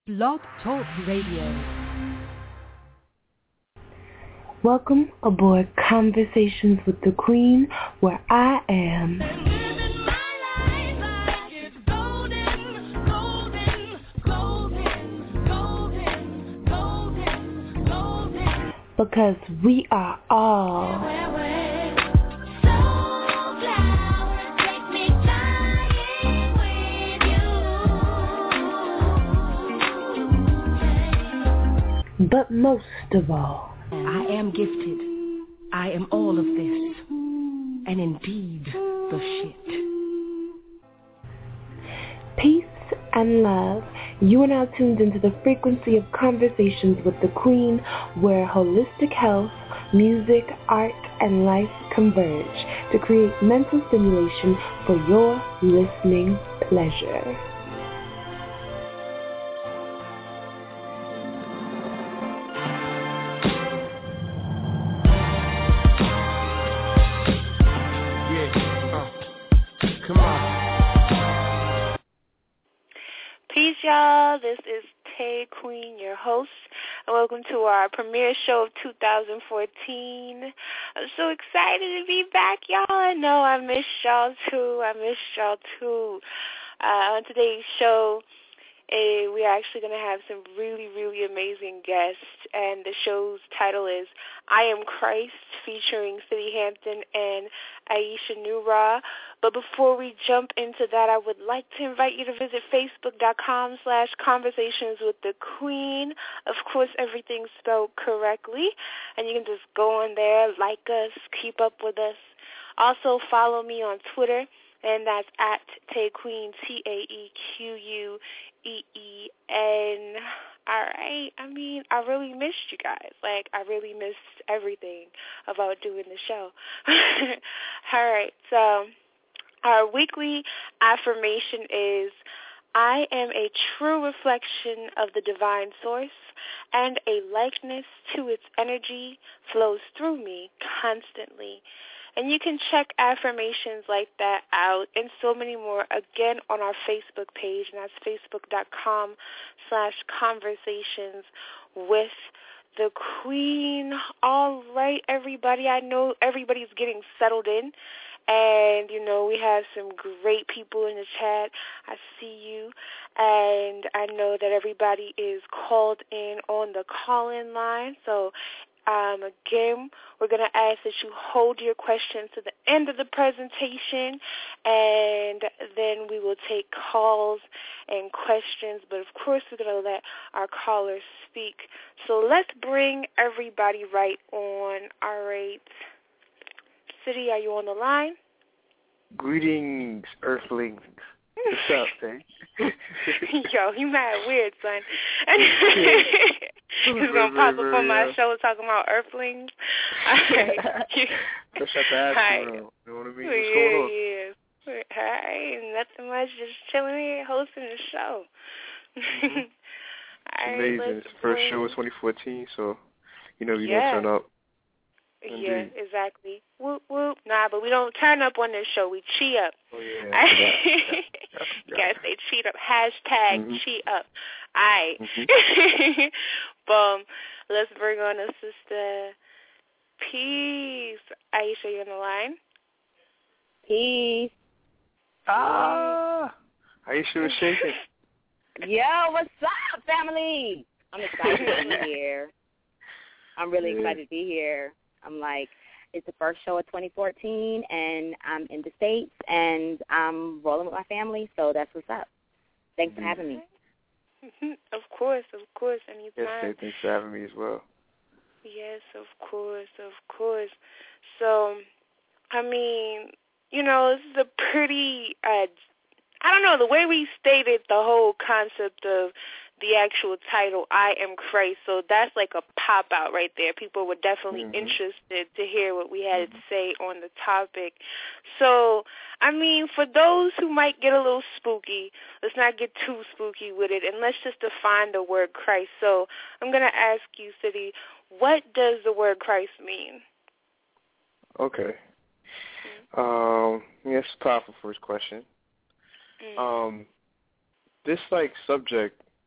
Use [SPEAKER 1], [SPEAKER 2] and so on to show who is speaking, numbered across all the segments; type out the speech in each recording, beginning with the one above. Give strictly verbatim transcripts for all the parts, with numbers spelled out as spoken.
[SPEAKER 1] Blog Talk Radio.
[SPEAKER 2] Welcome aboard Conversations with the Queen, where I am because we are all but most of all,
[SPEAKER 1] I am gifted. I am all of this. And indeed, the shit.
[SPEAKER 2] Peace and love. You are now tuned into the frequency of Conversations with the Queen, where holistic health, music, art, and life converge to create mental stimulation for your listening pleasure.
[SPEAKER 3] Y'all, this is Tay Queen, your host, and welcome to our premiere show of two thousand fourteen. I'm so excited to be back, y'all. I know I missed y'all too. I missed y'all too. Uh, on today's show, uh, we're actually going to have some really, really amazing guests, and the show's title is I Am Christ, featuring City Hampton and Aisha Nura. But before we jump into that, I would like to invite you to visit facebook.com slash conversations with the Queen. Of course, everything's spelled correctly, and you can just go on there, like us, keep up with us. Also, follow me on Twitter, and that's at TayQueen, T A E Q U E E N. All right. I mean, I really missed you guys. Like, I really missed everything about doing the show. All right. So our weekly affirmation is, I am a true reflection of the divine source, and a likeness to its energy flows through me constantly. And you can check affirmations like that out and so many more, again, on our Facebook page, and that's facebook.com slash conversations with the Queen. All right, everybody. I know everybody's getting settled in, and, you know, we have some great people in the chat. I see you, and I know that everybody is called in on the call-in line, so Um, again, we're going to ask that you hold your questions to the end of the presentation, and then we will take calls and questions. But, of course, we're going to let our callers speak. So let's bring everybody right on. All right. City, are you on the line?
[SPEAKER 4] Greetings, Earthlings. What's up, man?
[SPEAKER 3] Yo, you mad weird, son. He's going to pop up on my show talking about Earthlings. All right.
[SPEAKER 4] Fresh out the ass room. You know what I mean? What's
[SPEAKER 3] yeah,
[SPEAKER 4] going on?
[SPEAKER 3] Yeah. Hi, nothing much. Just chilling here, hosting the show.
[SPEAKER 4] Mm-hmm.
[SPEAKER 3] All
[SPEAKER 4] Amazing.
[SPEAKER 3] right,
[SPEAKER 4] It's the first
[SPEAKER 3] bring...
[SPEAKER 4] show of twenty fourteen, so, you know, we're
[SPEAKER 3] yeah.
[SPEAKER 4] going to turn up.
[SPEAKER 3] Yeah,
[SPEAKER 4] Indeed.
[SPEAKER 3] exactly. Whoop, whoop. Nah, but we don't turn up on this show. We cheat up.
[SPEAKER 4] Oh, yeah.
[SPEAKER 3] You gotta say cheat up. Hashtag
[SPEAKER 4] mm-hmm.
[SPEAKER 3] cheat up. All right.
[SPEAKER 4] Mm-hmm.
[SPEAKER 3] Boom. Let's bring on a sister. Peace. Aisha, you on the line?
[SPEAKER 5] Peace.
[SPEAKER 4] Ah. Aisha was shaking.
[SPEAKER 5] Yo, what's up, family? I'm excited to be here. I'm really
[SPEAKER 4] yeah.
[SPEAKER 5] excited to be here. I'm like, it's the first show of twenty fourteen, and I'm in the States, and I'm rolling with my family, so that's what's up. Thanks for having me.
[SPEAKER 3] Of course, of course. Anytime.
[SPEAKER 4] Yes, thanks for having me as well.
[SPEAKER 3] Yes, of course, of course. So, I mean, you know, this is a pretty, uh, I don't know, the way we stated the whole concept of the actual title, I Am Christ, so that's like a pop-out right there. People were definitely mm-hmm. interested to hear what we had mm-hmm. to say on the topic. So, I mean, for those who might get a little spooky, let's not get too spooky with it, and let's just define the word Christ. So, I'm going to ask you, City, what does the word Christ mean?
[SPEAKER 4] Okay. Mm-hmm. Um, yeah, it's a powerful first question. Mm-hmm. Um, this, like, subject,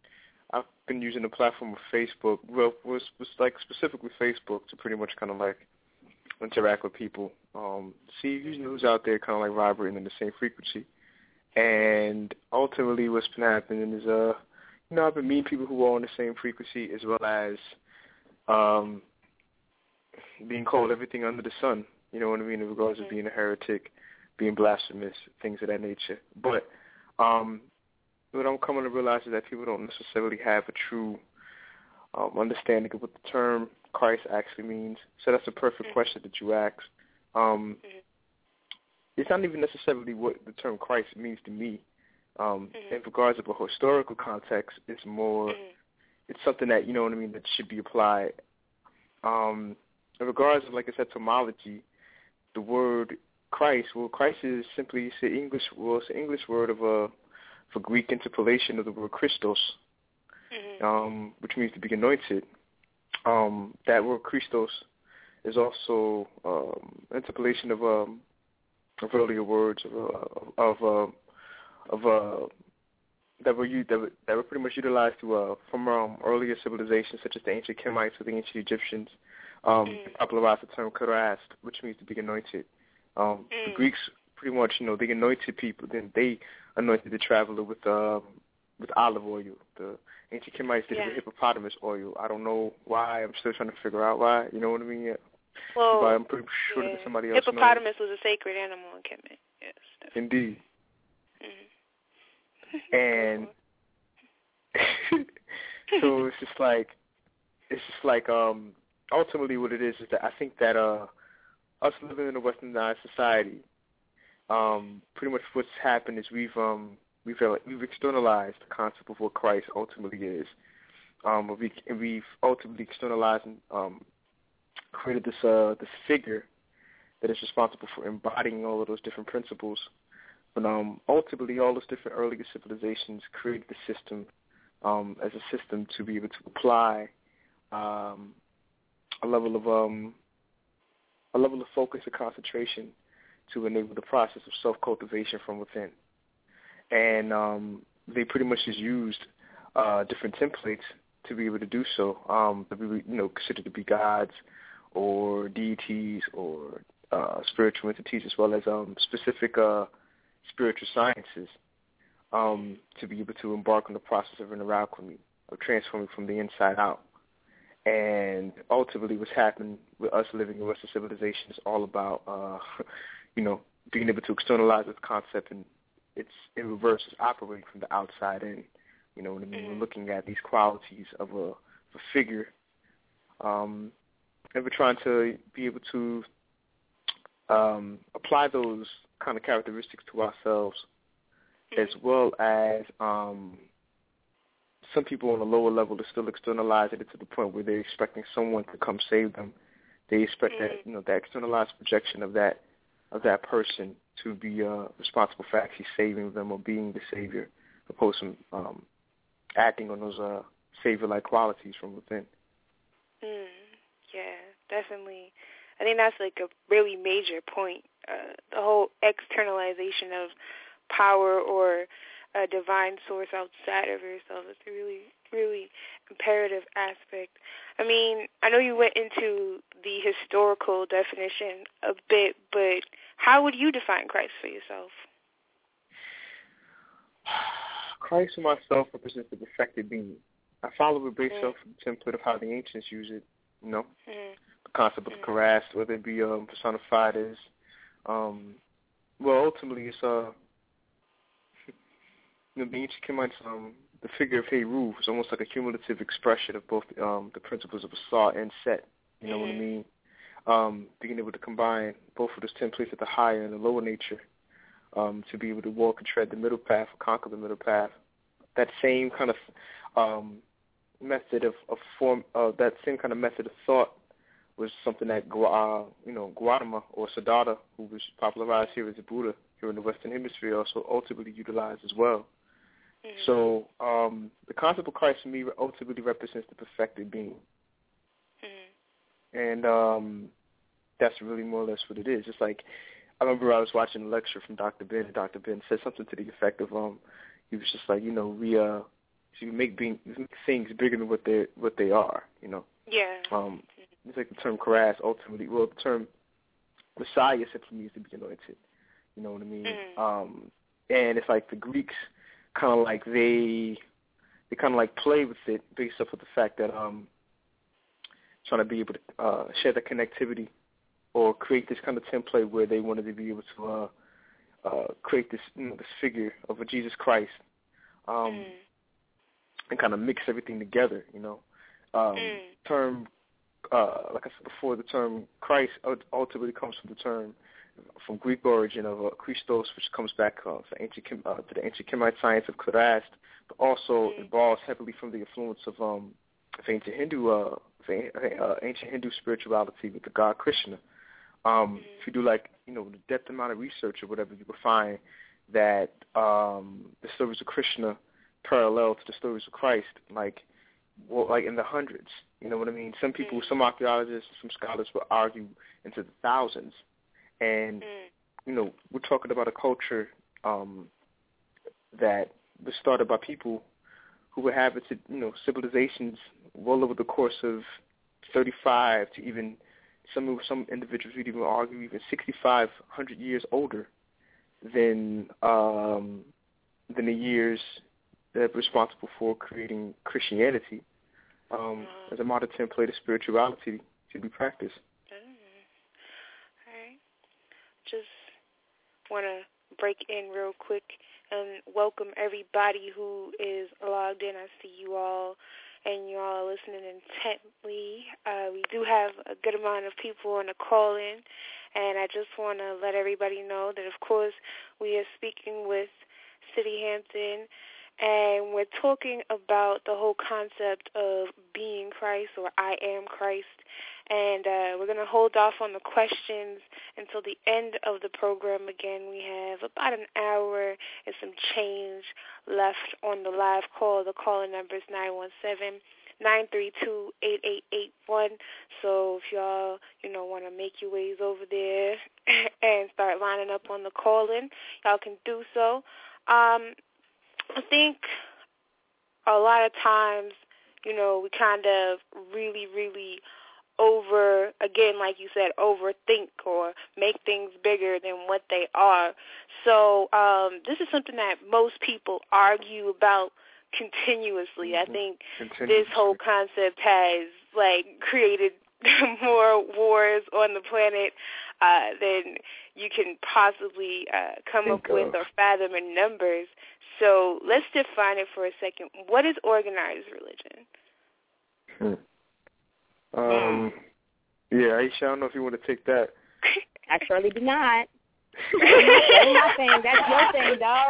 [SPEAKER 4] I've been using the platform of Facebook, well, was was like specifically Facebook to pretty much kind of like interact with people, um, see who's out there kind of like vibrating in the same frequency. And ultimately what's been happening is, uh, you know, I've been meeting people who are on the same frequency as well as um, being called everything under the sun, you know what I mean, in regards to being a heretic, being blasphemous, things of that nature. But um, what I'm coming to realize is that people don't necessarily have a true um, understanding of what the term Christ actually means. So that's a perfect mm-hmm. question that you asked. Um, mm-hmm. It's not even necessarily what the term Christ means to me. Um, mm-hmm. In regards to a historical context, it's more, mm-hmm. it's something that, you know what I mean, that should be applied. Um, in regards to, like I said, etymology, the word Christ, well, Christ is simply, it's an English, well, it's an English word of a, for Greek interpolation of the word Christos, mm-hmm. um, which means to be anointed. Um, that word Christos is also um, interpolation of um, of earlier words of uh, of uh, of uh, that were used, that were, that were pretty much utilized to uh, from um, earlier civilizations such as the ancient Kemites or the ancient Egyptians. Um, mm. popularized the term Christ, which means to be anointed. Um, mm. The Greeks pretty much, you know, they anointed people. Then they anointed the traveler with um, with olive oil. The ancient Kemites did yeah. it with hippopotamus oil. I don't know why. I'm still trying to figure out why. You know what I mean? Yeah.
[SPEAKER 3] Well,
[SPEAKER 4] but I'm pretty sure yeah. that somebody else
[SPEAKER 3] hippopotamus
[SPEAKER 4] knows.
[SPEAKER 3] was a sacred animal in Kemet. Yes. Definitely.
[SPEAKER 4] Indeed. Mm-hmm. And so it's just like it's just like um ultimately what it is is that I think that uh us living in a westernized society, um, pretty much what's happened is we've um we've uh, we've externalized the concept of what Christ ultimately is. Um, we and we've ultimately externalized and um created this uh this figure that is responsible for embodying all of those different principles. But um ultimately all those different earlier civilizations created the system um as a system to be able to apply um a level of um a level of focus and concentration to enable the process of self-cultivation from within. And um, they pretty much just used uh, different templates to be able to do so, um, to be, you know, considered to be gods or deities or uh, spiritual entities, as well as um, specific uh, spiritual sciences, um, to be able to embark on the process of inner alchemy, of transforming from the inside out. And ultimately what's happened with us living in Western civilization is all about, uh, you know, being able to externalize this concept, and it's in reverse, it's operating from the outside in. You know what I mean? Mm-hmm. We're looking at these qualities of a, of a figure, um, and we're trying to be able to um, apply those kind of characteristics to ourselves, mm-hmm. as well as um, some people on a lower level are still externalizing it to the point where they're expecting someone to come save them. They expect mm-hmm. that, you know, that externalized projection of that of that person to be uh, responsible for actually saving them or being the savior, opposed to um, acting on those uh, savior-like qualities from within.
[SPEAKER 3] Mm, yeah, definitely. I think that's like a really major point. Uh, the whole externalization of power or a divine source outside of yourself is a really, really imperative aspect. I mean, I know you went into the historical definition a bit, but how would you define Christ for yourself?
[SPEAKER 4] Christ for myself represents the perfected being. I follow it based mm. off the template of how the ancients use it, you know, mm. the concept of mm. the Christ, whether it be um, personified as, um, well, ultimately it's, uh, you know, the ancient Kemites, um, the figure of Heru is almost like a cumulative expression of both um, the principles of Asar and Set, you know mm. what I mean? Um, being able to combine both of those templates at the higher and the lower nature, um, to be able to walk and tread the middle path, or conquer the middle path. That same kind of um, method of, of form, uh, that same kind of method of thought was something that, uh, you know, Gautama or Siddhartha, who was popularized here as a Buddha here in the Western Hemisphere, also ultimately utilized as well. Mm-hmm. So um, the concept of Christ for me ultimately represents the perfected being. Mm-hmm. And um, that's really more or less what it is. It's like, I remember I was watching a lecture from Doctor Ben, and Doctor Ben said something to the effect of, um, he was just like, you know, we, uh, to make being make things bigger than what they what they are. You know.
[SPEAKER 3] Yeah.
[SPEAKER 4] Um, it's like the term Christ ultimately. Well, the term Messiah simply means to be anointed. You know what I mean?
[SPEAKER 3] Mm.
[SPEAKER 4] Um, and it's like the Greeks kind of like they they kind of like play with it based off of the fact that um trying to be able to uh, share the connectivity or create this kind of template where they wanted to be able to uh, uh, create this you know this figure of a Jesus Christ um,
[SPEAKER 3] mm.
[SPEAKER 4] and kind of mix everything together. You know, um,
[SPEAKER 3] mm.
[SPEAKER 4] term uh, like I said before, the term Christ ultimately comes from the term from Greek origin of uh, Christos, which comes back uh, to, ancient, uh, to the ancient Chemite science of Christ, but also
[SPEAKER 3] mm.
[SPEAKER 4] involves heavily from the influence of, um, of ancient Hindu, uh, uh, ancient Hindu spirituality with the god Krishna. Um,
[SPEAKER 3] mm.
[SPEAKER 4] If you do like you know the depth amount of research or whatever, you will find that um, the stories of Krishna parallel to the stories of Christ, like well, like in the hundreds. You know what I mean? Some people,
[SPEAKER 3] mm.
[SPEAKER 4] some archaeologists, some scholars will argue into the thousands. And,
[SPEAKER 3] mm.
[SPEAKER 4] you know, we're talking about a culture um, that was started by people who were habited, you know, civilizations well over the course of thirty-five to even some some individuals would even argue even sixty-five hundred years older than um, than the years that are responsible for creating Christianity um,
[SPEAKER 3] uh,
[SPEAKER 4] as a modern template of spirituality to be practiced.
[SPEAKER 3] Just want to break in real quick and welcome everybody who is logged in. I see you all, and you all are listening intently. Uh, we do have a good amount of people on the call-in, and I just want to let everybody know that, of course, we are speaking with City Hampton, and we're talking about the whole concept of being Christ or I am Christ. And uh, we're going to hold off on the questions until the end of the program. Again, we have about an hour and some change left on the live call. The calling number is nine one seven, nine three two, eight eight eight one. So if y'all, you know, want to make your ways over there and start lining up on the call-in, y'all can do so. Um, I think a lot of times, you know, we kind of really, really over, again, like you said, overthink or make things bigger than what they are. So um, this is something that most people argue about continuously.
[SPEAKER 4] Mm-hmm.
[SPEAKER 3] I think
[SPEAKER 4] continuously.
[SPEAKER 3] This whole concept has, like, created more wars on the planet uh, than you can possibly uh, come
[SPEAKER 4] think
[SPEAKER 3] up with
[SPEAKER 4] of.
[SPEAKER 3] or fathom in numbers. So let's define it for a second. What is organized religion?
[SPEAKER 4] Hmm. Um, yeah, Aisha, I don't know if you want to take that.
[SPEAKER 5] I surely do not. That ain't my thing. That's your thing, dog.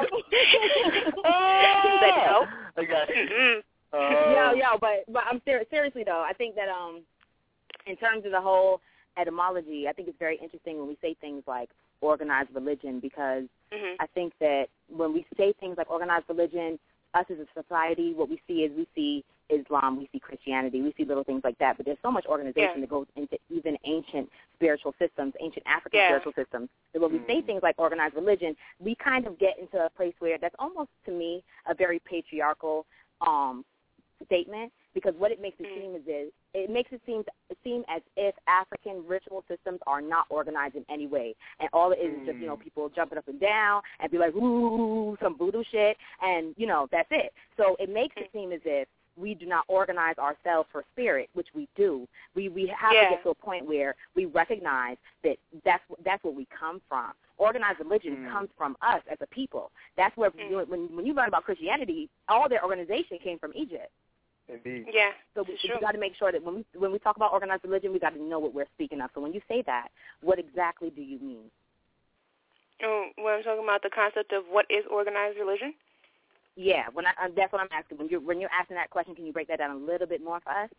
[SPEAKER 3] But no.
[SPEAKER 4] I got you.
[SPEAKER 5] Um,
[SPEAKER 4] Um,
[SPEAKER 5] yo, yo, but but I'm ser- seriously though. I think that um, in terms of the whole etymology, I think it's very interesting when we say things like organized religion, because
[SPEAKER 3] mm-hmm.
[SPEAKER 5] I think that when we say things like organized religion, us as a society, what we see is we see Islam, we see Christianity, we see little things like that, but there's so much organization
[SPEAKER 3] yeah.
[SPEAKER 5] that goes into even ancient spiritual systems, ancient African
[SPEAKER 3] yeah.
[SPEAKER 5] spiritual systems. So when we say things like organized religion, we kind of get into a place where that's almost, to me, a very patriarchal um, statement, because what it makes it
[SPEAKER 3] mm.
[SPEAKER 5] seem is, is it makes it seem seem as if African ritual systems are not organized in any way, and all it is
[SPEAKER 4] mm.
[SPEAKER 5] is just, you know, people jumping up and down and be like, ooh, some voodoo shit, and, you know, that's it. So it makes
[SPEAKER 3] mm.
[SPEAKER 5] it seem as if we do not organize ourselves for spirit, which we do. We we have
[SPEAKER 3] yeah.
[SPEAKER 5] to get to a point where we recognize that that's that's where we come from. Organized religion
[SPEAKER 4] mm.
[SPEAKER 5] comes from us as a people. That's where
[SPEAKER 3] mm.
[SPEAKER 5] you, when when you learn about Christianity, all their organization came from Egypt.
[SPEAKER 4] Indeed.
[SPEAKER 3] Yeah.
[SPEAKER 5] So we, we got to make sure that when we when we talk about organized religion, we got to know what we're speaking of. So when you say that, what exactly do you mean?
[SPEAKER 3] Oh, when I'm talking about the concept of what is organized religion?
[SPEAKER 5] Yeah, when I, that's what I'm asking. When you're when you're asking that question, can you break that down a little bit more for us?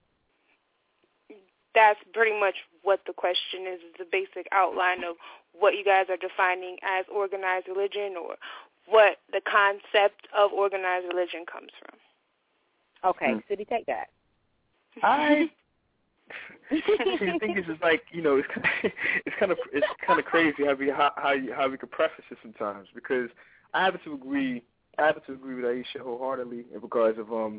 [SPEAKER 3] That's pretty much what the question is, is the basic outline of what you guys are defining as organized religion, or what the concept of organized religion comes from.
[SPEAKER 5] Okay,
[SPEAKER 4] hmm.
[SPEAKER 5] City, take that.
[SPEAKER 4] I see, the thing is, it's like, you know, it's kind of, it's kind of it's kind of crazy how we how how, you, how we could preface it sometimes, because I happen to agree I have to agree with Aisha wholeheartedly in regards of um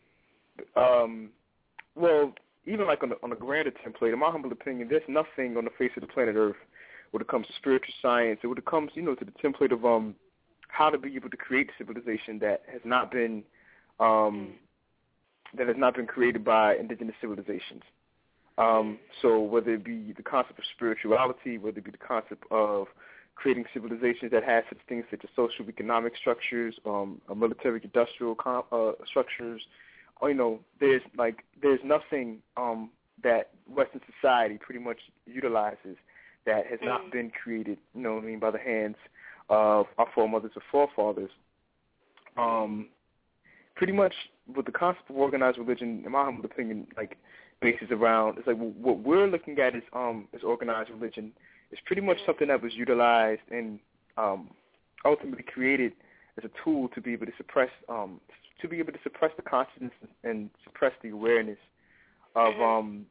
[SPEAKER 4] um well even like on a, on a grander template. In my humble opinion, there's nothing on the face of the planet Earth when it comes to spiritual science, and when it comes, you know, to the template of um how to be able to create civilization that has not been um that has not been created by indigenous civilizations. Um, so whether it be the concept of spirituality, whether it be the concept of creating civilizations that have such things such as social economic structures, um, military industrial com- uh, structures, or, you know, there's like there's nothing um, that Western society pretty much utilizes that has not mm. been created, you know what I mean, by the hands of our foremothers or forefathers. Um, pretty much with the concept of organized religion, in my humble opinion, like bases around, it's like what we're looking at is um is organized religion. It's pretty much something that was utilized and um, ultimately created as a tool to be able to suppress um, to be able to suppress the consciousness and suppress the awareness of um,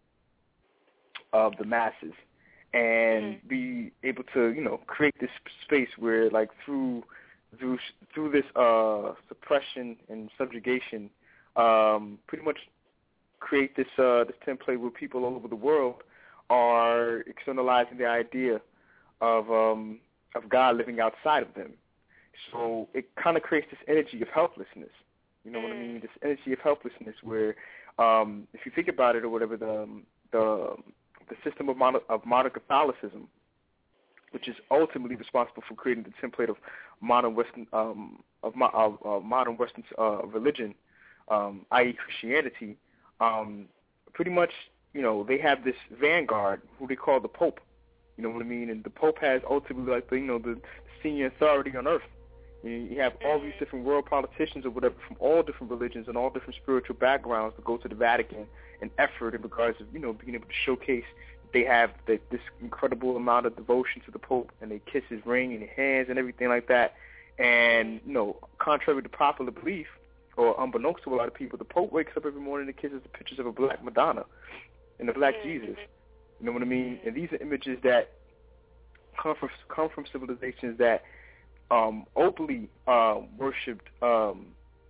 [SPEAKER 4] of the masses, and mm-hmm. be able to, you know, create this space where, like, through through through this uh, suppression and subjugation, um, pretty much create this uh, this template where people all over the world are externalizing the idea of um, of God living outside of them. So it kind of creates this energy of helplessness. You know what I mean? This energy of helplessness where, um, if you think about it or whatever, the the the system of modern, of modern Catholicism, which is ultimately responsible for creating the template of modern Western um, of, of uh, modern Western uh, religion, um, that is. Christianity, um, pretty much. You know, they have this vanguard who they call the Pope. You know what I mean? And the Pope has ultimately, like, the, you know, the senior authority on earth. You, know, you have all these different world politicians or whatever from all different religions and all different spiritual backgrounds to go to the Vatican and effort in regards of, you know, being able to showcase they have the, this incredible amount of devotion to the Pope, and they kiss his ring and his hands and everything like that. And, you know, contrary to popular belief, or unbeknownst to a lot of people, the Pope wakes up every morning and kisses the pictures of a black Madonna and the black Jesus. You know what I mean? And these are images that come from come from civilizations that um, openly uh, worshipped um,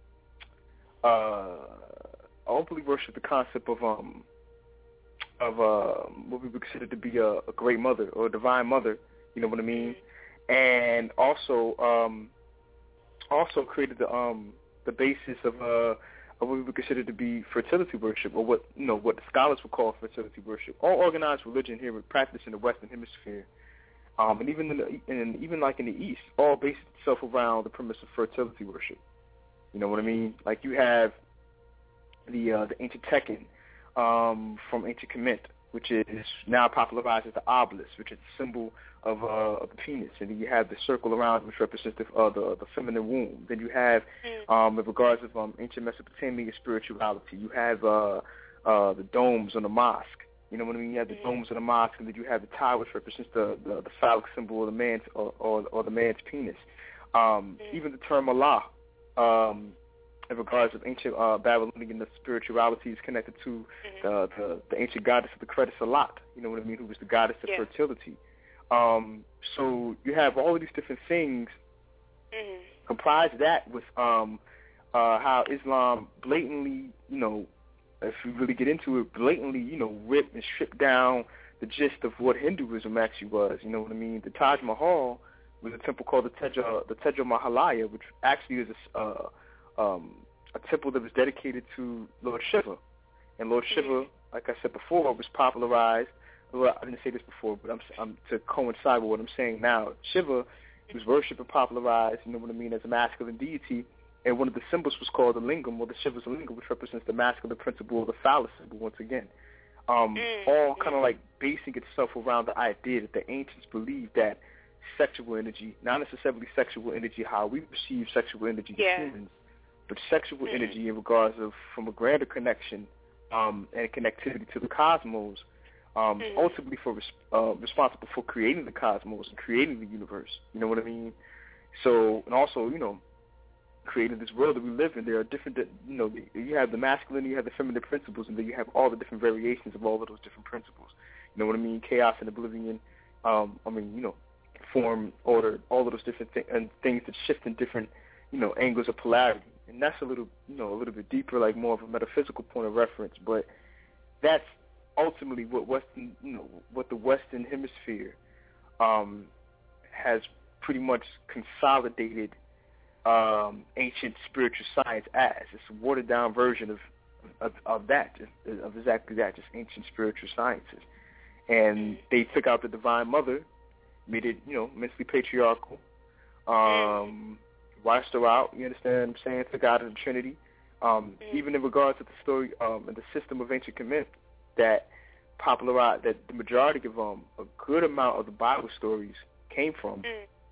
[SPEAKER 4] uh, openly worshipped the concept of um, of uh, what we would consider to be a, a great mother or a divine mother. You know what I mean? And also um, also created the um, the basis of uh, of what we would consider to be fertility worship, or what you know what the scholars would call fertility worship. All organized religion here is practiced in the Western Hemisphere, um, and even in the, and even like in the East, all based itself around the premise of fertility worship. You know what I mean? Like you have the uh, the ancient Tekken um, from ancient Kemet, which is now popularized as the obelisk, which is a symbol of, uh, of the penis, and then you have the circle around, which represents the, uh, the the feminine womb. Then you have, um, in regards of um, ancient Mesopotamian spirituality, you have uh, uh, the domes on the mosque. You know what I mean? You have the domes on the mosque, and then you have the tie, which represents the, the, the phallic symbol of the man's or, or, or the man's penis. Um, even the term Allah, um, in regards of ancient uh, Babylonian spirituality, is connected to the, the the ancient goddess of the credit Salat. You know what I mean? Who was the goddess of yeah. fertility. Um, so you have all of these different things mm-hmm. comprise that with um, uh, how Islam blatantly, you know, if you really get into it, blatantly, you know, rip and strip down the gist of what Hinduism actually was. You know what I mean? The Taj Mahal was a temple called the Teja, the Teja Mahalaya, which actually is a, uh, um, a temple that was dedicated to Lord Shiva. And Lord mm-hmm. Shiva, like I said before, was popularized. Well, I didn't say this before, but I'm, I'm to coincide with what I'm saying now. Shiva was worshipped and popularized, you know what I mean, as a masculine deity, and one of the symbols was called the lingam, or the Shiva's lingam, which represents the masculine principle of the phallus symbol once again. Um, all kind of like basing itself around the idea that the ancients believed that sexual energy, not necessarily sexual energy how we perceive sexual energy yeah. as humans, but sexual mm-hmm. energy in regards of from a grander connection um, and connectivity to the cosmos. Um, mm-hmm. ultimately for uh, responsible for creating the cosmos and creating the universe. You know what I mean? So, and also, you know, creating this world that we live in. There are different, you know, you have the masculine, you have the feminine principles, and then you have all the different variations of all of those different principles. You know what I mean? Chaos and oblivion. Um, I mean, you know, form, order, all of those different th- and things that shift in different you know, angles of polarity. And that's a little, you know, a little bit deeper, like more of a metaphysical point of reference. But that's ultimately what Western, you know, what the Western Hemisphere um, has pretty much consolidated um, ancient spiritual science as. It's a watered down version of of, of that, of exactly that, just ancient spiritual sciences. And they took out the Divine Mother, made it, you know, immensely patriarchal. Um, washed her out, you understand what I'm saying, took out of the Trinity. Um, mm. Even in regards to the story um, and the system of ancient commit that popularized, that the majority of um, a good amount of the Bible stories came from.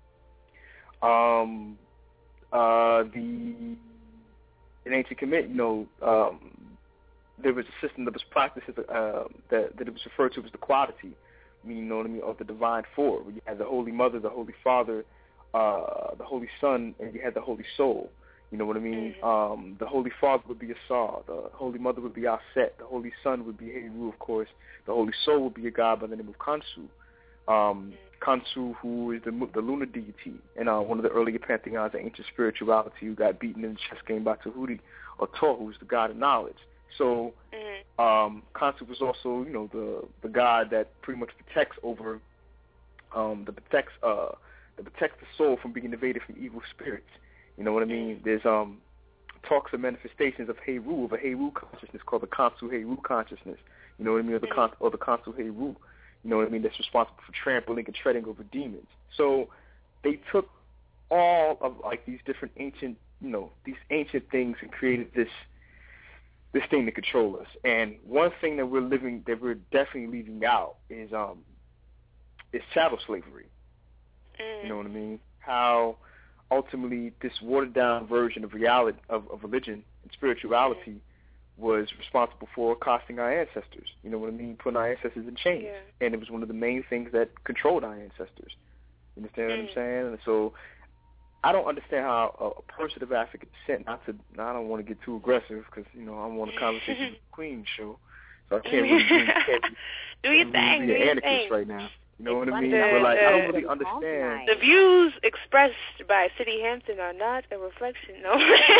[SPEAKER 4] Mm. Um, uh, the in ancient commit, you know, um, there was a system that was practiced uh, that, that it was referred to as the quality, meaning, you know what I mean, of the divine four. Where you had the Holy Mother, the Holy Father, Uh, the Holy Son, and you had the Holy Soul. You know what I mean? Mm-hmm. Um, the Holy Father would be Asar. The Holy Mother would be Aset. The Holy Son would be Heru, of course. The Holy Soul would be a god by the name of Khonsu. Um, mm-hmm. Khonsu, who is the the lunar deity, and uh, one of the earlier pantheons of ancient spirituality, who got beaten in the chess game by Tahuti, or Tor, who's the god of knowledge. So mm-hmm. um, Khonsu was also, you know, the the god that pretty much protects over, um, that protects. Uh, It protects the soul from being invaded from evil spirits. You know what I mean? There's um talks of manifestations of Heru, of a Heru consciousness called the Khonsu Heru consciousness. You know what I mean? Or the Khonsu, or the Khonsu Heru. You know what I mean? That's responsible for trampling and treading over demons. So they took all of like these different ancient, you know, these ancient things and created this this thing to control us. And one thing that we're living, that we're definitely leaving out is um is chattel slavery. You know what I mean? How ultimately this watered down version of reality, of, of religion and spirituality was responsible for costing our ancestors. You know what I mean? Putting our ancestors in chains. Yeah. And it was one of the main things that controlled our ancestors. You understand mm. what I'm saying? And so I don't understand how a, a person of African descent, not to, I don't want to get too aggressive because, you know, I'm on a conversation with the Queen show. So I can't really be, can't be,
[SPEAKER 3] do your thing,
[SPEAKER 4] be
[SPEAKER 3] do
[SPEAKER 4] an
[SPEAKER 3] your
[SPEAKER 4] anarchist
[SPEAKER 3] thing.
[SPEAKER 4] right now. You know
[SPEAKER 3] it's
[SPEAKER 4] what I mean?
[SPEAKER 3] The,
[SPEAKER 4] but like,
[SPEAKER 3] the,
[SPEAKER 4] I don't really understand.
[SPEAKER 3] The views expressed by City Hampton are not a reflection. No.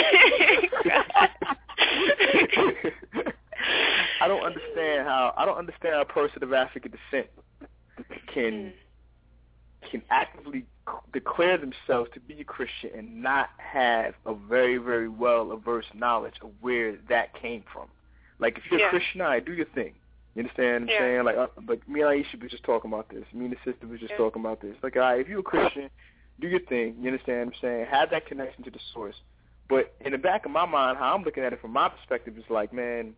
[SPEAKER 4] I don't understand how I don't understand how a person of African descent can mm. can actively declare themselves to be a Christian and not have a very, very well averse knowledge of where that came from. Like, if you're yeah. a Christian, all right, do your thing. You understand what I'm
[SPEAKER 3] yeah.
[SPEAKER 4] saying? Like, uh, but me and Aisha was just talking about this. Me and the sister was just yeah. talking about this. Like, all right, if you're a Christian, do your thing. You understand what I'm saying? Have that connection to the source. But in the back of my mind, how I'm looking at it from my perspective is like, man,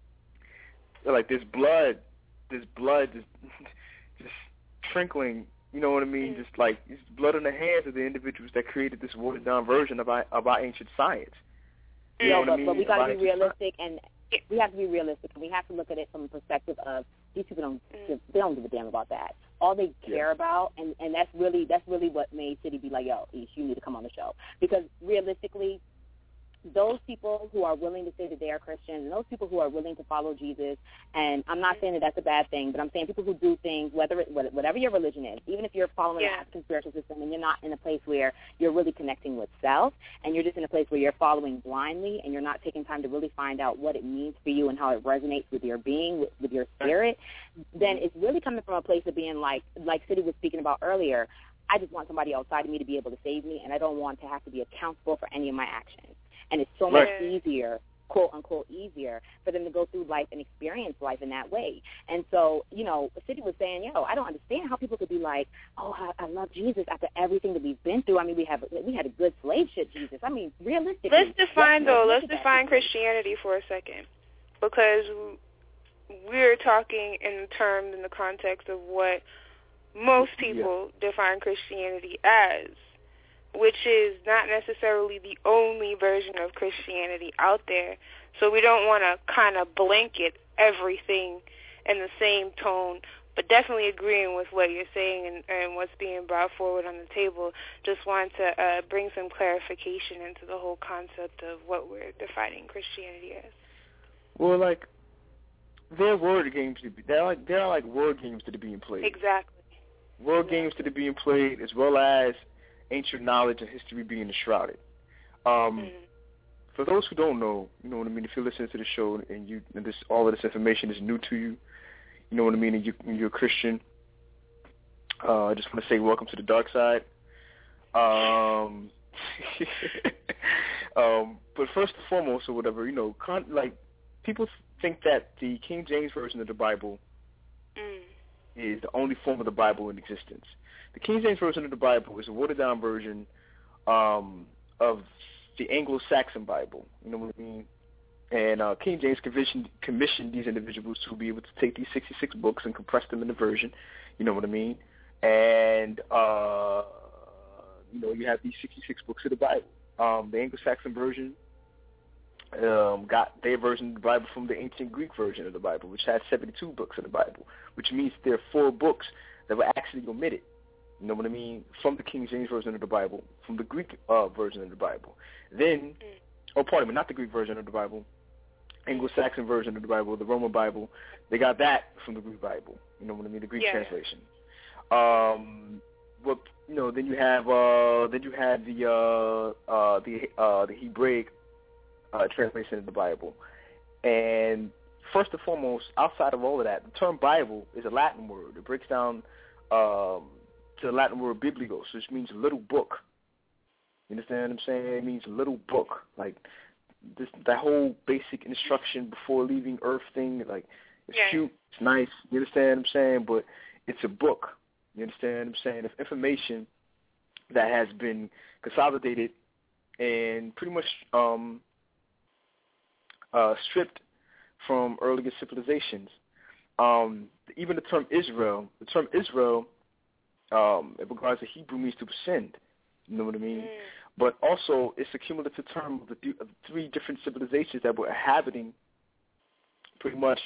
[SPEAKER 4] like this blood, this blood just, just trickling. You know what I mean? Mm. Just like it's blood in the hands of the individuals that created this watered down version of our, of our ancient science. You
[SPEAKER 5] yeah,
[SPEAKER 4] know what
[SPEAKER 5] but,
[SPEAKER 4] I mean?
[SPEAKER 5] but we got to be realistic
[SPEAKER 4] science.
[SPEAKER 5] and we have to be realistic, and we have to look at it from the perspective of these people don't give, they don't give a damn about that. All they care yeah. about, and, and that's really that's really what made City be like, yo, Ish, you need to come on the show. Because realistically, those people who are willing to say that they are Christians and those people who are willing to follow Jesus, and I'm not saying that that's a bad thing, but I'm saying people who do things, whether it, whatever your religion is, even if you're following yeah. an African spiritual system and you're not in a place where you're really connecting with self and you're just in a place where you're following blindly and you're not taking time to really find out what it means for you and how it resonates with your being, with, with your spirit, then it's really coming from a place of being like, like City was speaking about earlier, I just want somebody outside of me to be able to save me, and I don't want to have to be accountable for any of my actions. And it's so much
[SPEAKER 4] right.
[SPEAKER 5] easier, quote, unquote, easier for them to go through life and experience life in that way. And so, you know, City was saying, yo, I don't understand how people could be like, oh, I, I love Jesus after everything that we've been through. I mean, we have we had a good slave ship Jesus. I mean, realistically.
[SPEAKER 3] Let's define, though, let's define Christianity for a second. Because we're talking in terms, in the context of what most people yeah. define Christianity as, which is not necessarily the only version of Christianity out there. So we don't want to kind of blanket everything in the same tone, but definitely agreeing with what you're saying and, and what's being brought forward on the table. Just want to uh, bring some clarification into the whole concept of what we're defining Christianity as.
[SPEAKER 4] Well, like, there are word games to be, there are like, there are like word games that are being played.
[SPEAKER 3] Exactly.
[SPEAKER 4] Word
[SPEAKER 3] exactly.
[SPEAKER 4] games that are being played, as well as ancient knowledge and history being enshrouded. Um,
[SPEAKER 3] mm.
[SPEAKER 4] For those who don't know, you know what I mean. If you're listening to the show and you and this all of this information is new to you, you know what I mean. And you, you're a Christian. Uh, I just want to say welcome to the dark side. Um, um, but first and foremost, or whatever, you know, con- like people think that the King James version of the Bible
[SPEAKER 3] mm.
[SPEAKER 4] is the only form of the Bible in existence. The King James version of the Bible is a watered-down version um, of the Anglo-Saxon Bible. You know what I mean? And uh, King James commissioned, commissioned these individuals to be able to take these sixty-six books and compress them in a version. You know what I mean? And uh, you know, you have these sixty-six books of the Bible. Um, the Anglo-Saxon version um, got their version of the Bible from the ancient Greek version of the Bible, which had seventy-two books of the Bible, which means there are four books that were actually omitted. You know what I mean? From the King James version of the Bible, from the Greek uh, version of the Bible. Then, oh, pardon me, not the Greek version of the Bible, Anglo-Saxon version of the Bible, the Roman Bible. They got that from the Greek Bible. You know what I mean? The Greek
[SPEAKER 3] yeah.
[SPEAKER 4] translation. Um, but you know, then you have uh, then you have the uh, uh, the uh, the Hebraic uh, translation of the Bible. And first and foremost, outside of all of that, the term Bible is a Latin word. It breaks down um, to the Latin word biblios, which means little book. You understand what I'm saying? It means little book. Like this, that whole basic instruction before leaving Earth thing. Like it's
[SPEAKER 3] yeah.
[SPEAKER 4] cute, it's nice. You understand what I'm saying? But it's a book. You understand what I'm saying? It's information that has been consolidated and pretty much um, uh, stripped from earlier civilizations. Um, even the term Israel, the term Israel, um, in regards to Hebrew, means to ascend. You know what I mean?
[SPEAKER 3] Mm.
[SPEAKER 4] But also, it's a cumulative term of the, th- of the three different civilizations that were inhabiting pretty much,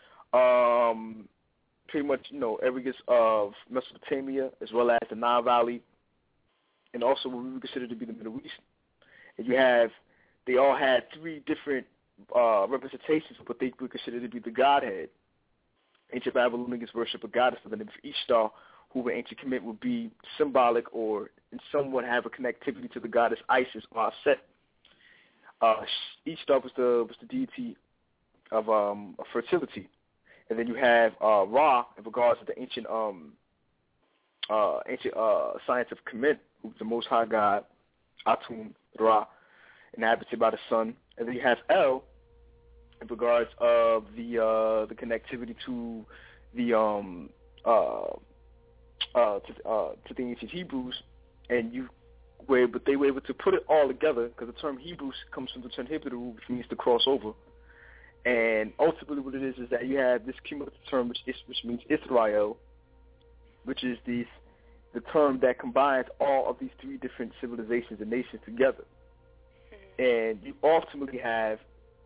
[SPEAKER 4] um, pretty much, you know, areas of Mesopotamia as well as the Nile Valley, and also what we would consider to be the Middle East. And you have, they all had three different uh, representations of what they would consider to be the Godhead. Ancient Babylonians worship a goddess of the name of Ishtar, who in ancient Kemet would be symbolic or in somewhat have a connectivity to the goddess Isis or Set. Uh, Ishtar was the was the deity of um, of fertility, and then you have uh, Ra in regards to the ancient um uh, ancient uh, science of Kemet, who's the Most High God, Atum Ra, inhabited by the sun, and then you have El in regards of the uh, the connectivity to the um uh uh to uh to the ancient Hebrews, and you were but they were able to put it all together because the term Hebrews comes from the term Hebrew, which means to cross over, and ultimately what it is is that you have this cumulative term which is which means Israel, which is the the term that combines all of these three different civilizations and nations together, and you ultimately have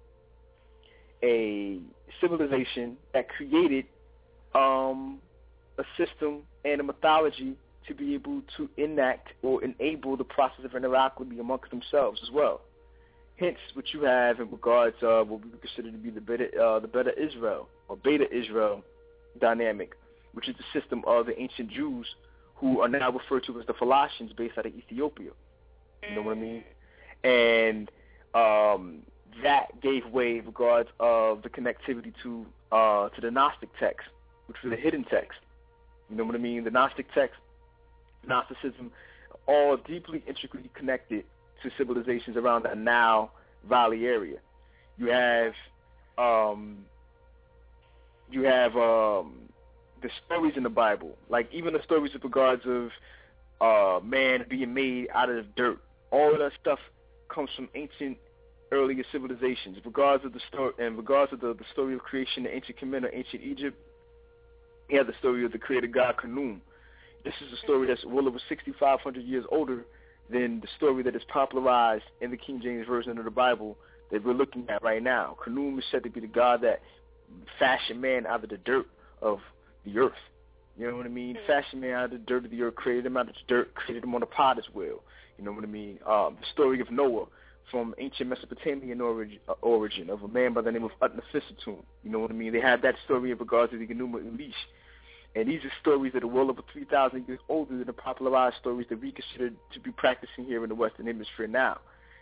[SPEAKER 4] a civilization that created um, a system and a mythology to be able to enact or enable the process of interoperability amongst themselves as well. Hence, what you have in regards of what we would consider to be the Beta, uh, the Beta Israel or Beta Israel dynamic, which is the system of the ancient Jews who are now referred to as the Philistines based out of Ethiopia. You know what I mean? And um, that gave way in regards of the connectivity to uh, to the Gnostic text, which was a hidden text. You know what I mean? The Gnostic text, Gnosticism, all deeply intricately connected to civilizations around the Nile Valley area. You have um, you have um, the stories in the Bible, like even the stories with regards of uh, man being made out of dirt. All of that stuff comes from ancient earlier civilizations. In regards of the story, in regards of the, the story of creation in ancient Kemet or ancient Egypt, you have the story of the creator god Khnum. This is a story that's well over sixty-five hundred years older than the story that is popularized in the King James Version of the Bible that we're looking at right now. Khnum is said to be the god that fashioned man out of the dirt of the earth. You know what I mean? Mm-hmm. Fashioned man out of the dirt of the earth, created him out of the dirt, created him on a potter's wheel. You know what I mean? Um, the story of Noah from ancient Mesopotamian origin, uh, origin of a man by the name of Utnapishtim. You know what I mean? They have that story in regards to the Enuma Elish. And these are stories that are well over three thousand years older than the popularized stories that we consider to be practicing here in the Western Hemisphere now.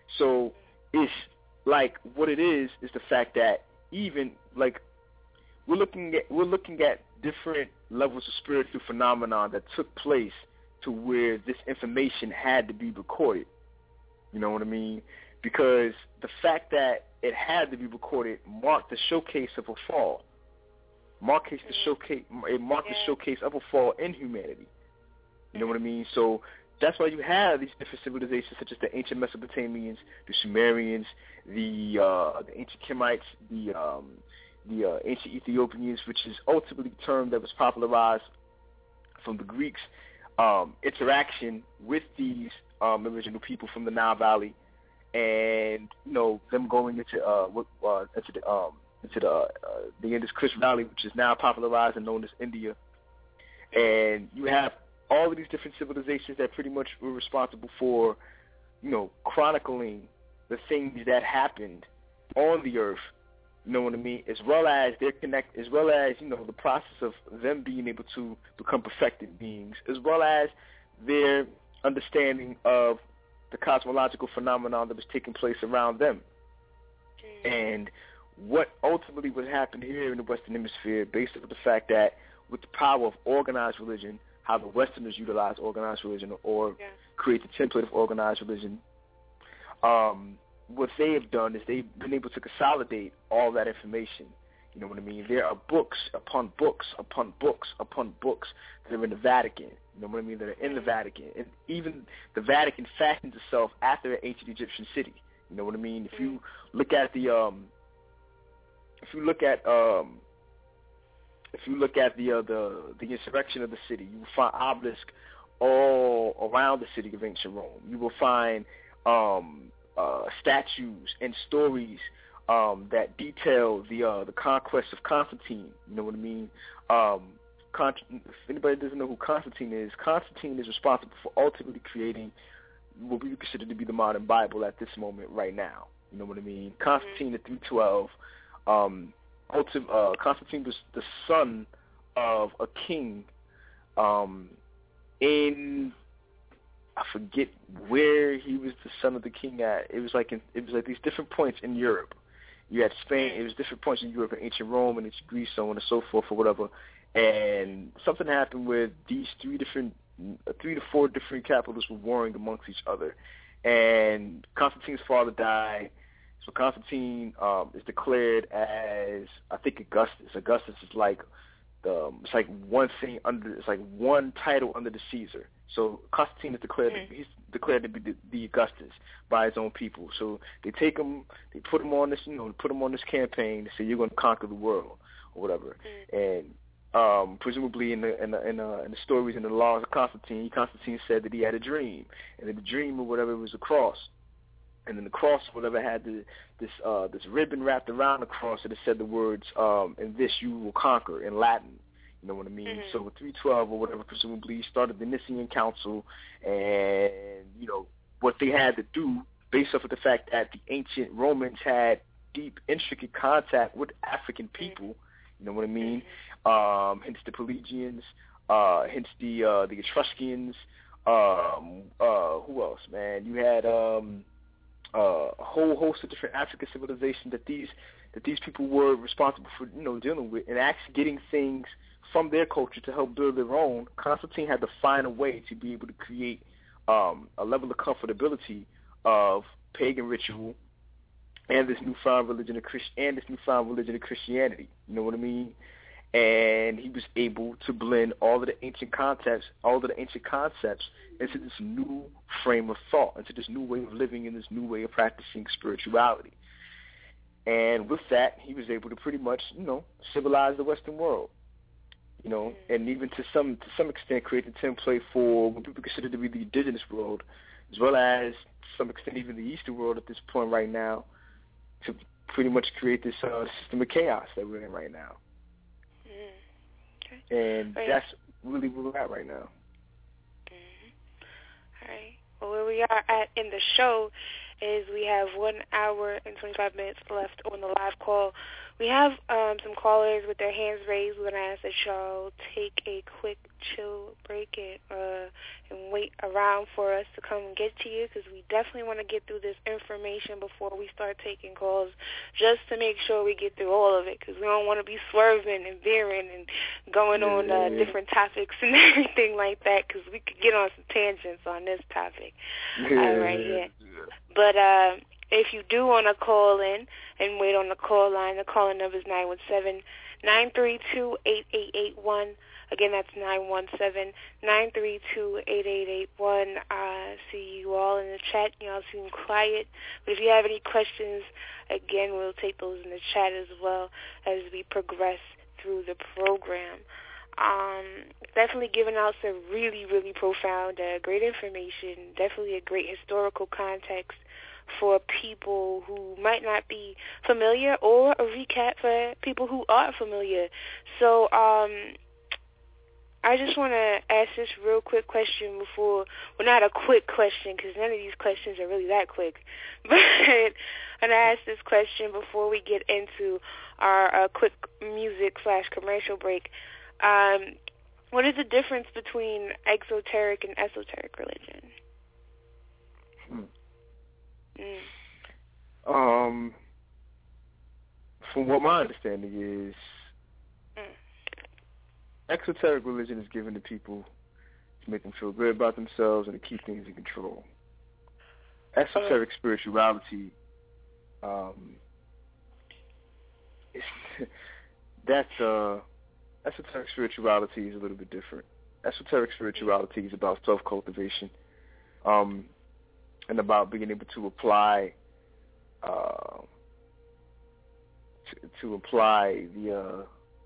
[SPEAKER 4] So it's like what it is is the fact that even like we're looking at we're looking at different levels of spiritual phenomenon that took place to where this information had to be recorded. You know what I mean? Because the fact that it had to be recorded marked the showcase of a fall. Marked the showcase. It marked the showcase of a fall in humanity. You know what I mean? So that's why you have these different civilizations, such as the ancient Mesopotamians, the Sumerians, the uh, the ancient Kemites, the um, the uh, ancient Ethiopians, which is ultimately a term that was popularized from the Greeks. Um, interaction with these um, original people from the Nile Valley, and you know them going into uh, uh into the um into the uh, the Indus Kush Valley, which is now popularized and known as India. And you have all of these different civilizations that pretty much were responsible for, you know, chronicling the things that happened on the earth. You know what I mean? As well as their connect, as well as, you know, the process of them being able to become perfected beings, as well as their understanding of the cosmological phenomenon that was taking place around them. And what ultimately was happening here in the Western Hemisphere, based on the fact that with the power of organized religion, how the Westerners utilize organized religion or yeah. create the template of organized religion, um, what they have done is they've been able to consolidate all that information. You know what I mean? There are books upon books upon books upon books that are in the Vatican. You know what I mean? That are in the Vatican. And even the Vatican fashions itself after an ancient Egyptian city. You know what I mean? If you look at the, um, if you look at, um, if you look at the uh, the the insurrection of the city, you will find obelisks all around the city of ancient Rome. You will find um, uh, statues and stories um, that detail the uh, the conquest of Constantine. You know what I mean? Um, Con- if anybody doesn't know who Constantine is, Constantine is responsible for ultimately creating what we consider to be the modern Bible at this moment right now. You know what I mean? Constantine the three twelve. Um, ulti- uh, Constantine was the son of a king um, in, I forget where he was the son of the king at. It was like in, it was like these different points in Europe. You had Spain. It was different points in Europe, and ancient Rome, and ancient Greece, so on and so forth, or whatever. And something happened where these three different, three to four different capitals were warring amongst each other. And Constantine's father died. So Constantine um, is declared as, I think, Augustus. Augustus is like the, it's like one thing under, it's like one title under the Caesar. So Constantine is declared, mm-hmm. he's declared to be the, the Augustus by his own people. So they take him, they put him on this, you know, put him on this campaign to say you're going to conquer the world or whatever. Mm-hmm. And um, presumably in the in the, in the in the stories and the laws of Constantine, Constantine said that he had a dream, and that the dream or whatever was a cross. And then the cross, whatever, had the, this uh, this ribbon wrapped around the cross, and it said the words, um, "In this you will conquer," in Latin. You know what I mean? Mm-hmm. So with three twelve or whatever, presumably, started the Nicene Council, and you know what they had to do, based off of the fact that the ancient Romans had deep, intricate contact with African people. Mm-hmm. You know what I mean? Um, hence the Pelagians, uh, hence the uh, the Etruscans. Um, uh, who else, man? You had um, Uh, a whole host of different African civilizations that these that these people were responsible for, you know, dealing with, and actually getting things from their culture to help build their own. Constantine had to find a way to be able to create um, a level of comfortability of pagan ritual and this newfound religion of Christ and this newfound religion of Christianity. You know what I mean? And he was able to blend all of the ancient concepts, all of the ancient concepts into this new frame of thought, into this new way of living and this new way of practicing spirituality. And with that, he was able to pretty much, you know, civilize the Western world, you know, and even to some to some extent create the template for what people consider to be the indigenous world, as well as to some extent even the Eastern world at this point right now, to pretty much create this uh, system of chaos that we're in right now.
[SPEAKER 3] Okay.
[SPEAKER 4] And
[SPEAKER 3] right.
[SPEAKER 4] that's really where we're at right now.
[SPEAKER 3] Mm-hmm. All right. Well, where we are at in the show is we have one hour and twenty-five minutes left on the live call we have um, some callers with their hands raised. We're going to ask that y'all take a quick chill break and, uh, and wait around for us to come and get to you, because we definitely want to get through this information before we start taking calls, just to make sure we get through all of it, because we don't want to be swerving and veering and going yeah, on uh, yeah. different topics and everything like that, because we could get on some tangents on this topic. Yeah, all right, yeah. yeah. But uh, if you do want to call in and wait on the call line, the calling number is nine one seven, nine three two, eight eight eight one. Again, that's nine one seven, nine three two, eight eight eight one. I see you all in the chat. Y'all seem quiet. But if you have any questions, again, we'll take those in the chat as well as we progress through the program. Um, definitely giving out some really, really profound, uh, great information, definitely a great historical context for people who might not be familiar, or a recap for people who are familiar. So um, I just want to ask this real quick question before, well, not a quick question, because none of these questions are really that quick, but I'm going to ask this question before we get into our uh, quick music slash commercial break. Um, what is the difference between exoteric and esoteric religion?
[SPEAKER 4] Hmm.
[SPEAKER 3] Mm.
[SPEAKER 4] Um, from what my understanding is, mm. exoteric religion is given to people to make them feel good about themselves and to keep things in control. Esoteric uh. spirituality, um, that's uh. Esoteric spirituality is a little bit different. Esoteric spirituality is about self-cultivation, um, and about being able to apply, uh, to, to apply the uh,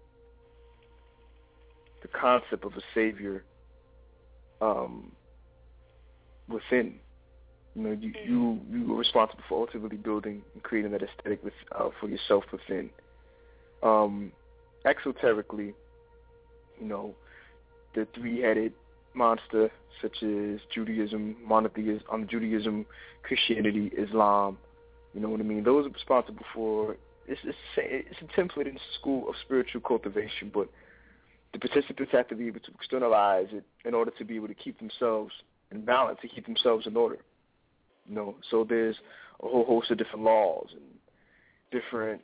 [SPEAKER 4] the concept of a savior um, within. You know, you, you you are responsible for ultimately building and creating that aesthetic with, uh, for yourself within. Um, exoterically, you know, the three-headed monster, such as Judaism, monotheism, um, Judaism, Christianity, Islam. You know what I mean? Those are responsible for. It's it's, it's a template in school of spiritual cultivation, but the participants have to be able to externalize it in order to be able to keep themselves in balance, to keep themselves in order. You know, so there's a whole host of different laws and different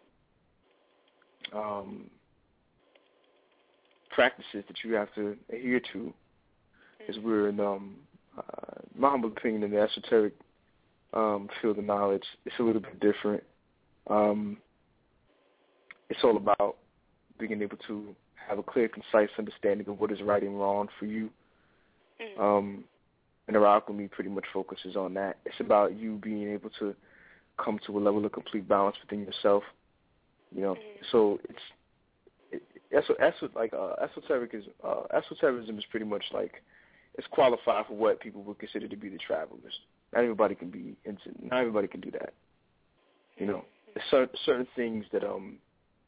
[SPEAKER 4] um, practices that you have to adhere to, as we're in um, uh, my humble opinion in the esoteric um, field of knowledge. It's a little bit different. Um, it's all about being able to have a clear, concise understanding of what is right and wrong for you. Um, and our alchemy pretty much focuses on that. It's about you being able to come to a level of complete balance within yourself. You know, so it's Eso, eso, like uh, esoteric is uh, esotericism is pretty much like it's qualified for what people would consider to be the travelers. Not everybody can be into. Not everybody can do that. You know, there's certain certain things that um,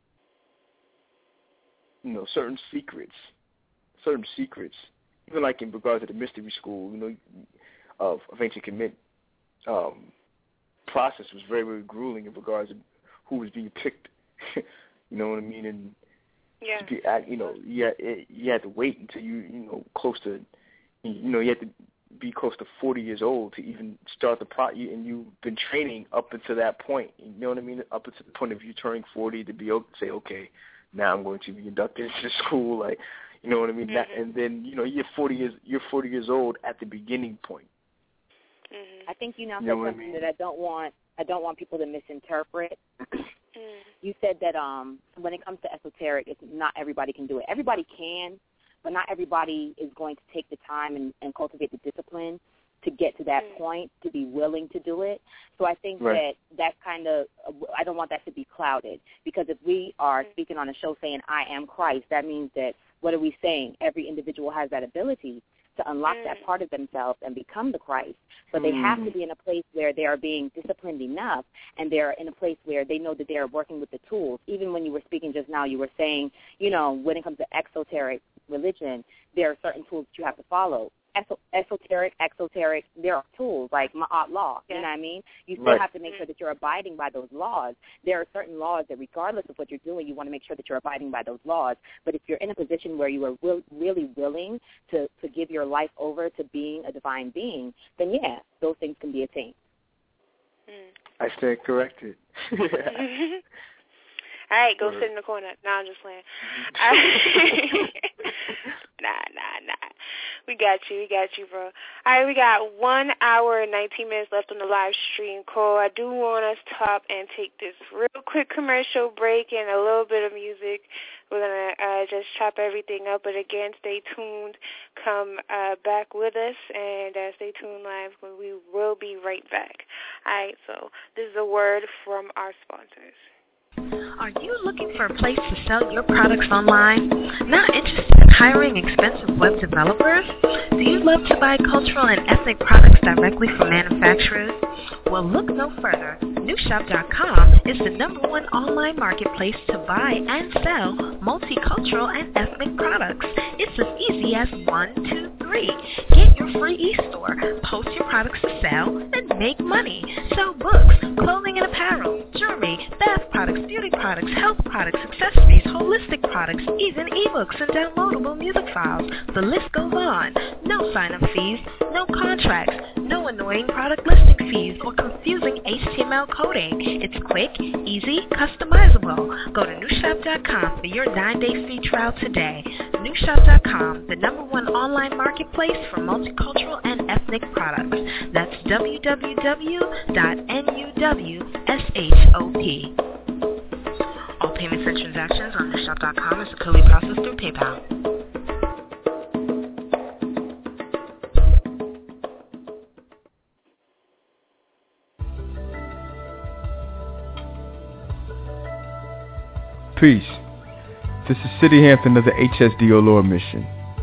[SPEAKER 4] you know, certain secrets, certain secrets. Even like in regards to the mystery school, you know, of, of ancient commit um, process was very very grueling in regards to who was being picked. You know what I mean? And
[SPEAKER 3] yeah,
[SPEAKER 4] to be at, you know, you had, you had to wait until you, you know, close to, you know, you had to be close to forty years old to even start the pro, and you've been training up until that point. You know what I mean? Up until the point of you turning forty to be able to say, okay, now I'm going to be inducted into school, like, you know what I mean?
[SPEAKER 3] Mm-hmm.
[SPEAKER 4] That, and then, you know, you're forty years, you're forty years old at the beginning point.
[SPEAKER 3] Mm-hmm.
[SPEAKER 5] I think you now
[SPEAKER 4] you
[SPEAKER 5] said
[SPEAKER 4] know
[SPEAKER 5] something I mean? that I don't want. I don't want people to misinterpret.
[SPEAKER 3] Mm.
[SPEAKER 5] You said that um, when it comes to esoteric, it's not everybody can do it. Everybody can, but not everybody is going to take the time and, and cultivate the discipline to get to that
[SPEAKER 3] mm.
[SPEAKER 5] point, to be willing to do it. So I think
[SPEAKER 4] right.
[SPEAKER 5] that that kind of, I don't want that to be clouded, because if we are
[SPEAKER 3] mm.
[SPEAKER 5] speaking on a show saying, I am Christ, that means that, what are we saying? Every individual has that ability to unlock
[SPEAKER 3] mm.
[SPEAKER 5] that part of themselves and become the Christ. But
[SPEAKER 4] mm.
[SPEAKER 5] they have to be in a place where they are being disciplined enough, and they're in a place where they know that they are working with the tools. Even when you were speaking just now, you were saying, you know, when it comes to exoteric religion, there are certain tools that you have to follow. esoteric, exoteric, there are tools like Ma'at law, yeah. you know what I mean? You still
[SPEAKER 4] right.
[SPEAKER 5] have to make sure that you're abiding by those laws. There are certain laws that regardless of what you're doing, you want to make sure that you're abiding by those laws. But if you're in a position where you are will, really willing to, to give your life over to being a divine being, then, yeah, those things can be attained.
[SPEAKER 3] Mm.
[SPEAKER 4] I stand corrected.
[SPEAKER 3] All right, go right. sit in the corner. No, I'm just playing. nah, nah, nah. We got you. We got you, bro. All right, we got one hour and nineteen minutes left on the live stream, Cole. I do want us to stop and take this real quick commercial break and a little bit of music. We're going to uh, just chop everything up. But, again, stay tuned. Come uh, back with us and uh, stay tuned live. We will be right back. All right, so this is a word from our sponsors.
[SPEAKER 1] Are you looking for a place to sell your products online? Not interested in hiring expensive web developers? Do you love to buy cultural and ethnic products directly from manufacturers? Well, look no further. New Shop dot com is the number one online marketplace to buy and sell multicultural and ethnic products. It's as easy as one, two, three. Get your free e-store, post your products to sell, and make money. Sell books, clothing and apparel, jewelry, bath products, beauty products, health products, accessories, holistic products, even ebooks and downloadable music files. The list goes on. No sign-up fees, no contracts, no annoying product listing fees or confusing H T M L coding. It's quick, easy, customizable. Go to New Shop dot com for your nine-day free trial today. New Shop dot com, the number one online marketplace for multicultural and ethnic products. That's w w w dot new shop. All payments and transactions on New Shop dot com are securely processed through PayPal.
[SPEAKER 6] Peace. This is City Hampton of the H S D O Lord Mission.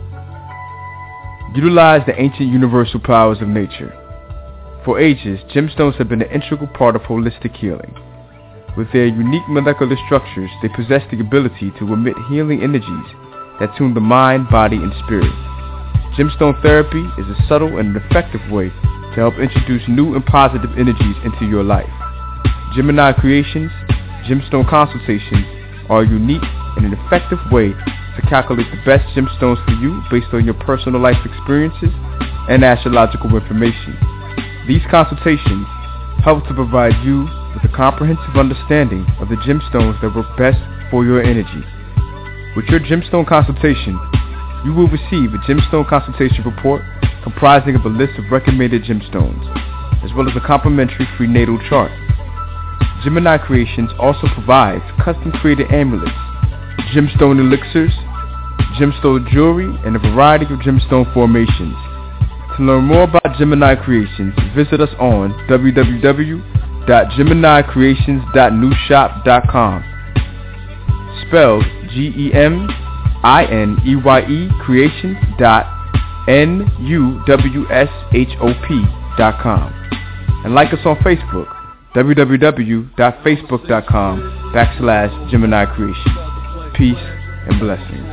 [SPEAKER 6] Utilize the ancient universal powers of nature. For ages, gemstones have been an integral part of holistic healing. With their unique molecular structures, they possess the ability to emit healing energies that tune the mind, body, and spirit. Gemstone therapy is a subtle and effective way to help introduce new and positive energies into your life. Gemini Creations, gemstone consultations are a unique and an effective way to calculate the best gemstones for you based on your personal life experiences and astrological information. These consultations help to provide you with a comprehensive understanding of the gemstones that work best for your energy. With your gemstone consultation, you will receive a gemstone consultation report comprising of a list of recommended gemstones, as well as a complimentary free natal chart. Gemini Creations also provides custom-created amulets, gemstone elixirs, gemstone jewelry, and a variety of gemstone formations. To learn more about Gemini Creations, visit us on w w w dot gemini creations dot new shop dot com. Spelled G E M I N E Y E creations dot N U W S H O P dot com. And like us on Facebook, w w w dot facebook dot com backslash Gemini Creations. Peace and blessings.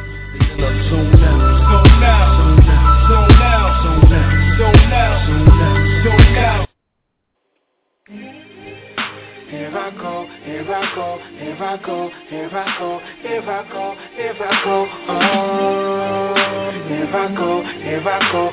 [SPEAKER 7] Here I go, here I go, here I go, here I go, here I go, here I go, oh, here I go, here I go,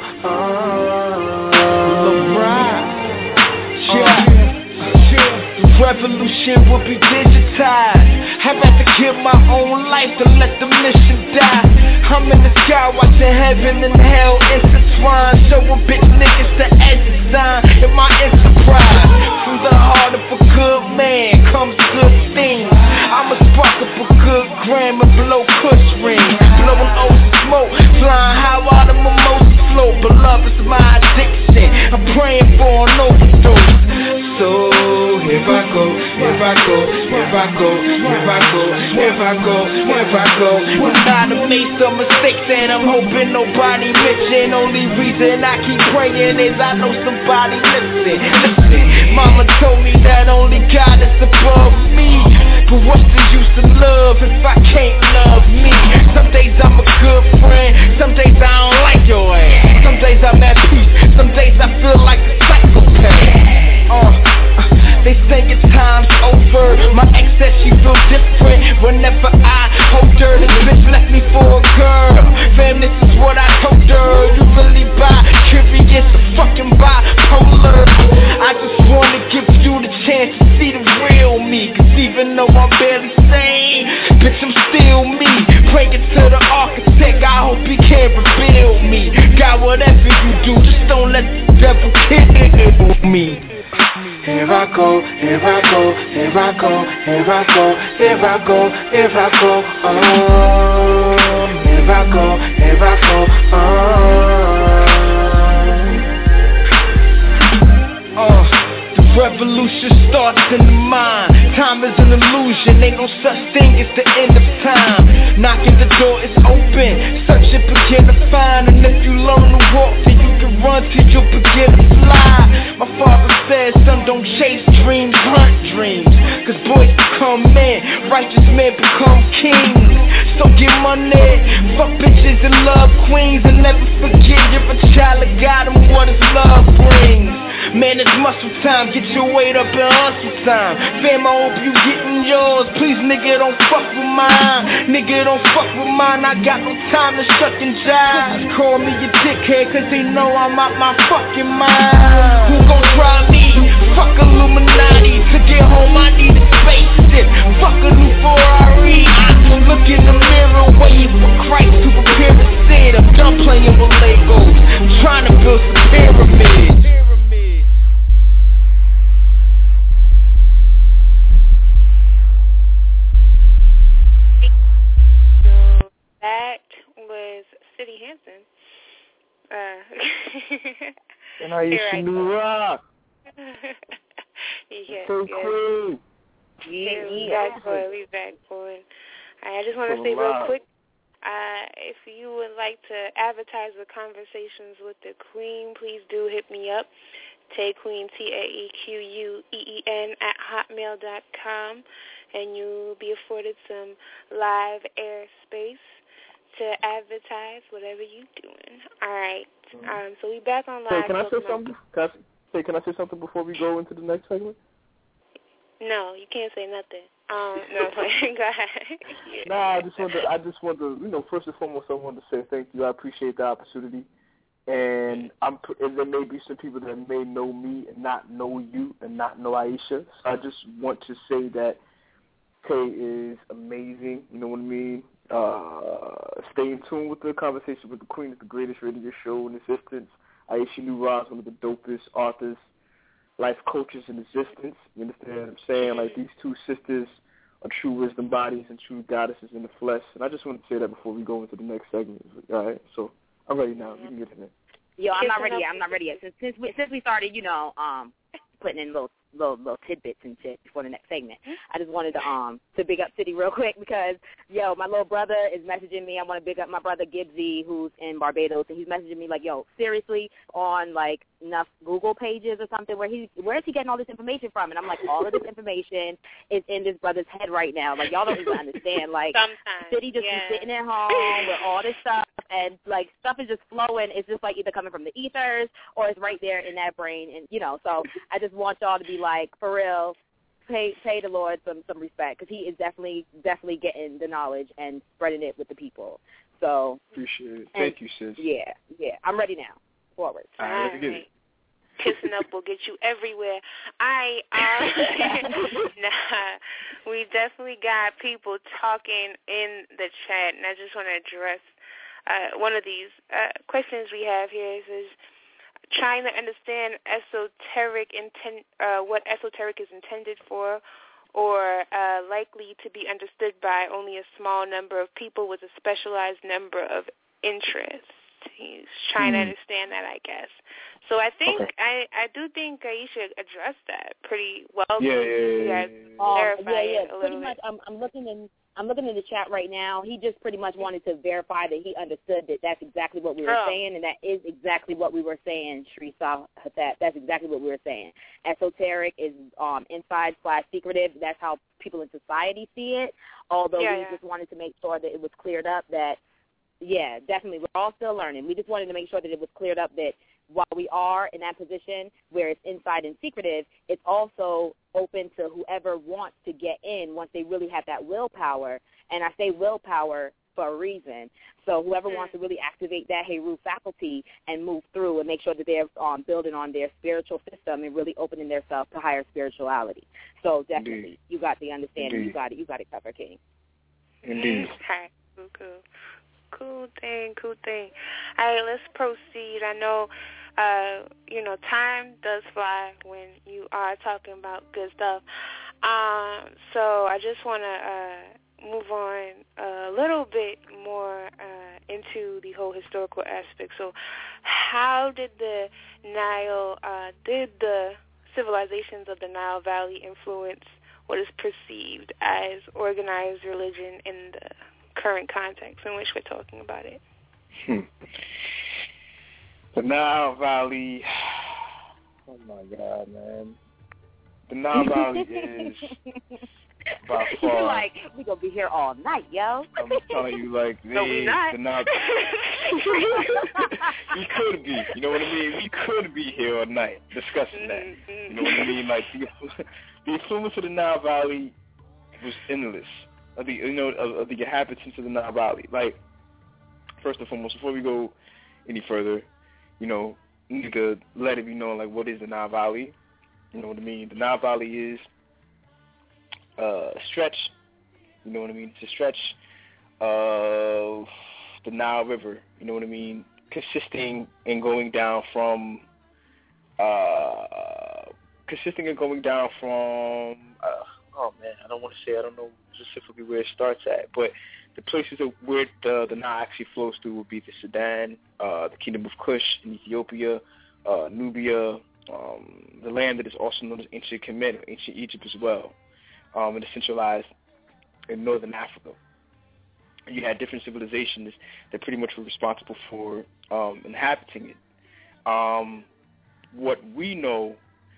[SPEAKER 7] oh, LeBron, yeah. Revolution will be digitized. I've had to kill my own life to let the mission die. I'm in the sky watching heaven and hell intertwine, showing bitch niggas the edge design in my enterprise. From the heart of a good man comes good things. I'm a spark up a good gram and blow kush rings, blowing old smoke, flying high while the mimosa float. Beloved is my addiction, I'm praying for an overdose. So here I go, here I go, here I go, here I go, here I go, here I go. When I done made some mistakes and I'm hoping nobody mention. Only reason I keep praying is I know somebody listen. Listen, mama told me that only God is above me. But what's the use of love if I can't love me? Some days I'm a good friend, some days I don't like your ass. Some days steal me. Bring it to the architect, I hope he can rebuild me. God, whatever you do, just don't let the devil kill me. Here I go, here I go, here I go, here I go, here I go, here I go, oh. Here I go, here I go, oh. Uh. Revolution starts in the mind. Time is an illusion, ain't no such thing as the end of time. Knocking the door is open, search it, begin to find. And if you learn to walk, then you can run till you begin to fly. My father said, son, don't chase dreams, hunt dreams. Cause boys become men, righteous men become kings. So get money, fuck bitches and love queens. And never forget you're a child of God and what his love brings. Man, it's muscle time, get your weight up and hustle time. Fam, I hope you getting yours, please nigga don't fuck with mine. Nigga don't fuck with mine, I got no time to shuck and jive. Call me a dickhead cause they know I'm out my fucking mind. Who gon' try me? Fuck Illuminati. To get home I need a spaceship. Fuck a new Ferrari. Look in the mirror, waiting for Christ to appear and say it. I'm done playing with Legos, I'm trying to build some pyramids.
[SPEAKER 3] That was City Hanson. Uh,
[SPEAKER 4] and I used to new rock.
[SPEAKER 3] Yes,
[SPEAKER 4] so
[SPEAKER 3] yes.
[SPEAKER 4] cool.
[SPEAKER 3] Yeah, we back for it. We back for it. I just want to say real quick, uh, if you would like to advertise the conversations with the Queen, please do hit me up. Tay Queen, T A E Q U E E N at hotmail dot com, and you'll be afforded some live air space to advertise whatever you're doing. All right. Um, so we back on live.
[SPEAKER 4] Hey, can I say something? Can I, hey, can I say something before we go into the next segment?
[SPEAKER 3] No, you can't say nothing. Um, no, go ahead.
[SPEAKER 4] Nah, I just want to. I just want to. You know, first and foremost, I want to say thank you. I appreciate the opportunity, and I'm. And there may be some people that may know me and not know you and not know Aisha. So I just want to say that Tay is amazing. You know what I mean? Uh, stay in tune with the conversation with the Queen. It's the greatest radio show in existence. Aisha New Roz, one of the dopest authors, life coaches in existence. You understand what I'm saying? Like, these two sisters are true wisdom bodies and true goddesses in the flesh. And I just want to say that before we go into the next segment. All right? So I'm ready now. You can get in there.
[SPEAKER 5] Yo, I'm not ready yet. I'm not ready yet. Since since we, since we started, you know, um, putting in little little little tidbits and shit before the next segment, I just wanted to um to big up City real quick because yo, my little brother is messaging me. I want to big up my brother Gibbsy, who's in Barbados, and he's messaging me like, yo, seriously, on like enough Google pages or something where he where is he getting all this information from? And I'm like, all of this information is in this brother's head right now. Like, y'all don't even understand. Like,
[SPEAKER 3] Sometimes,
[SPEAKER 5] City just
[SPEAKER 3] yeah.
[SPEAKER 5] be sitting at home with all this stuff, and like stuff is just flowing. It's just like either coming from the ethers or it's right there in that brain. And you know, so I just want y'all to be like, for real, pay pay the Lord some some respect because he is definitely definitely getting the knowledge and spreading it with the people. So
[SPEAKER 4] appreciate it.
[SPEAKER 5] And,
[SPEAKER 4] Thank you, sis.
[SPEAKER 5] Yeah, yeah. I'm ready now. Forward.
[SPEAKER 4] All right, let's get it.
[SPEAKER 3] Kissing up will get you everywhere. I um, nah, we definitely got people talking in the chat, and I just want to address uh, one of these uh, questions we have here. It says, trying to understand esoteric intent, uh, what esoteric is intended for, or uh, likely to be understood by only a small number of people with a specialized number of interests. He's trying mm. to understand that, I guess. So I think okay. I, I do think uh, you should address that pretty well.
[SPEAKER 4] Yeah, yeah, yeah.
[SPEAKER 5] Um,
[SPEAKER 3] clarify
[SPEAKER 5] yeah, yeah.
[SPEAKER 3] it a
[SPEAKER 5] pretty
[SPEAKER 3] little
[SPEAKER 5] much.
[SPEAKER 3] bit.
[SPEAKER 5] I'm, I'm looking in. I'm looking in the chat right now. He just pretty much wanted to verify that he understood that that's exactly what we were
[SPEAKER 3] oh.
[SPEAKER 5] saying, and that is exactly what we were saying, Shri Sahat. That's exactly what we were saying. Esoteric is um, inside slash secretive. That's how people in society see it, although
[SPEAKER 3] yeah,
[SPEAKER 5] we
[SPEAKER 3] yeah.
[SPEAKER 5] just wanted to make sure that it was cleared up that, yeah, definitely. We're all still learning. We just wanted to make sure that it was cleared up that while we are in that position where it's inside and secretive, it's also open to whoever wants to get in once they really have that willpower. And I say willpower for a reason. So whoever wants to really activate that Heru faculty and move through and make sure that they're um, building on their spiritual system and really opening themselves to higher spirituality. So definitely,
[SPEAKER 4] Indeed.
[SPEAKER 5] you got the understanding.
[SPEAKER 4] Indeed.
[SPEAKER 5] You got it. You got it covered, King.
[SPEAKER 4] Indeed.
[SPEAKER 3] Hi. Cool, cool. Cool thing, cool thing. All right, let's proceed. I know, uh, you know, time does fly when you are talking about good stuff. Um, so I just want to uh, move on a little bit more uh, into the whole historical aspect. So how did the Nile, uh, did the civilizations of the Nile Valley influence what is perceived as organized religion in the current context in which we're talking about it?
[SPEAKER 4] Hmm. The Nile Valley, oh my God, man. The Nile Valley is by far.
[SPEAKER 5] You're like, we're going to be here all night, yo.
[SPEAKER 4] I'm telling you, like, they,
[SPEAKER 3] no, we not.
[SPEAKER 4] the Nile We could be, you know what I mean? We could be here all night discussing that. You know what I mean? Like, the, the influence of the Nile Valley was endless. Of the, you know, of, of the inhabitants of the Nile Valley. Like, first and foremost, before we go any further, you know, we need to let it be known, like, what is the Nile Valley? You know what I mean? The Nile Valley is uh, a stretch, you know what I mean? It's a stretch of the Nile River, you know what I mean? Consisting in going down from, uh, consisting in going down from, uh, oh man, I don't want to say, I don't know specifically where it starts at, but the places of where the, the Nile actually flows through would be the Sudan, uh, the Kingdom of Kush in Ethiopia, uh, Nubia, um, the land that is also known as Ancient Kemet, Ancient Egypt as well, um, and it's centralized in northern Africa. You had different civilizations that pretty much were responsible for um, inhabiting it. Um, what we know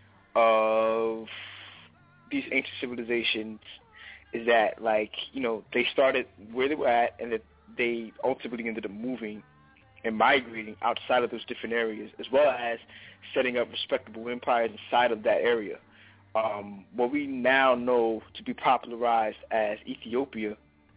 [SPEAKER 4] of these ancient civilizations is that, like, you know, they started where they were at, and that they ultimately ended up moving and migrating outside of those different areas, as well as setting up respectable empires inside of that area. Um, what we now know to be popularized as Ethiopia,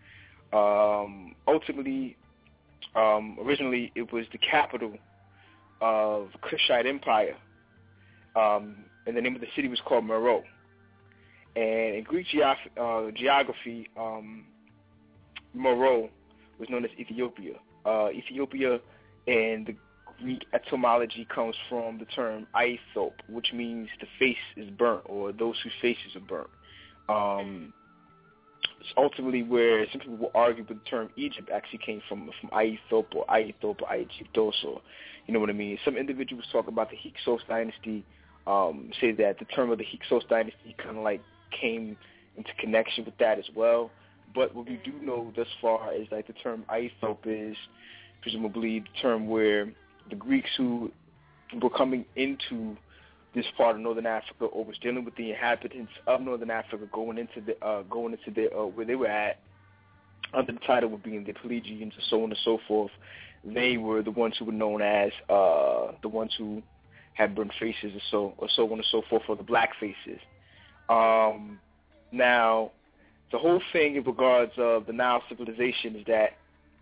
[SPEAKER 4] um, ultimately, um, originally it was the capital of Kushite Empire, um, and the name of the city was called Meroe. And in Greek geography, uh, geography um, Meroe was known as Ethiopia. Uh, Ethiopia in the Greek etymology comes from the term Aethop, which means the face is burnt, or those whose faces are burnt. Um, it's ultimately where some people will argue that the term Egypt actually came from, from Aethop or Aethop or Aegyptos, or, you know what I mean? Some individuals talk about the Hyksos dynasty, um, say that the term of the Hyksos dynasty kind of like came into connection with that as well. But what we do know thus far is like the term Aethop is presumably the term where the Greeks who were coming into this part of northern Africa, or was dealing with the inhabitants of northern Africa going into the uh, going into the uh, where they were at, under the title of being the Pelagians, and so on and so forth. They were the ones who were known as uh, the ones who had burnt faces, or so, or so on and so forth, or the black faces. Um, now, the whole thing in regards of the Nile civilization is that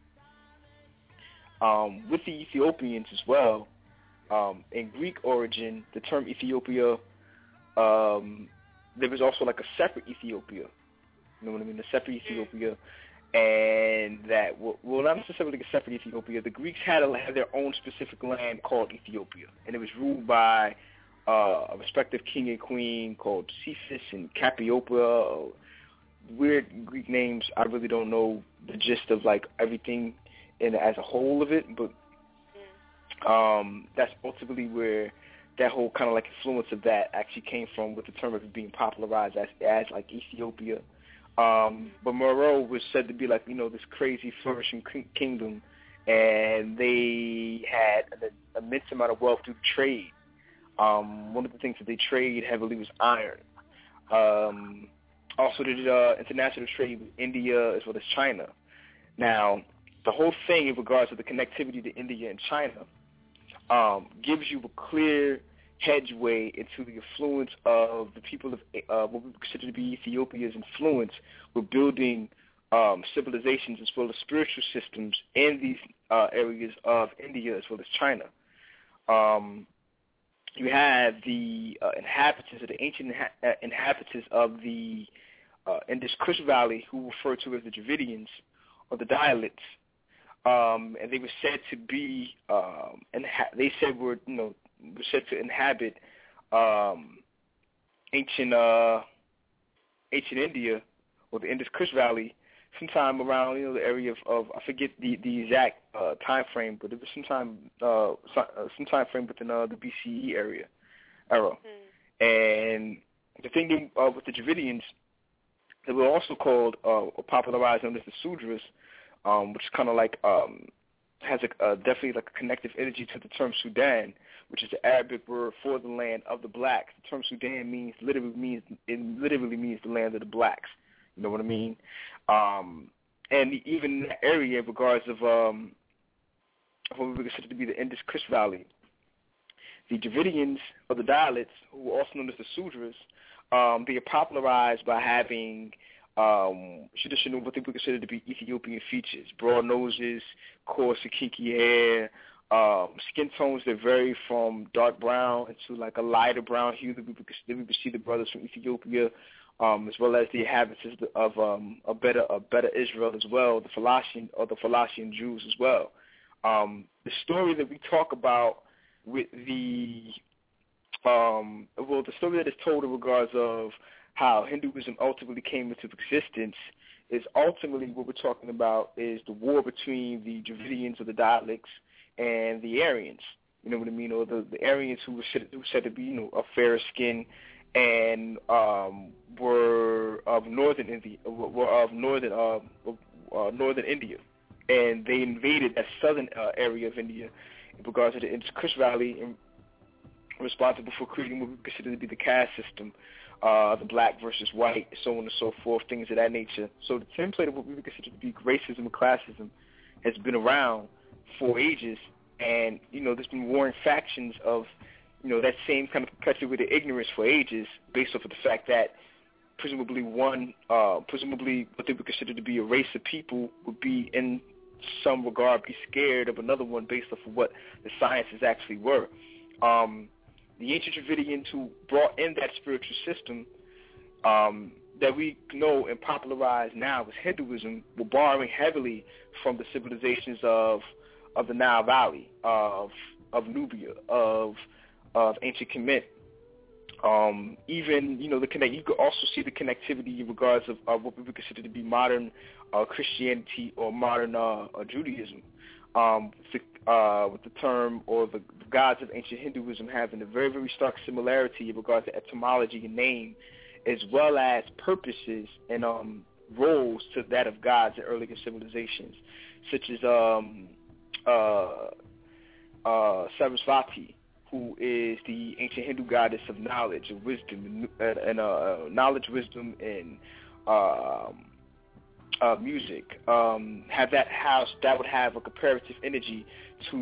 [SPEAKER 4] um, with the Ethiopians as well, um, in Greek origin, the term Ethiopia, um, there was also like a separate Ethiopia. You know what I mean? A separate Ethiopia, and that, well, not necessarily a separate Ethiopia. The Greeks had, a, had their own specific land called Ethiopia, and it was ruled by uh, a respective king and queen called Cephas and Capiopa. Weird Greek names. I really don't know the gist of like everything in as a whole of it, but um, that's ultimately where that whole kind of like influence of that actually came from, with the term of it being popularized as as like Ethiopia. Um, but Meroe was said to be like, you know, this crazy flourishing kingdom, and they had an immense amount of wealth through trade. Um, one of the things that they trade heavily was iron. Um, also did uh, international trade with India as well as China. Now, the whole thing in regards to the connectivity to India and China um, gives you a clear hedgeway into the influence of the people of uh, what we consider to be Ethiopia's influence with building um, civilizations as well as spiritual systems in these uh, areas of India as well as China. Um, you have the uh, inhabitants, or the ancient inha- inhabitants of the uh, Indus Kush Valley, who were referred to as the Dravidians or the Dahlits, um, and they were said to be, um, and they said were you know were said to inhabit um, ancient uh, ancient India or the Indus Kush Valley, sometime around you know the area of, of I forget the the exact uh, time frame, but it was sometime uh, some time frame within uh, the B C E area era. Mm. And the thing uh, with the Dravidians, they were also called uh, or popularized known as the Sudras, um, which is kind of like um, has a, uh, definitely like a connective energy to the term Sudan, which is the Arabic word for the land of the blacks. The term Sudan means literally means it literally means the land of the blacks. You know what I mean? Um, and even in that area, in regards of um, what we consider to be the Indus Kush Valley, the Dravidians, or the Dahlits, who are also known as the Sudras, um, they are popularized by having um, traditional, what they would consider to be Ethiopian features: broad noses, coarse and kinky hair, um, skin tones that vary from dark brown into like a lighter brown hue that we would, that we would see the brothers from Ethiopia. Um, as well as the inhabitants of um, a better a better Israel as well, the Falashian or the Falashian Jews as well. Um, the story that we talk about with the um, well, the story that is told in regards of how Hinduism ultimately came into existence is ultimately what we're talking about is the war between the Dravidians or the Dahlits and the Aryans. You know what I mean, or the, the Aryans who were said, who were said to be you know a fairer skin and um, were of northern India, were of northern uh, uh, northern India, and they invaded that southern uh, area of India in regards to the Indus Kush Valley, and responsible for creating what we consider to be the caste system, uh, the black versus white, so on and so forth, things of that nature. So the template of what we consider to be racism and classism has been around for ages, and you know there's been warring factions of you know, that same kind of perpetuated ignorance for ages based off of the fact that presumably one, uh, presumably what they would consider to be a race of people would be in some regard be scared of another one based off of what the sciences actually were. Um, the ancient Dravidians who brought in that spiritual system um, that we know and popularize now as Hinduism were borrowing heavily from the civilizations of of the Nile Valley, of of Nubia, of of ancient Kemet, um, even, you know, the connect. You could also see the connectivity in regards of uh, what we would consider to be modern uh, Christianity or modern uh, uh, Judaism, um, with, the, uh, with the term or the gods of ancient Hinduism having a very, very stark similarity in regards to etymology and name, as well as purposes and um, roles to that of gods in earlier civilizations, such as um, uh, uh, Sarasvati, who is the ancient Hindu goddess of knowledge, of wisdom, and, and uh, knowledge, wisdom, and um, uh, music. Um, have that house that would have a comparative energy to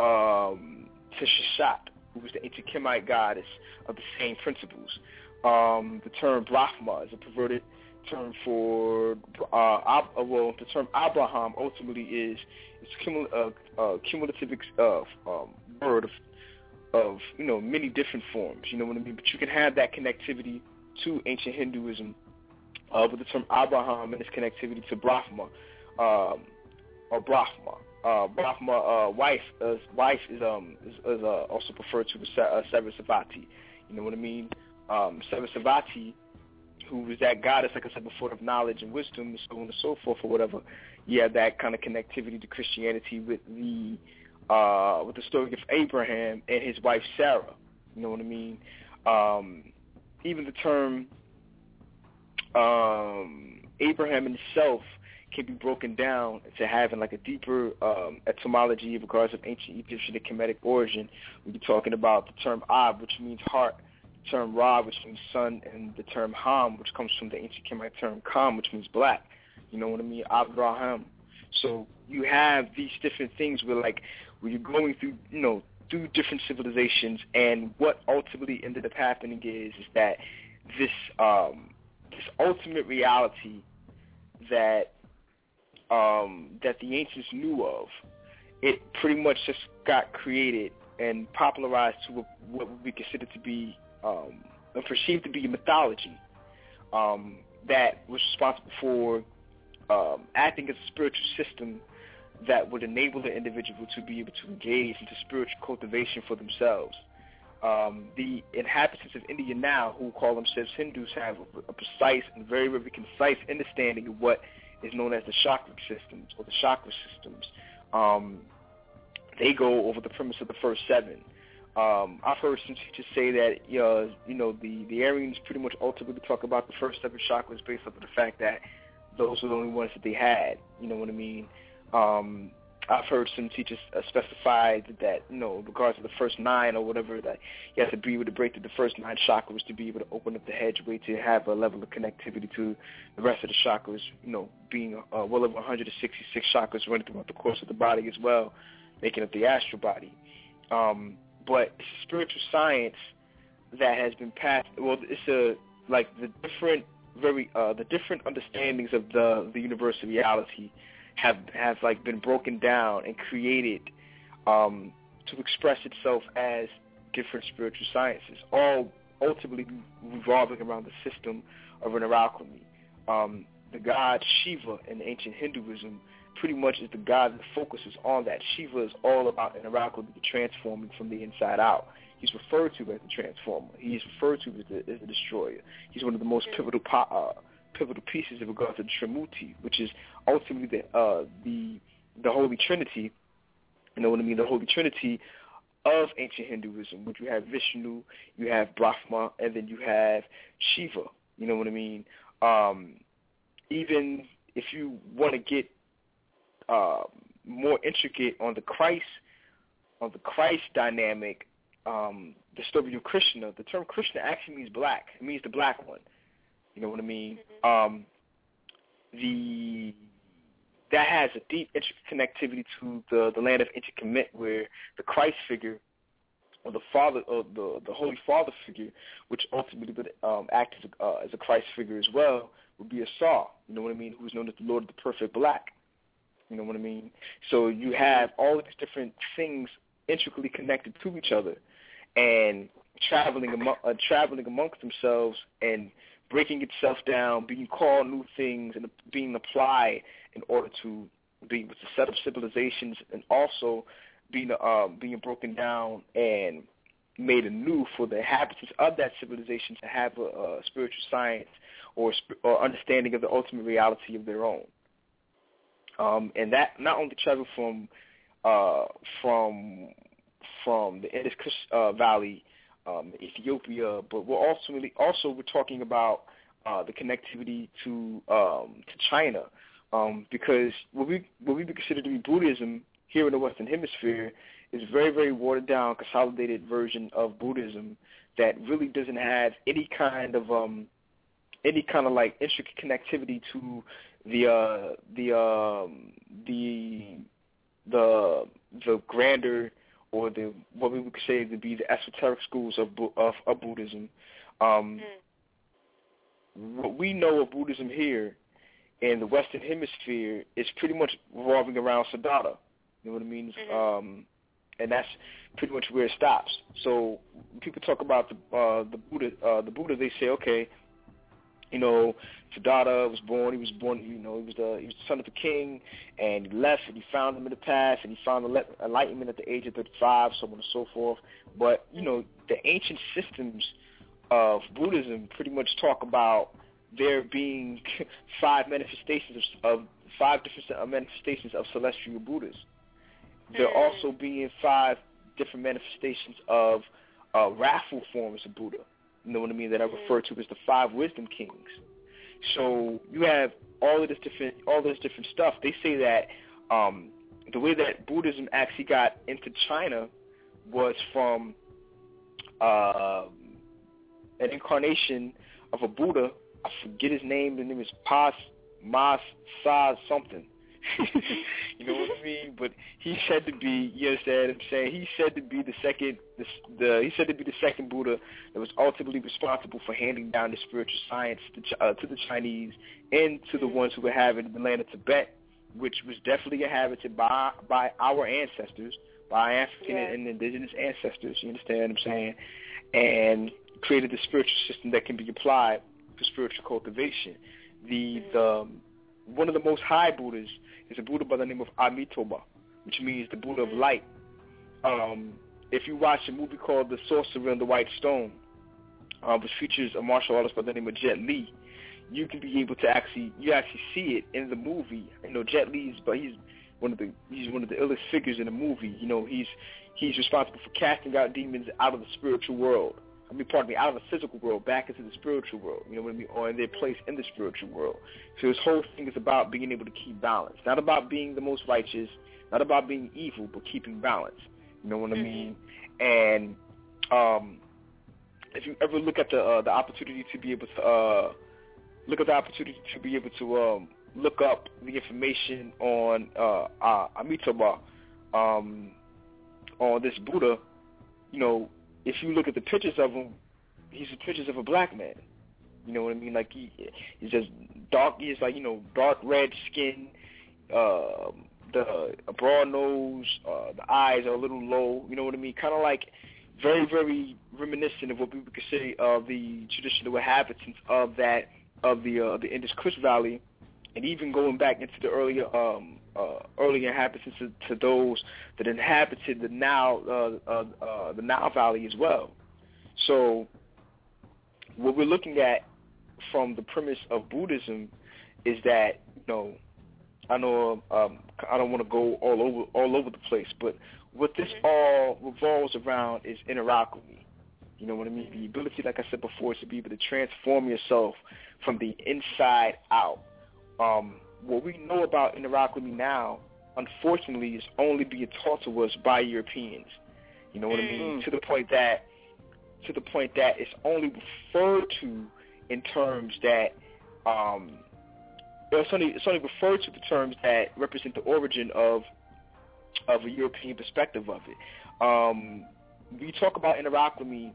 [SPEAKER 4] um, to Shashat, who was the ancient Kemite goddess of the same principles. Um, the term Brahma is a perverted term for uh, Ab- well, the term Abraham ultimately is is cumul- uh, uh, cumulative uh, um, word of of, you know, many different forms, you know what I mean? But you can have that connectivity to ancient Hinduism uh, with the term Abraham and its connectivity to Brahma, um, or Brahma. Uh, Brahma, uh, wife, uh, wife is um is, is uh, also referred to as uh, Sarasvati, you know what I mean? Um, Sarasvati, who is that goddess, like I said before, of knowledge and wisdom, and so on and so forth, or whatever. You have that kind of connectivity to Christianity with the Uh, with the story of Abraham and his wife Sarah, you know what I mean? Um, even the term um, Abraham itself can be broken down to having like a deeper um, etymology in regards of ancient Egyptian and Kemetic origin. When you're talking about the term Ab, which means heart, the term Ra, which means sun, and the term Ham, which comes from the ancient Kemetic term Kam, which means black. You know what I mean? Abraham. So you have these different things where, like, where you're going through, you know, through different civilizations, and what ultimately ended up happening is, is that this, um, this ultimate reality that, um, that the ancients knew of, it pretty much just got created and popularized to what we consider to be, um, and perceived to be mythology. Um, that was responsible for um, acting as a spiritual system that would enable the individual to be able to engage into spiritual cultivation for themselves. Um, the inhabitants of India now, who call themselves Hindus, have a, a precise and very, very concise understanding of what is known as the chakra systems or the chakra systems. Um, they go over the premise of the first seven. Um, I've heard some teachers say that uh, you know the, the Aryans pretty much ultimately talk about the first seven chakras based off of the fact that those were the only ones that they had. You know what I mean? Um, I've heard some teachers uh, specify that, that, you know, in regards to the first nine or whatever, that you have to be able to break through the first nine chakras to be able to open up the hedgeway to have a level of connectivity to the rest of the chakras, you know, being uh, well over one hundred sixty-six chakras running throughout the course of the body as well, making up the astral body. Um, but it's a spiritual science that has been passed. Well, it's a, like the different, very, uh, the different understandings of the, the universal reality have have like been broken down and created um, to express itself as different spiritual sciences, all ultimately revolving around the system of inner alchemy. Um, the god Shiva in ancient Hinduism pretty much is the god that focuses on that. Shiva is all about inner alchemy, transforming from the inside out. He's referred to as the transformer. He is referred to as the, as the destroyer. He's one of the most pivotal po- uh, pivotal pieces in regards to the Trimurti, which is ultimately the uh, the the Holy Trinity. You know what I mean? The Holy Trinity of ancient Hinduism, which you have Vishnu, you have Brahma, and then you have Shiva. You know what I mean? Um, even if you want to get uh, more intricate on the Christ on the Christ dynamic, um, the story of Krishna, the term Krishna actually means black. It means the black one. You know what I mean? Um, the that has a deep interconnectivity to the, the land of Ancient Kemet, where the Christ figure, or the Father, or the the Holy Father figure, which ultimately would um, act as a, uh, as a Christ figure as well, would be a Saw. You know what I mean? Who's known as the Lord of the Perfect Black. You know what I mean? So you have all of these different things intricately connected to each other, and traveling among, uh, traveling amongst themselves and breaking itself down, being called new things, and being applied in order to be able to set up civilizations, and also being um, being broken down and made anew for the inhabitants of that civilization to have a, a spiritual science or, or understanding of the ultimate reality of their own. Um, and that not only travel from uh, from from the Indus uh, Valley, Um, Ethiopia, but we're ultimately also we're talking about uh, the connectivity to um, to China, um, because what we what we consider to be Buddhism here in the Western Hemisphere is a very very watered down, consolidated version of Buddhism that really doesn't have any kind of um, any kind of like intricate connectivity to the uh, the um, the the the grander, or the what we would say to be the esoteric schools of of, of Buddhism. Um, mm. What we know of Buddhism here in the Western Hemisphere is pretty much revolving around Siddhartha. You know what I mean? Mm-hmm. Um, and that's pretty much where it stops. So when people talk about the uh, the Buddha, uh, the Buddha, they say, okay, you know, Siddhartha was born. He was born. You know, he was the he was the son of a king, and he left, and he found him in the past, and he found enlightenment at the age of thirty-five, so on and so forth. But you know, the ancient systems of Buddhism pretty much talk about there being five manifestations of, of five different manifestations of celestial Buddhas. There mm. also being five different manifestations of uh, wrathful forms of Buddha. You know what I mean? That I refer to as the five wisdom kings. So you have all of this different, all this different stuff. They say that um, the way that Buddhism actually got into China was from uh, an incarnation of a Buddha. I forget his name. His name is Pas Mas Sa something. You know what I mean? But he's said to be, you understand what I'm saying? He's said to be the second, the, the he's said to be the second Buddha that was ultimately responsible for handing down the spiritual science to, uh, to the Chinese and to the ones who were inhabiting the land of Tibet, which was definitely inhabited by by our ancestors, by African yeah. and indigenous ancestors. You understand what I'm saying? And created the spiritual system that can be applied deeper spiritual cultivation. The the one of the most high Buddhas is a Buddha by the name of Amitabha, which means the Buddha of light. Um, if you watch a movie called The Sorcerer and the White Stone, uh, which features a martial artist by the name of Jet Li, you can be able to actually you actually see it in the movie. You know, Jet Li's, but he's one of the he's one of the illest figures in the movie. You know, he's he's responsible for casting out demons out of the spiritual world. I mean, pardon me, out of the physical world back into the spiritual world. You know what I mean? Or in their place in the spiritual world. So his whole thing is about being able to keep balance. Not about being the most righteous, not about being evil, but keeping balance. You know what I mean? And um, if you ever look at the uh, the opportunity to be able to uh, look at the opportunity to be able to um, look up the information on uh, uh, Amitabha, um, on this Buddha, you know, if you look at the pictures of him, he's the pictures of a black man. You know what I mean? Like he, he's just dark. He's like you know dark red skin, uh, the a broad nose, uh, the eyes are a little low. You know what I mean? Kind of like very very reminiscent of what people could say of the traditional inhabitants of that of the uh, the Indus Kush Valley, and even going back into the earlier um, uh, earlier inhabitants to, to those that inhabited the Nile uh, uh, uh, the Nile Valley as well. So what we're looking at from the premise of Buddhism is that you know I know um, I don't want to go all over all over the place, but what this all revolves around is inner alchemy. You know what I mean? The ability, like I said before, is to be able to transform yourself from the inside out. Um, what we know about inner alchemy now, unfortunately, is only being taught to us by Europeans. You know what I mean? To the point that, to the point that it's only referred to in terms that, um, it's only it's only referred to the terms that represent the origin of of a European perspective of it. Um, we talk about inner alchemy.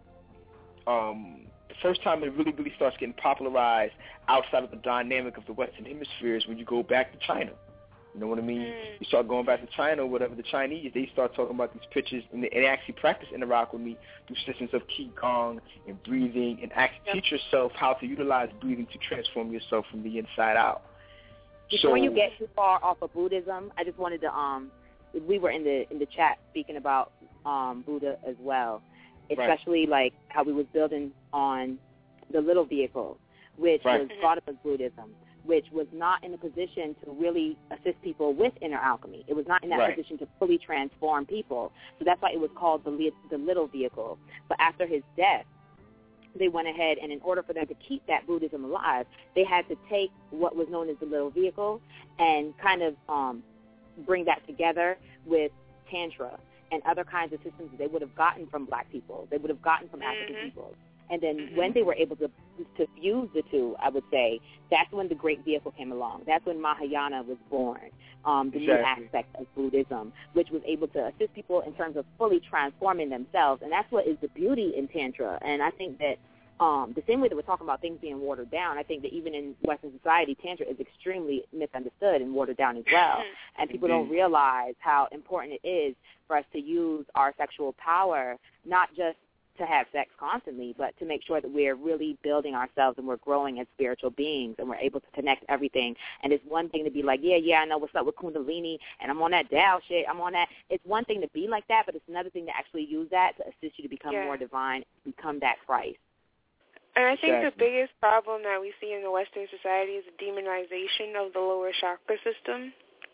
[SPEAKER 4] Um, the first time it really, really starts getting popularized outside of the dynamic of the Western Hemisphere is when you go back to China. You know what I mean? Mm. You start going back to China or whatever, the Chinese, they start talking about these pictures, and they, and they actually practice inner alchemy through systems of Qigong and breathing, and actually yep. teach yourself how to utilize breathing to transform yourself from the inside out.
[SPEAKER 5] Before
[SPEAKER 4] so,
[SPEAKER 5] you get too far off of Buddhism, I just wanted to, um, we were in the in the chat speaking about um, Buddha as well, especially right. like how we was building on the little vehicle, which right. was brought up as Buddhism, which was not in a position to really assist people with inner alchemy. It was not in that right. position to fully transform people. So that's why it was called the, li- the little vehicle. But after his death, they went ahead, and in order for them to keep that Buddhism alive, they had to take what was known as the little vehicle and kind of um, bring that together with Tantra and other kinds of systems that they would have gotten from black people, they would have gotten from African mm-hmm. people. And then mm-hmm. when they were able to to fuse the two, I would say, that's when the great vehicle came along. That's when Mahayana was born, um, the exactly. new aspect of Buddhism, which was able to assist people in terms of fully transforming themselves. And that's what is the beauty in Tantra. And I think that um, the same way that we're talking about things being watered down, I think that even in Western society, Tantra is extremely misunderstood and watered down as well. And people don't realize how important it is for us to use our sexual power, not just to have sex constantly, but to make sure that we're really building ourselves and we're growing as spiritual beings and we're able to connect everything. And it's one thing to be like, yeah, yeah, I know what's up with Kundalini and I'm on that Tao shit, I'm on that. It's one thing to be like that, but it's another thing to actually use that to assist you to become yeah. more divine, become that Christ.
[SPEAKER 3] And I think
[SPEAKER 4] exactly.
[SPEAKER 3] the biggest problem that we see in the Western society is the demonization of the lower chakra system.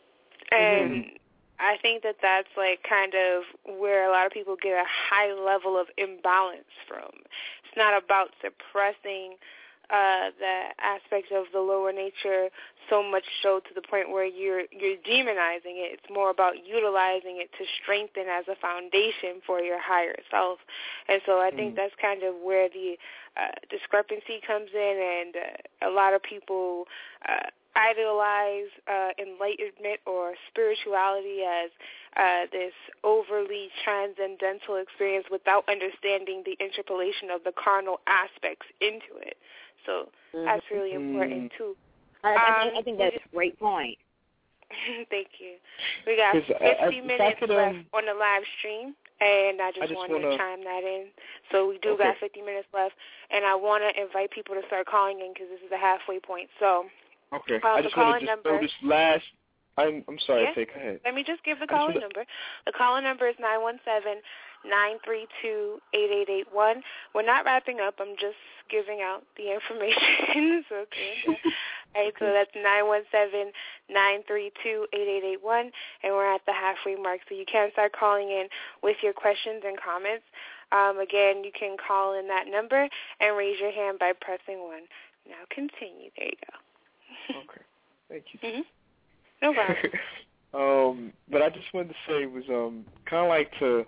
[SPEAKER 3] And mm-hmm. I think that that's like kind of where a lot of people get a high level of imbalance from. It's not about suppressing uh, the aspects of the lower nature so much so to the point where you're you're demonizing it. It's more about utilizing it to strengthen as a foundation for your higher self. And so I think mm. that's kind of where the uh, discrepancy comes in, and uh, a lot of people uh, idolize uh, enlightenment or spirituality as uh, this overly transcendental experience without understanding the interpolation of the carnal aspects into it. So mm-hmm. that's really important too.
[SPEAKER 5] I, I, think, I think that's a great point.
[SPEAKER 3] Thank you. We got fifty
[SPEAKER 4] I, I,
[SPEAKER 3] minutes
[SPEAKER 4] could,
[SPEAKER 3] left
[SPEAKER 4] um,
[SPEAKER 3] on the live stream, and I just,
[SPEAKER 4] I just
[SPEAKER 3] wanted
[SPEAKER 4] wanna...
[SPEAKER 3] to chime that in. So we do
[SPEAKER 4] okay.
[SPEAKER 3] got fifty minutes left, and I want to invite people to start calling in because this is the halfway point. So
[SPEAKER 4] okay,
[SPEAKER 3] uh,
[SPEAKER 4] I
[SPEAKER 3] the
[SPEAKER 4] just want to just
[SPEAKER 3] number,
[SPEAKER 4] throw this last. I'm I'm sorry,
[SPEAKER 3] yeah?
[SPEAKER 4] Faye, go ahead.
[SPEAKER 3] Let me just give the calling
[SPEAKER 4] wanna...
[SPEAKER 3] number. The calling number is nine one seven, nine three two, eight eight eight one. We're not wrapping up. I'm just giving out the information. So, okay. All right, so that's nine one seven, nine three two, eight eight eight one, and we're at the halfway mark. So you can start calling in with your questions and comments. Um, again, you can call in that number and raise your hand by pressing one. Now continue. There you go.
[SPEAKER 4] Okay. Thank you.
[SPEAKER 3] Mm-hmm. No problem.
[SPEAKER 4] um, but I just wanted to say was um, kind of like to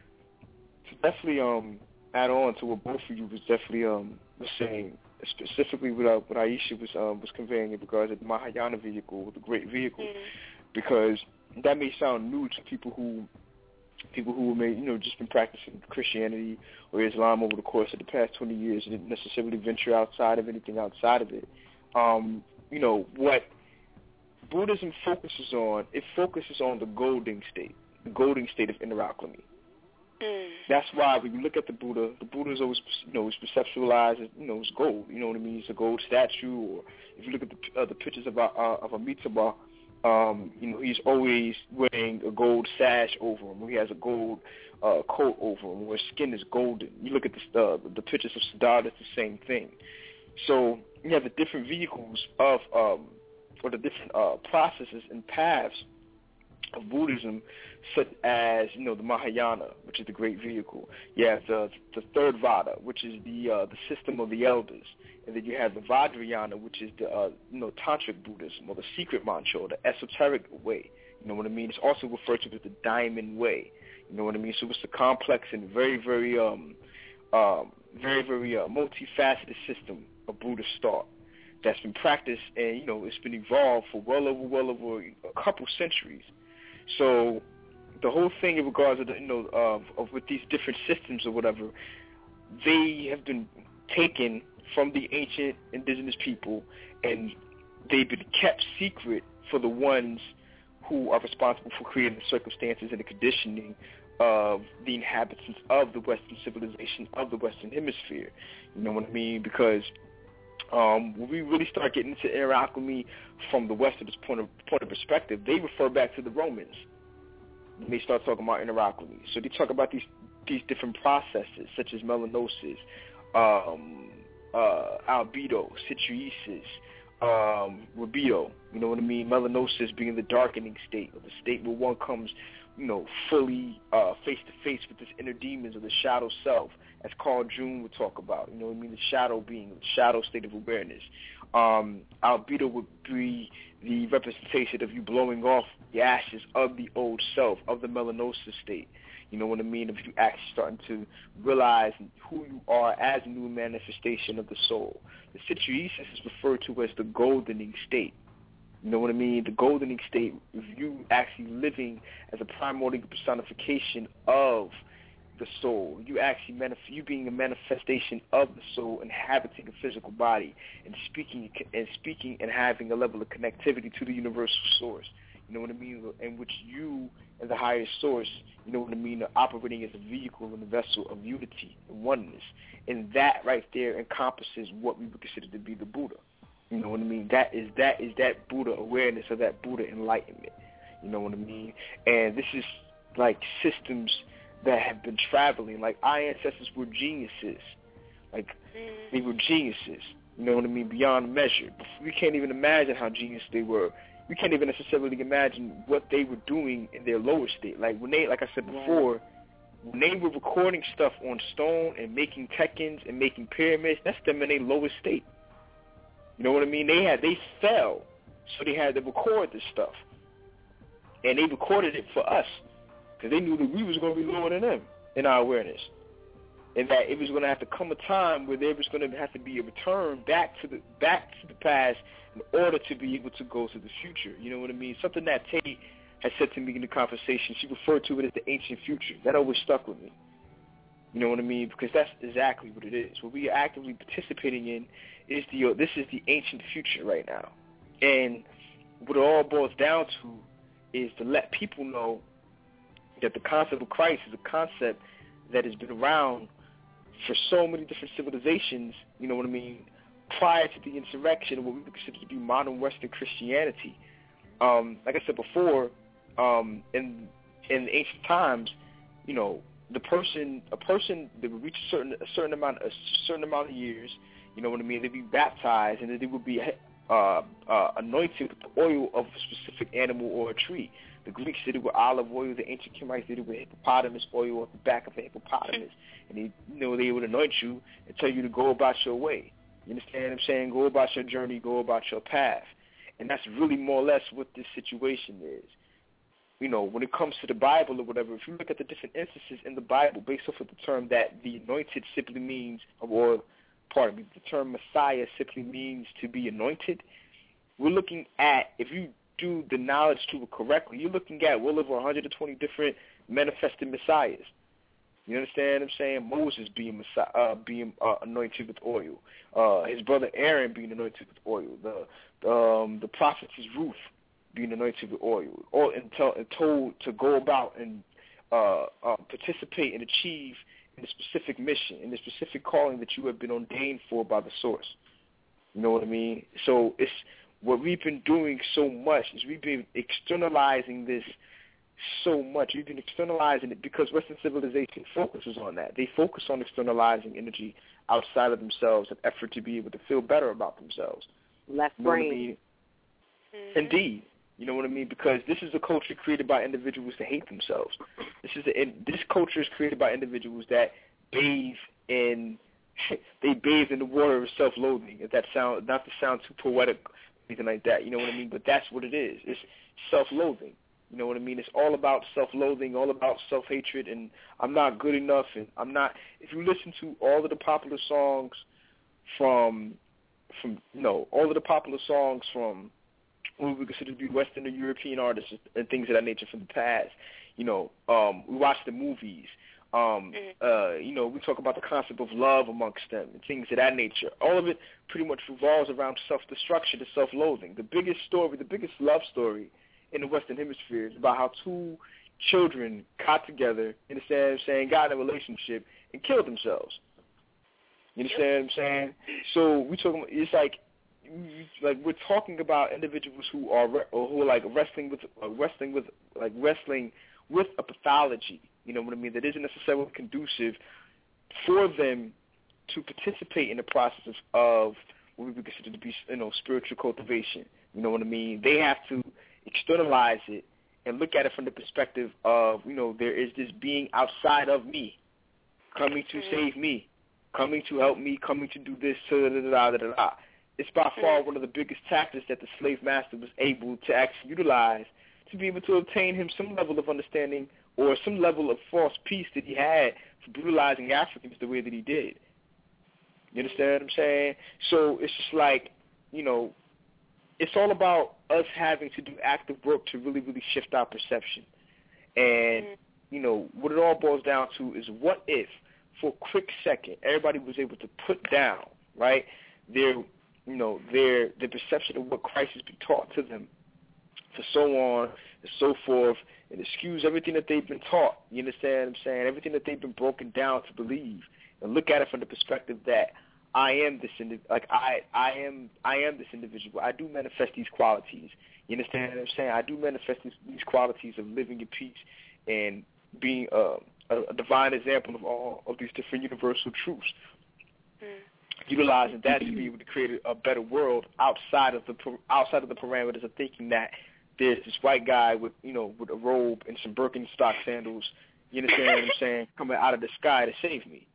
[SPEAKER 4] to definitely um, add on to what both of you was definitely um, was saying, specifically what, uh, what Aisha was um, was conveying in regards to the Mahayana vehicle, the great vehicle,
[SPEAKER 3] mm-hmm.
[SPEAKER 4] because that may sound new to people who people who may you know just been practicing Christianity or Islam over the course of the past twenty years and didn't necessarily venture outside of anything outside of it. Um, you know what Buddhism focuses on, it focuses on the golden state, the golden state of inner alchemy.
[SPEAKER 3] Mm.
[SPEAKER 4] That's why when you look at the Buddha, the Buddha is always, you know, is conceptualized as, you know, it's gold. You know what I mean? It's a gold statue. Or if you look at the uh, the pictures of uh, of Amitabha, um, you know, he's always wearing a gold sash over him. Or he has a gold uh, coat over him. Where his skin is golden. You look at the uh, the pictures of Siddhartha, it's the same thing. So you have the different vehicles of um, or the different uh, processes and paths of Buddhism, such as, you know, the Mahayana, which is the great vehicle. You have the the third Vada, which is the uh, the system of the elders, and then you have the Vajrayana, which is the uh, you know Tantric Buddhism or the secret mantra, or the esoteric way. You know what I mean? It's also referred to as the Diamond Way. You know what I mean? So it's a complex and very very um um very very uh, multifaceted system of Buddhist thought that's been practiced, and you know it's been evolved for well over well over a couple centuries. So the whole thing in regards to the, you know of, of with these different systems or whatever, they have been taken from the ancient indigenous people, and they've been kept secret for the ones who are responsible for creating the circumstances and the conditioning of the inhabitants of the Western civilization, of the Western Hemisphere. You know what I mean? Because Um, when we really start getting into inner alchemy from the Western's point of point of perspective, they refer back to the Romans when they start talking about inner alchemy. So they talk about these these different processes, such as melanosis, um, uh, albedo, citruisis, um, libido. You know what I mean? Melanosis being the darkening state, or the state where one comes, you know, fully uh, face to face with this inner demons or the shadow self, as Carl Jung would talk about. You know what I mean? The shadow being, the shadow state of awareness. Um, albedo would be the representation of you blowing off the ashes of the old self, of the melanosis state. You know what I mean? Of you actually starting to realize who you are as a new manifestation of the soul. The citruisis is referred to as the goldening state. You know what I mean? The goldening state is you actually living as a primordial personification of the soul. You actually manif- you being a manifestation of the soul, inhabiting a physical body, and speaking and speaking and having a level of connectivity to the universal source. You know what I mean? In which you, as the highest source, you know what I mean, are operating as a vehicle and a vessel of unity and oneness. And that right there encompasses what we would consider to be the Buddha. You know what I mean? That is that is that Buddha awareness, or that Buddha enlightenment. You know what I mean? And this is like systems that have been traveling. Like our ancestors were geniuses. Like they were geniuses. You know what I mean? Beyond measure. We can't even imagine how genius they were. We can't even necessarily imagine what they were doing in their lower state. Like when they, like I said before, when they were recording stuff on stone and making tekins and making pyramids, that's them in their lowest state. You know what I mean? They had they fell, so they had to record this stuff, and they recorded it for us because they knew that we was going to be lower than them in our awareness, and that it was going to have to come a time where there was going to have to be a return back to the back to the past in order to be able to go to the future. You know what I mean? Something that Tay had said to me in the conversation. She referred to it as the ancient future. That always stuck with me. You know what I mean? Because that's exactly what it is. What we are actively participating in is the this is the ancient future right now. And what it all boils down to is to let people know that the concept of Christ is a concept that has been around for so many different civilizations, you know what I mean, prior to the insurrection of what we would consider to be modern Western Christianity. Um, like I said before, um, in in ancient times, you know, the person, a person that would reach a certain a certain amount a certain amount of years, you know what I mean, they'd be baptized, and then they would be uh, uh, anointed with the oil of a specific animal or a tree. The Greeks did it with olive oil. The ancient Kemites did it with hippopotamus oil at the back of a hippopotamus. And they, you know, they would anoint you and tell you to go about your way. You understand what I'm saying? Go about your journey. Go about your path. And that's really more or less what this situation is. You know, when it comes to the Bible or whatever, if you look at the different instances in the Bible, based off of the term that the anointed simply means, or pardon me, the term Messiah simply means to be anointed, we're looking at, if you do the knowledge to it correctly, you're looking at well over one hundred twenty different manifested messiahs. You understand what I'm saying? Moses being messiah, uh, being uh, anointed with oil, uh, his brother Aaron being anointed with oil, the um, the prophetess Ruth being anointed with oil, or and, tell, and told to go about and uh, uh, participate and achieve in a specific mission, in the specific calling that you have been ordained for by the source. You know what I mean? So it's what we've been doing so much is we've been externalizing this so much. We've been externalizing it because Western civilization focuses on that. They focus on externalizing energy outside of themselves in an effort to be able to feel better about themselves.
[SPEAKER 5] Left
[SPEAKER 4] you know
[SPEAKER 5] brain.
[SPEAKER 4] What I mean?
[SPEAKER 3] Mm-hmm.
[SPEAKER 4] Indeed. You know what I mean? Because this is a culture created by individuals to hate themselves. This is a, this culture is created by individuals that bathe in they bathe in the water of self-loathing. If that sound not to sound too poetic, anything like that, you know what I mean? But that's what it is. It's self-loathing. You know what I mean? It's all about self-loathing, all about self-hatred, and I'm not good enough, and I'm not. If you listen to all of the popular songs from, from no, all of the popular songs from what we consider to be Western or European artists and things of that nature from the past, you know, um, we watch the movies. Um, uh, you know, we talk about the concept of love amongst them and things of that nature. All of it pretty much revolves around self-destruction and self-loathing. The biggest story, the biggest love story in the Western Hemisphere is about how two children got together, you understand what I'm saying, got in a relationship and killed themselves. You understand what I'm saying? So we talking. It's like, like we're talking about individuals who are or who are like wrestling with, uh, wrestling with, like wrestling with a pathology. You know what I mean? That isn't necessarily conducive for them to participate in the process of, of what we would consider to be, you know, spiritual cultivation. You know what I mean? They have to externalize it and look at it from the perspective of, you know, there is this being outside of me coming to save me, coming to help me, coming to do this, da da da da da da. It's by far one of the biggest tactics that the slave master was able to actually utilize to be able to obtain him some level of understanding or some level of false peace that he had for brutalizing Africans the way that he did. You understand what I'm saying? So it's just like, you know, it's all about us having to do active work to really, really shift our perception. And, you know, what it all boils down to is what if, for a quick second, everybody was able to put down, right, their, you know, their, their perception of what Christ has been taught to them, for so on and so forth, and excuse everything that they've been taught, you understand what I'm saying, everything that they've been broken down to believe, and look at it from the perspective that I am this, indi- like I, I am, I am this individual. I do manifest these qualities. You understand what I'm saying? I do manifest these, these qualities of living in peace and being uh, a, a divine example of all of these different universal truths. Mm. Utilizing that to be able to create a, a better world outside of the outside of the parameters of thinking that there's this white guy with, you know, with a robe and some Birkenstock sandals, you understand what I'm saying, coming out of the sky to save me.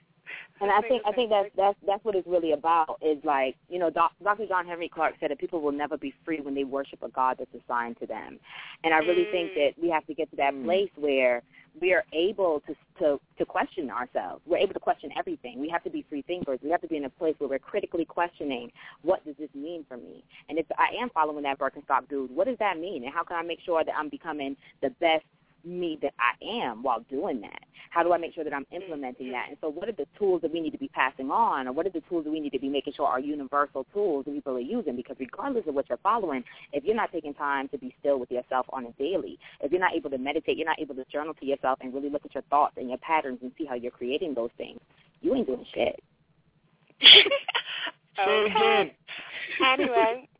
[SPEAKER 5] And I think I think that's that's that's what it's really about. Is like, you know, Doctor John Henry Clarke said that people will never be free when they worship a God that's assigned to them. And I really mm. think that we have to get to that mm. place where we are able to to to question ourselves. We're able to question everything. We have to be free thinkers. We have to be in a place where we're critically questioning, what does this mean for me? And if I am following that Birkenstock dude, what does that mean? And how can I make sure that I'm becoming the best me that I am while doing that? How do I make sure that I'm implementing that? And so what are the tools that we need to be passing on, or what are the tools that we need to be making sure are universal tools that people are using? Because regardless of what you're following, if you're not taking time to be still with yourself on a daily, if you're not able to meditate, you're not able to journal to yourself and really look at your thoughts and your patterns and see how you're creating those things, you ain't doing shit.
[SPEAKER 3] Okay. Anyway.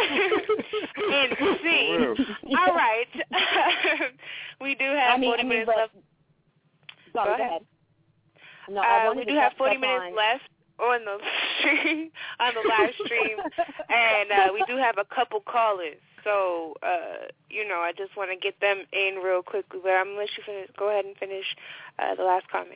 [SPEAKER 3] And C. All right. We do have I mean, forty I mean, minutes left.
[SPEAKER 5] Go,
[SPEAKER 3] Go
[SPEAKER 5] ahead.
[SPEAKER 3] ahead.
[SPEAKER 5] No,
[SPEAKER 3] uh, we do have forty minutes on. left on the stream, on the live stream, and uh, we do have a couple callers. So, uh, you know, I just want to get them in real quickly. But I'm going to let you finish. Go ahead and finish uh, the last comment.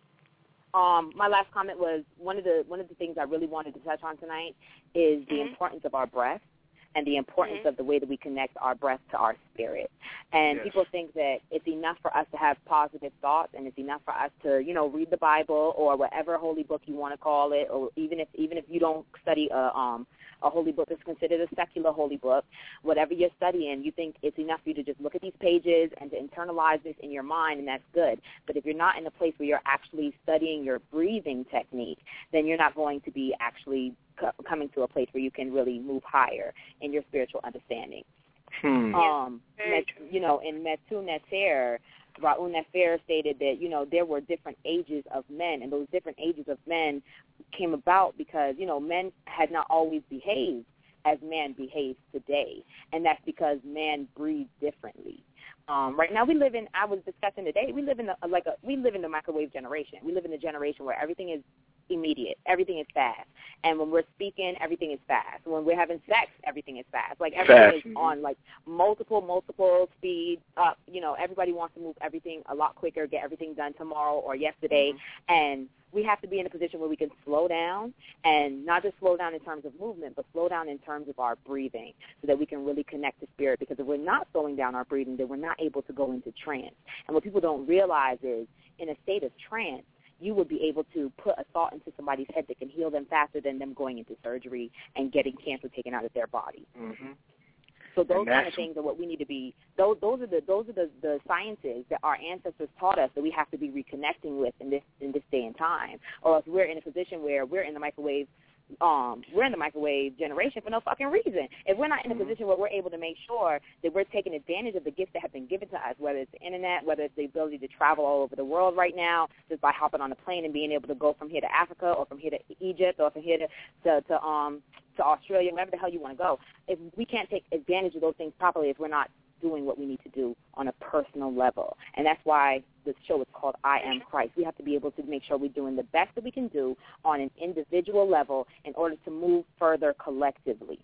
[SPEAKER 5] Um, my last comment was one of the one of the things I really wanted to touch on tonight is the mm-hmm. importance of our breath and the importance mm-hmm. of the way that we connect our breath to our spirit. And yes. people think that it's enough for us to have positive thoughts, and it's enough for us to, you know, read the Bible or whatever holy book you want to call it, or even if even if you don't study a um a holy book that's considered a secular holy book, whatever you're studying, you think it's enough for you to just look at these pages and to internalize this in your mind, and that's good. But if you're not in a place where you're actually studying your breathing technique, then you're not going to be actually co- coming to a place where you can really move higher in your spiritual understanding.
[SPEAKER 4] Hmm.
[SPEAKER 5] Um, Met, you know, in Metu Neter, Ra'u Nefer stated that, you know, there were different ages of men, and those different ages of men came about because, you know, men had not always behaved as man behaves today, and that's because man breathes differently. Um, right now we live in, I was discussing today, we live in the, like a, we live in the microwave generation. We live in a generation where everything is immediate. Everything is fast. And when we're speaking, everything is fast. When we're having sex, everything is fast. Like, everything fast. is on, like, multiple, multiple speed up. You know, everybody wants to move everything a lot quicker, get everything done tomorrow or yesterday. Mm-hmm. And we have to be in a position where we can slow down, and not just slow down in terms of movement, but slow down in terms of our breathing so that we can really connect to spirit. Because if we're not slowing down our breathing, then we're not able to go into trance. And what people don't realize is, in a state of trance, you would be able to put a thought into somebody's head that can heal them faster than them going into surgery and getting cancer taken out of their body.
[SPEAKER 4] Mm-hmm.
[SPEAKER 5] So those kind of things are what we need to be. Those those are the those are the, the sciences that our ancestors taught us that we have to be reconnecting with in this in this day and time, or else we're in a position where we're in the microwave. Um, we're in the microwave generation for no fucking reason. If we're not in a mm-hmm. position where we're able to make sure that we're taking advantage of the gifts that have been given to us, whether it's the internet, whether it's the ability to travel all over the world right now, just by hopping on a plane and being able to go from here to Africa or from here to Egypt or from here to to, to um to Australia, wherever the hell you want to go. If we can't take advantage of those things properly, if we're not doing what we need to do on a personal level. And that's why the show is called I Am Christ. We have to be able to make sure we're doing the best that we can do on an individual level in order to move further collectively.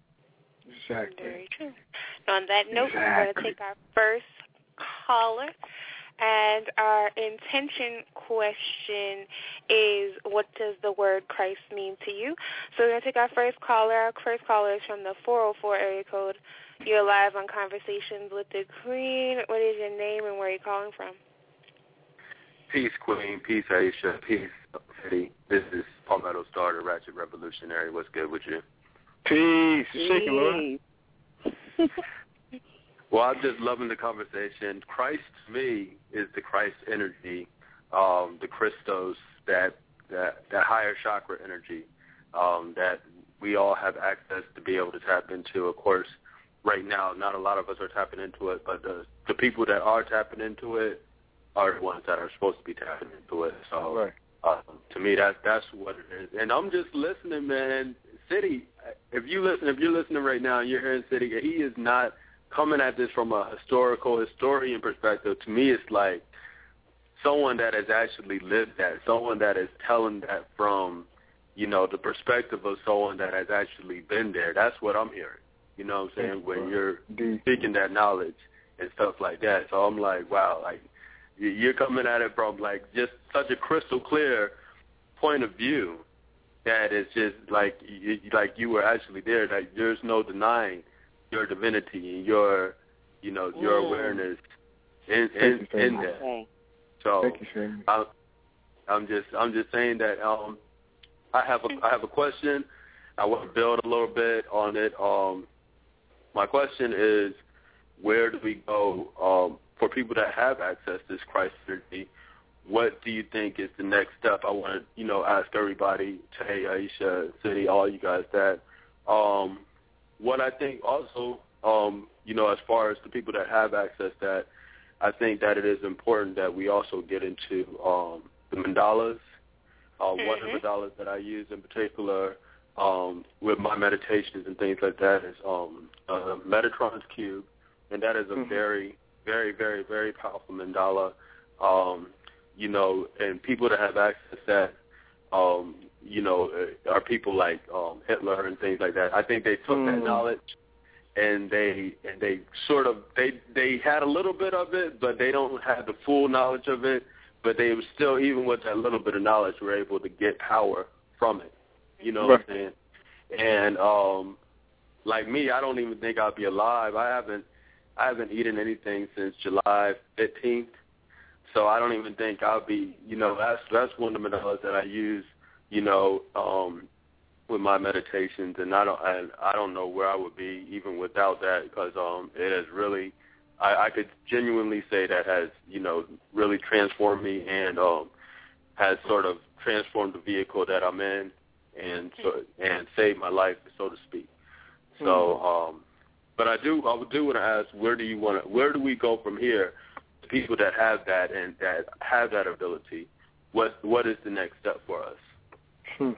[SPEAKER 4] Exactly.
[SPEAKER 3] Very true. On that note,
[SPEAKER 4] exactly.
[SPEAKER 3] we're going to take our first caller. And our intention question is, what does the word Christ mean to you? So we're going to take our first caller. Our first caller is from the four oh four area code. You're live on Conversations with the Queen. What is your name and where are you calling from?
[SPEAKER 8] Peace, Queen. Peace, Aisha. Peace, Eddie. This is Palmetto Star, the Ratchet Revolutionary. What's good with you?
[SPEAKER 4] Peace. Shake it, Lord.
[SPEAKER 8] Well, I'm just loving the conversation. Christ, to me, is the Christ energy, um, the Christos, that, that that higher chakra energy um, that we all have access to be able to tap into. Of course, right now, not a lot of us are tapping into it, but the, the people that are tapping into it are the ones that are supposed to be tapping into it. So
[SPEAKER 4] right.
[SPEAKER 8] um, to me, that, that's what it is. And I'm just listening, man. City, if, you listen, if you're listening right now and you're hearing City, he is not coming at this from a historical historian perspective. To me, it's like someone that has actually lived that, someone that is telling that from, you know, the perspective of someone that has actually been there. That's what I'm hearing. You know what I'm saying? When you're speaking that knowledge and stuff like that. So I'm like, wow, like you're coming at it from like just such a crystal clear point of view that it's just like you, like you were actually there. Like there's no denying your divinity and your, you know, your mm. awareness in in, you, in that. Okay. So
[SPEAKER 4] you,
[SPEAKER 8] I'm, I'm just I'm just saying that um, I have a I have a question. I want to build a little bit on it. Um, my question is, where do we go um, for people that have access to this Christ energy, what do you think is the next step? I want to, you know, ask everybody, Tay, Aisha, City, all you guys that. Um, what I think also, um, you know, as far as the people that have access that, I think that it is important that we also get into um, the mandalas. Uh, mm-hmm. One of the mandalas that I use in particular um, with my meditations and things like that is um, uh, Metatron's Cube, and that is a mm-hmm. very, very, very, very powerful mandala. Um, you know, and people that have access to that, um, you know, are people like um, Hitler and things like that. I think they took mm. that knowledge and they and they sort of they they had a little bit of it, but they don't have the full knowledge of it. But they were still, even with that little bit of knowledge, were able to get power from it. You know right. what I'm saying? And um, like me, I don't even think I'll be alive. I haven't I haven't eaten anything since July fifteenth. So I don't even think I'll be, you know, that's that's one of the mandalas that I use, you know, um, with my meditations, and I don't and I don't know where I would be even without that, because um, it has really, I, I could genuinely say that has, you know, really transformed me and um, has sort of transformed the vehicle that I'm in, and so, and saved my life, so to speak. So, um, but I do I do want to ask, where do you want to, where do we go from here? People that have that and that have that ability, what what is the next step for us?
[SPEAKER 4] Hmm.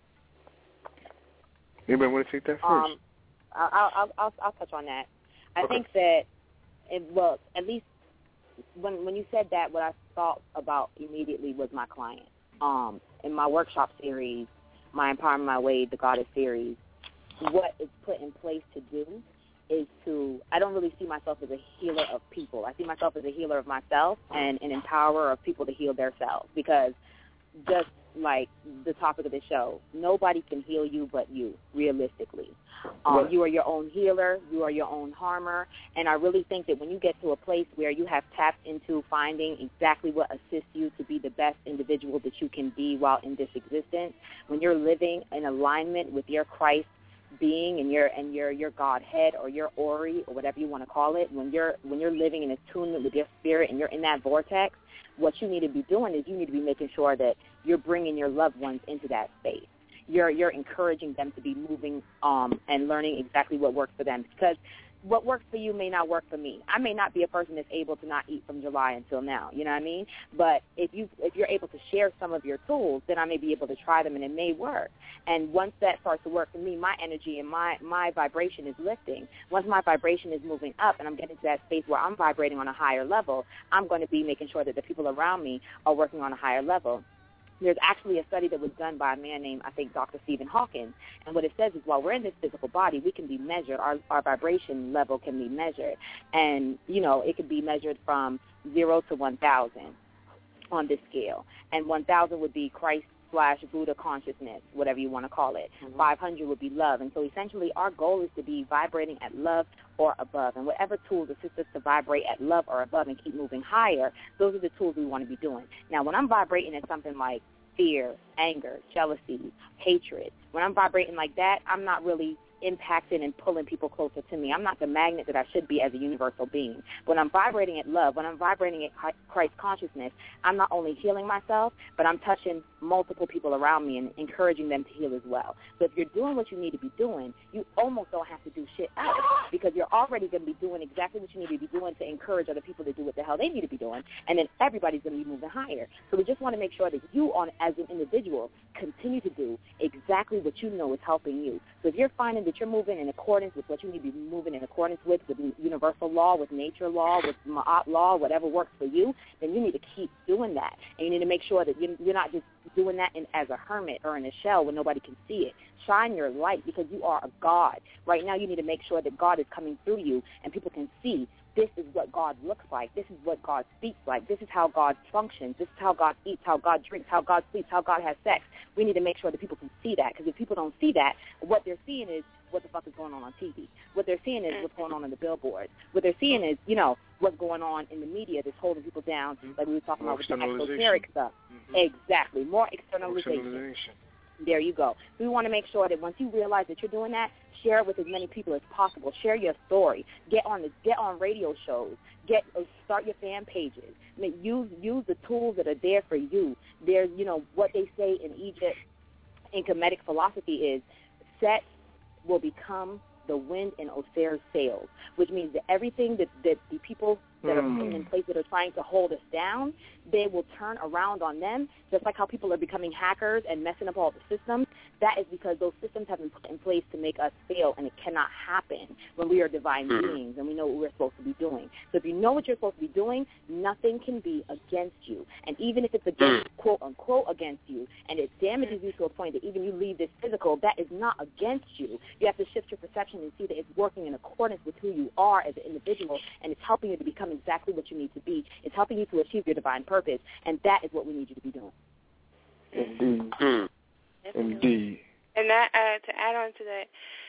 [SPEAKER 4] Anybody want to take that first?
[SPEAKER 5] Um, I'll, I'll I'll I'll touch on that. I okay. think that it, well, at least when when you said that, what I thought about immediately was my client. Um, in my workshop series, my Empower My Way, the Goddess series, what is put in place to do is to, I don't really see myself as a healer of people. I see myself as a healer of myself and an empowerer of people to heal themselves, because just like the topic of the show, nobody can heal you but you, realistically. Um, right. You are your own healer. You are your own harmer. And I really think that when you get to a place where you have tapped into finding exactly what assists you to be the best individual that you can be while in this existence, when you're living in alignment with your Christ being and your and your your Godhead or your Ori or whatever you want to call it, when you're when you're living in attunement with your spirit and you're in that vortex, what you need to be doing is you need to be making sure that you're bringing your loved ones into that space. You're you're encouraging them to be moving um, and learning exactly what works for them, because what works for you may not work for me. I may not be a person that's able to not eat from July until now, you know what I mean? But if you if you're able to share some of your tools, then I may be able to try them and it may work. And once that starts to work for me, my energy and my, my vibration is lifting. Once my vibration is moving up and I'm getting to that space where I'm vibrating on a higher level, I'm going to be making sure that the people around me are working on a higher level. There's actually a study that was done by a man named, I think, Doctor Stephen Hawking. And what it says is while we're in this physical body, we can be measured. Our, our vibration level can be measured. And, you know, it could be measured from zero to one thousand on this scale. And one thousand would be Christ slash Buddha consciousness, whatever you want to call it. Mm-hmm. five hundred would be love. And so essentially our goal is to be vibrating at love or above. And whatever tools assist us to vibrate at love or above and keep moving higher, those are the tools we want to be doing. Now, when I'm vibrating at something like fear, anger, jealousy, hatred, when I'm vibrating like that, I'm not really impacting and pulling people closer to me. I'm not the magnet that I should be as a universal being. When I'm vibrating at love, when I'm vibrating at Christ consciousness, I'm not only healing myself, but I'm touching multiple people around me and encouraging them to heal as well. So if you're doing what you need to be doing, you almost don't have to do shit else, because you're already going to be doing exactly what you need to be doing to encourage other people to do what the hell they need to be doing, and then everybody's going to be moving higher. So we just want to make sure that you, on as an individual, continue to do exactly what you know is helping you. So if you're finding that you're moving in accordance with what you need to be moving in accordance with, with universal law, with nature law, with Ma'at law, whatever works for you, then you need to keep doing that. And you need to make sure that you're not just doing that in, as a hermit or in a shell where nobody can see it. Shine your light, because you are a God. Right now you need to make sure that God is coming through you and people can see this is what God looks like. This is what God speaks like. This is how God functions. This is how God eats, how God drinks, how God sleeps, how God has sex. We need to make sure that people can see that, because if people don't see that, what they're seeing is what the fuck is going on on T V. What they're seeing is what's going on in the billboards. What they're seeing is, you know, what's going on in the media that's holding people down, like we were talking
[SPEAKER 4] More
[SPEAKER 5] about with the exoteric stuff.
[SPEAKER 4] Mm-hmm.
[SPEAKER 5] Exactly. More externalization.
[SPEAKER 4] externalization.
[SPEAKER 5] There you go. So we want to make sure that once you realize that you're doing that, share it with as many people as possible. Share your story. Get on the get on radio shows. Get uh, start your fan pages. I mean, use use the tools that are there for you. There's you know what they say in Egypt in Kemetic philosophy is set will become the wind in Osiris' sails, which means that everything that, that the people that mm. are putting in place that are trying to hold us down, they will turn around on them, just like how people are becoming hackers and messing up all the systems. That is because those systems have been put in place to make us fail, and it cannot happen when we are divine mm. beings and we know what we're supposed to be doing. So if you know what you're supposed to be doing, nothing can be against you. And even if it's against, mm. quote, unquote, against you, and it damages you to a point that even you leave this physical, that is not against you. You have to shift your perception and see that it's working in accordance with who you are as an individual, and it's helping you to become exactly what you need to be. It's helping you to achieve your divine purpose, and that is what we need you to be doing.
[SPEAKER 4] Indeed.
[SPEAKER 8] Mm.
[SPEAKER 4] Indeed.
[SPEAKER 3] And that, uh, to add on to that,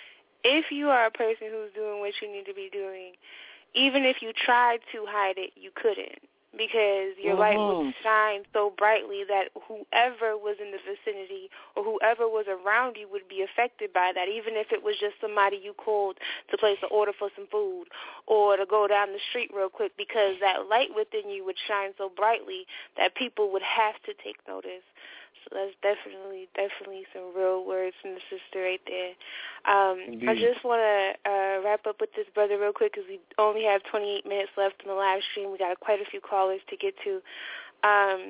[SPEAKER 3] if you are a person who's doing what you need to be doing, even if you tried to hide it, you couldn't, because your
[SPEAKER 5] mm-hmm.
[SPEAKER 3] light would shine so brightly that whoever was in the vicinity or whoever was around you would be affected by that, even if it was just somebody you called to place an order for some food or to go down the street real quick, because that light within you would shine so brightly that people would have to take notice. So that's definitely, definitely some real words from the sister right there. Um, I just want to uh, wrap up with this brother real quick because we only have twenty-eight minutes left in the live stream. We got quite a few callers to get to. Um,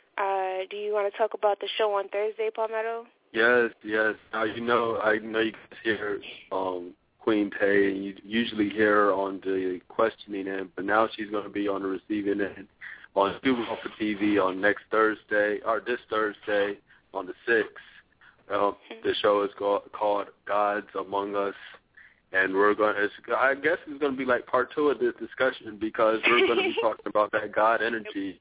[SPEAKER 3] uh, do you want to talk about the show on Thursday, Palmetto?
[SPEAKER 8] Yes, yes. Now, you know, I know you guys hear um, Queen Tay, and you usually hear her on the questioning end, but now she's going to be on the receiving end on Two Raw for T V on next Thursday, or this Thursday on the sixth. Um, the show is called, called Gods Among Us, and we're going to, I guess it's going to be like part two of this discussion, because we're going to be talking about that God energy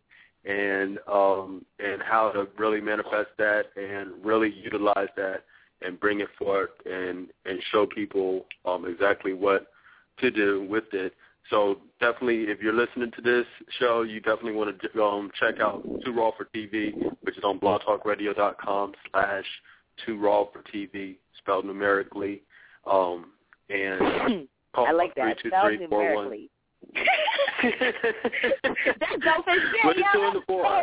[SPEAKER 8] and um, and how to really manifest that and really utilize that and bring it forth and, and show people um, exactly what to do with it. So definitely, if you're listening to this show, you definitely want to um, check out Too Raw for T V, which is on blogtalkradio.com slash Too Raw for T V, spelled numerically. Um, and call
[SPEAKER 5] I like that. Spelled numerically. That's dope as shit.
[SPEAKER 8] What is two in the four?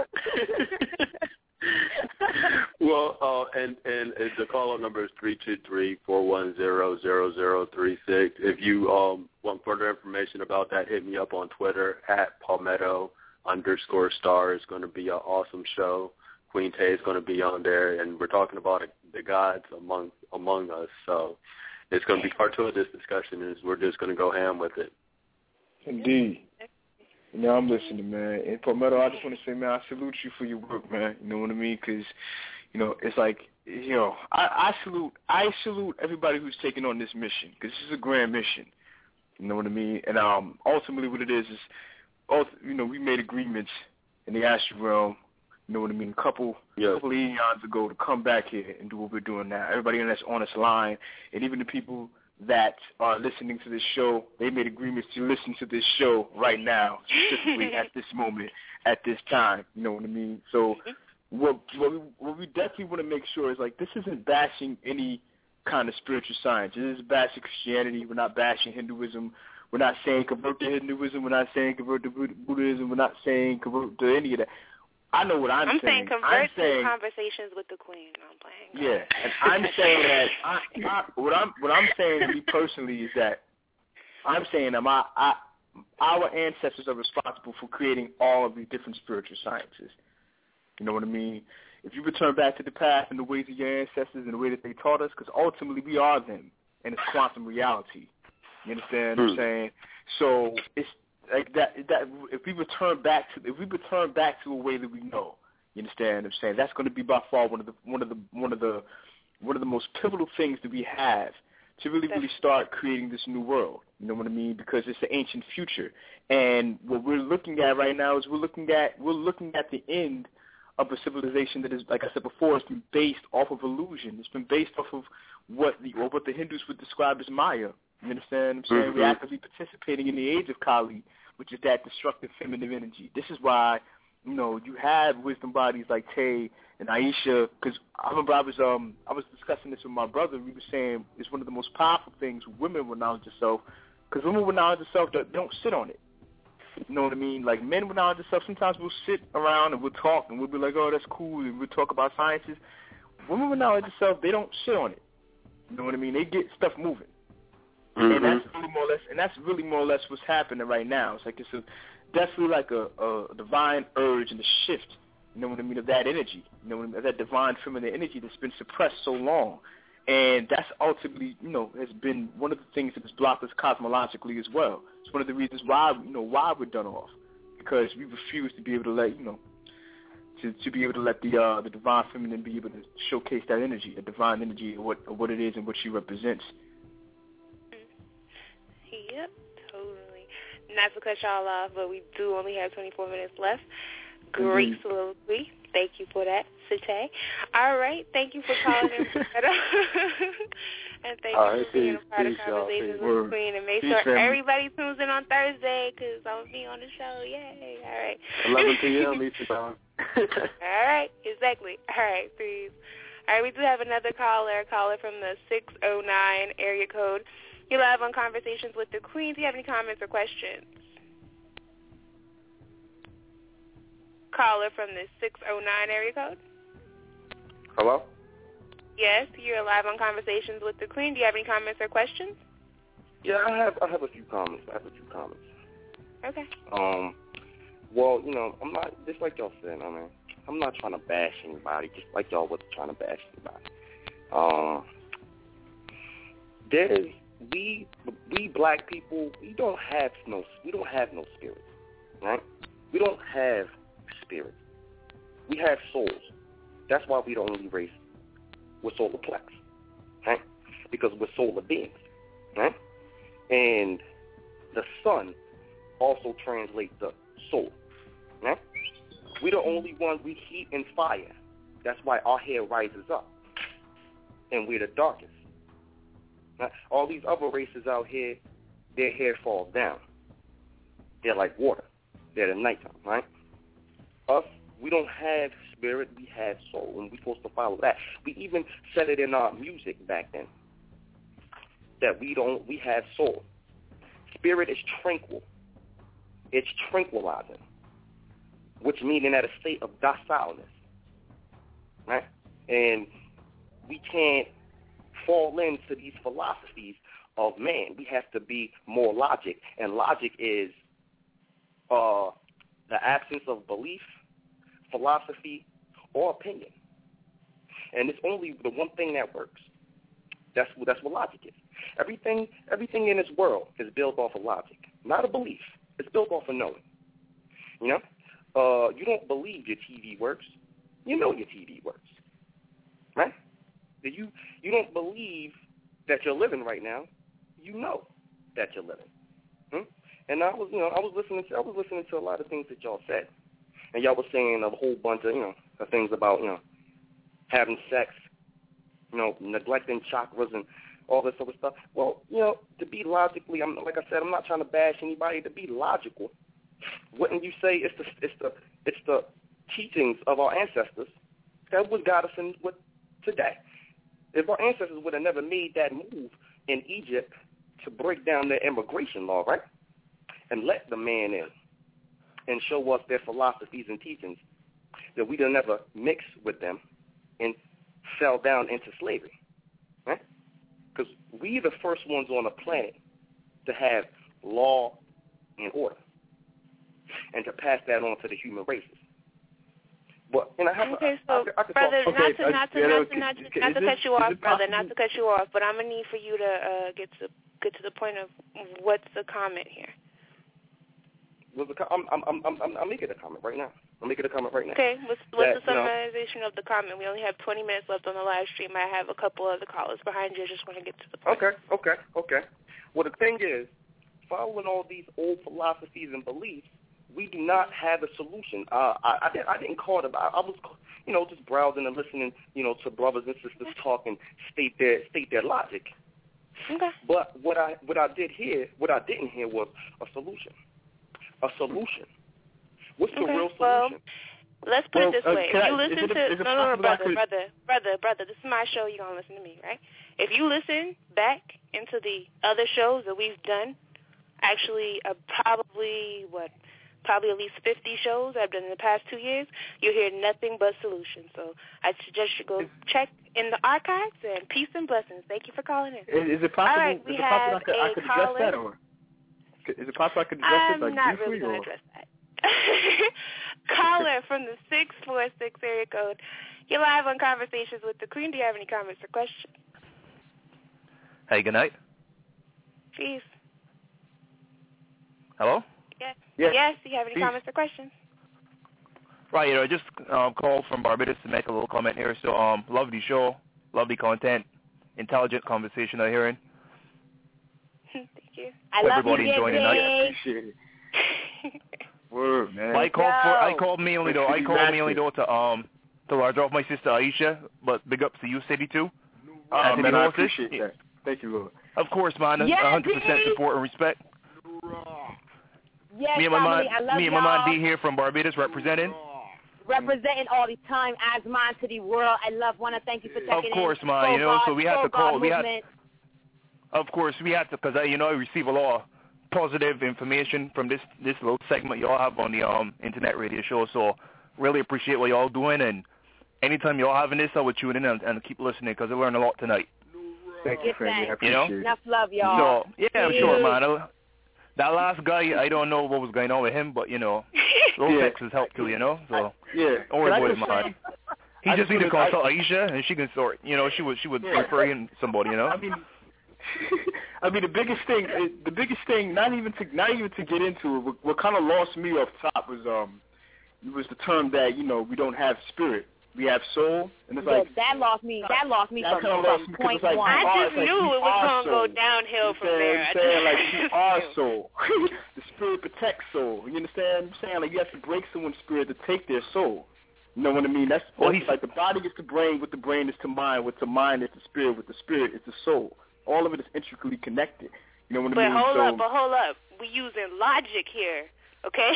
[SPEAKER 8] Well, uh, and, and and the call-out number is three two three, four one zero, zero zero three six. If you um, want further information about that, hit me up on Twitter at Palmetto underscore star. It's going to be an awesome show. Queen Tay is going to be on there, and we're talking about the gods among among us. So it's going to be part two of this discussion, is we're just going to go ham with it.
[SPEAKER 4] Indeed. You know, I'm listening, man. And Palmetto, I just want to say, man, I salute you for your work, man. You know what I mean? Because, you know, it's like, you know, I, I salute I salute everybody who's taking on this mission, because this is a grand mission. You know what I mean? And um, ultimately what it is is, you know, we made agreements in the astral realm, you know what I mean, a couple,
[SPEAKER 8] yeah.
[SPEAKER 4] couple of eons ago to come back here and do what we're doing now. Everybody that's on this line, and even the people that are listening to this show, they made agreements to listen to this show right now, specifically at this moment, at this time. You know what I mean? So what, what, we, what we definitely want to make sure is, like, this isn't bashing any kind of spiritual science. This is bashing Christianity. We're not bashing Hinduism. We're not saying convert to Hinduism. We're not saying convert to Buddhism. We're not saying convert to any of that. I know what I'm,
[SPEAKER 3] I'm
[SPEAKER 4] saying.
[SPEAKER 3] saying convert
[SPEAKER 4] I'm
[SPEAKER 3] to
[SPEAKER 4] saying,
[SPEAKER 3] conversations with the Queen. No, I'm playing.
[SPEAKER 4] Yeah, and I'm saying that I, I, what I'm what I'm saying to me personally is that I'm saying that my I, our ancestors are responsible for creating all of these different spiritual sciences. You know what I mean? If you return back to the past and the ways of your ancestors and the way that they taught us, because ultimately we are them, and it's quantum reality. You understand what I'm saying? So it's like that. That if we return back to if we return back to a way that we know, you understand what I'm saying? That's going to be by far one of the one of the one of the one of the most pivotal things that we have to really really start creating this new world. You know what I mean? Because it's the ancient future, and what we're looking at right now is we're looking at we're looking at the end of a civilization that is, like I said before, it's been based off of illusion. It's been based off of what the or what the Hindus would describe as Maya. You understand what I'm saying?
[SPEAKER 8] Mm-hmm.
[SPEAKER 4] We're actively participating in the age of Kali, which is that destructive feminine energy. This is why you know, you have wisdom bodies like Tay and Aisha, because I remember I was um I was discussing this with my brother. We were saying it's one of the most powerful things women will knowledge yourself, because women will knowledge yourself, they don't sit on it. You know what I mean? Like men will knowledge yourself. Sometimes we'll sit around and we'll talk and we'll be like, oh, that's cool, and we'll talk about sciences. Women will knowledge yourself, they don't sit on it. You know what I mean? They get stuff moving. Mm-hmm. And that's really more or less, and that's really more or less what's happening right now. It's like it's a, definitely like a, a divine urge and a shift. You know what I mean? Of that energy. You know what I mean? Of that divine feminine energy that's been suppressed so long, and that's ultimately, you know, has been one of the things that has blocked us cosmologically as well. It's one of the reasons why, you know, why we're done off, because we refuse to be able to let, you know, to to be able to let the uh, the divine feminine be able to showcase that energy, the divine energy, of what of what it is and what she represents.
[SPEAKER 3] Yep, totally. Not to cut y'all off, but we do only have twenty-four minutes left. Great mm-hmm. soliloquy. Thank you for that, Sate. All right, thank you for calling in. And thank
[SPEAKER 8] All
[SPEAKER 3] you
[SPEAKER 8] right,
[SPEAKER 3] for being
[SPEAKER 8] peace,
[SPEAKER 3] a part
[SPEAKER 8] peace,
[SPEAKER 3] of Conversations with the Queen. And make
[SPEAKER 8] peace,
[SPEAKER 3] sure
[SPEAKER 8] family.
[SPEAKER 3] everybody tunes in on Thursday, because I'm going to be on the show. Yay. All right.
[SPEAKER 8] eleven p.m. Eastern time.
[SPEAKER 3] All right, exactly. All right, peace. All right, we do have another caller, a caller from the six oh nine area code. You're live on Conversations with the Queen. Do you have any comments or questions? Caller from the six oh nine area code.
[SPEAKER 9] Hello?
[SPEAKER 3] Yes, you're live on Conversations with the Queen. Do you have any comments or questions?
[SPEAKER 9] Yeah, I have I have a few comments. I have a few comments.
[SPEAKER 3] Okay.
[SPEAKER 9] Um, well, you know, I'm not, just like y'all said, I mean, I'm not trying to bash anybody, just like y'all wasn't trying to bash anybody. Um, there is, we, we black people, we don't have no, we don't have no spirit, right? We don't have spirit. We have souls. That's why we the only race with solar plex, right? Because we're solar beings, right? And the sun also translates the soul, right? We're the only ones we heat and fire. That's why our hair rises up, and we're the darkest. Right? All these other races out here, their hair falls down. They're like water. They're the nighttime, right? Us, we don't have spirit, we have soul, and we're supposed to follow that. We even said it in our music back then, that we don't, we have soul. Spirit is tranquil. It's tranquilizing, which meaning at a state of docileness, right? And we can't fall into these philosophies of man. We have to be more logic, and logic is uh, the absence of belief, philosophy, or opinion. And it's only the one thing that works. That's what, that's what logic is. Everything, everything in this world is built off of logic, not a belief. It's built off of knowing. You know, uh, you don't believe your T V works. You know your T V works, right? You you don't believe that you're living right now. You know that you're living. Hmm? And I was, you know, I was listening to, I was listening to a lot of things that y'all said, and y'all was saying a whole bunch of, you know, of things about, you know, having sex, you know, neglecting chakras and all this other stuff. Well, you know, to be logically, I'm like I said, I'm not trying to bash anybody. To be logical, wouldn't you say it's the it's the it's the teachings of our ancestors that would got us in with today? If our ancestors would have never made that move in Egypt to break down their immigration law, right, and let the man in and show us their philosophies and teachings, that we'd have never mixed with them and fell down into slavery, right? Because we're the first ones on the planet to have law and order and to pass that on to the human races. But, and I have,
[SPEAKER 3] okay, so,
[SPEAKER 9] I, I, I
[SPEAKER 3] brother,
[SPEAKER 9] talk,
[SPEAKER 3] not
[SPEAKER 9] okay,
[SPEAKER 3] to, not to,
[SPEAKER 9] uh,
[SPEAKER 3] not to,
[SPEAKER 9] can,
[SPEAKER 3] not to,
[SPEAKER 9] can,
[SPEAKER 3] not to
[SPEAKER 9] this,
[SPEAKER 3] cut you off, brother,
[SPEAKER 9] possible?
[SPEAKER 3] not to cut you off, but I'm going to need for you to uh, get to get to the point of what's the comment here.
[SPEAKER 9] Well, I'm, I'm, I'm, I'm, I'm making a comment right now. I'm making a comment right now.
[SPEAKER 3] Okay, what's, what's
[SPEAKER 9] that,
[SPEAKER 3] the summarization you know, of the comment? We only have twenty minutes left on the live stream. I have a couple other callers behind you. I just want to get to the point.
[SPEAKER 9] Okay, okay, okay. Well, the thing is, following all these old philosophies and beliefs, we do not have a solution. Uh, I, I, I didn't call it. I, I was, you know, just browsing and listening, you know, to brothers and sisters talk and state their state their logic.
[SPEAKER 3] Okay.
[SPEAKER 9] But what I what I did hear, what I didn't hear was a solution. A solution What's the
[SPEAKER 3] okay.
[SPEAKER 9] real
[SPEAKER 3] well,
[SPEAKER 9] solution?
[SPEAKER 3] Let's put
[SPEAKER 4] well,
[SPEAKER 3] it this
[SPEAKER 4] uh,
[SPEAKER 3] way. If
[SPEAKER 4] I,
[SPEAKER 3] you listen
[SPEAKER 4] it,
[SPEAKER 3] to...
[SPEAKER 4] is it
[SPEAKER 3] no, no, no, brother,
[SPEAKER 4] could...
[SPEAKER 3] brother, brother, brother. This is my show. You're going to listen to me, right? If you listen back into the other shows that we've done, actually uh, probably, what, probably at least fifty shows I've done in the past two years, you'll hear nothing but solutions. So I suggest you go check in the archives, and peace and blessings. Thank you for calling in.
[SPEAKER 4] Is, is it possible,
[SPEAKER 3] All right, we
[SPEAKER 4] is it
[SPEAKER 3] have
[SPEAKER 4] possible I could, I could address that? Or is it possible I could address
[SPEAKER 3] I'm
[SPEAKER 4] it? Like,
[SPEAKER 3] not really going to address that. Caller from the six four six area code. You're live on Conversations with the Queen. Do you have any comments or questions?
[SPEAKER 10] Hey, good night.
[SPEAKER 3] Peace.
[SPEAKER 10] Hello?
[SPEAKER 3] Yes.
[SPEAKER 4] Yes.
[SPEAKER 3] Yes. Do you have any
[SPEAKER 4] Peace.
[SPEAKER 3] comments or questions?
[SPEAKER 10] Right, you know, I just um, called from Barbados to make a little comment here. So, um, lovely show, lovely content, intelligent conversation I'm hearing.
[SPEAKER 3] Thank you.
[SPEAKER 5] I love
[SPEAKER 10] Everybody
[SPEAKER 5] you,
[SPEAKER 10] enjoying the night.
[SPEAKER 4] Appreciate it. Word, man.
[SPEAKER 10] Well, I called
[SPEAKER 5] Yo.
[SPEAKER 10] for I called mainly though. I called
[SPEAKER 4] Ratchet.
[SPEAKER 10] mainly though to um to large off my sister Aisha, but big ups to you, City too.
[SPEAKER 4] Oh,
[SPEAKER 10] Anthony
[SPEAKER 4] man, I
[SPEAKER 10] Hostess.
[SPEAKER 4] appreciate that. Thank you, Lord.
[SPEAKER 10] Of course, man.
[SPEAKER 5] Yes,
[SPEAKER 10] one hundred percent
[SPEAKER 5] D.
[SPEAKER 10] support and respect.
[SPEAKER 5] Yes,
[SPEAKER 10] me and my
[SPEAKER 5] family,
[SPEAKER 10] man,
[SPEAKER 5] I love
[SPEAKER 10] me and my
[SPEAKER 5] y'all.
[SPEAKER 10] man D here from Barbados representing.
[SPEAKER 5] Representing all the time as mine to the world. I love, want to thank you for checking
[SPEAKER 10] Of course,
[SPEAKER 5] in.
[SPEAKER 10] man.
[SPEAKER 5] Go
[SPEAKER 10] You know,
[SPEAKER 5] God,
[SPEAKER 10] so we had
[SPEAKER 5] go
[SPEAKER 10] to call.
[SPEAKER 5] God
[SPEAKER 10] We had.
[SPEAKER 5] movement.
[SPEAKER 10] Of course, we had to, because I, you know, I receive a lot of positive information from this this little segment y'all have on the um internet radio show. So really appreciate what y'all doing, and anytime y'all having this, I would tune in and, and keep listening because I learned a lot tonight.
[SPEAKER 4] Thank you, friend. I
[SPEAKER 5] You
[SPEAKER 4] appreciate
[SPEAKER 10] know?
[SPEAKER 4] it.
[SPEAKER 5] Enough love, y'all.
[SPEAKER 10] So yeah, I'm sure, man. I, that last guy, I don't know what was going on with him, but you know, little
[SPEAKER 4] Yeah.
[SPEAKER 10] sex has helped too, you know. So
[SPEAKER 4] Yeah.
[SPEAKER 10] don't worry
[SPEAKER 4] Can I
[SPEAKER 10] about it,
[SPEAKER 4] just
[SPEAKER 10] man.
[SPEAKER 4] say-
[SPEAKER 10] He
[SPEAKER 4] I
[SPEAKER 10] just
[SPEAKER 4] just
[SPEAKER 10] need to
[SPEAKER 4] wanna-
[SPEAKER 10] consult Aisha, and she can sort. You know, she would she would
[SPEAKER 4] Yeah.
[SPEAKER 10] refer in somebody, you know.
[SPEAKER 4] I mean, I mean, the biggest thing, the biggest thing, not even to not even to get into it. What, what kind of lost me off top was um, was the term that you know we don't have spirit, we have soul, and it's
[SPEAKER 5] Yeah,
[SPEAKER 4] like
[SPEAKER 5] that lost me. That lost me
[SPEAKER 4] that
[SPEAKER 5] from,
[SPEAKER 4] kinda lost
[SPEAKER 5] from
[SPEAKER 4] me 'cause
[SPEAKER 5] point
[SPEAKER 4] it's like,
[SPEAKER 5] one.
[SPEAKER 3] I
[SPEAKER 4] are-
[SPEAKER 3] just
[SPEAKER 4] it's like
[SPEAKER 3] knew
[SPEAKER 4] you
[SPEAKER 3] it was
[SPEAKER 4] are
[SPEAKER 3] going to go
[SPEAKER 4] soul.
[SPEAKER 3] downhill
[SPEAKER 4] You
[SPEAKER 3] from
[SPEAKER 4] understand
[SPEAKER 3] there.
[SPEAKER 4] what
[SPEAKER 3] I
[SPEAKER 4] I'm saying? Like
[SPEAKER 3] just
[SPEAKER 4] you are soul. The spirit protects soul. You understand what I'm saying? Like you have to break someone's spirit to take their soul. You know what I mean? That's,
[SPEAKER 10] Well,
[SPEAKER 4] that's
[SPEAKER 10] he's-
[SPEAKER 4] like the body is the brain, what the brain is to mind, what the mind is the spirit, what the spirit is the soul. All of it is intricately connected. You know what
[SPEAKER 3] But
[SPEAKER 4] I mean?
[SPEAKER 3] hold
[SPEAKER 4] so,
[SPEAKER 3] up, but hold up. We using logic here, okay?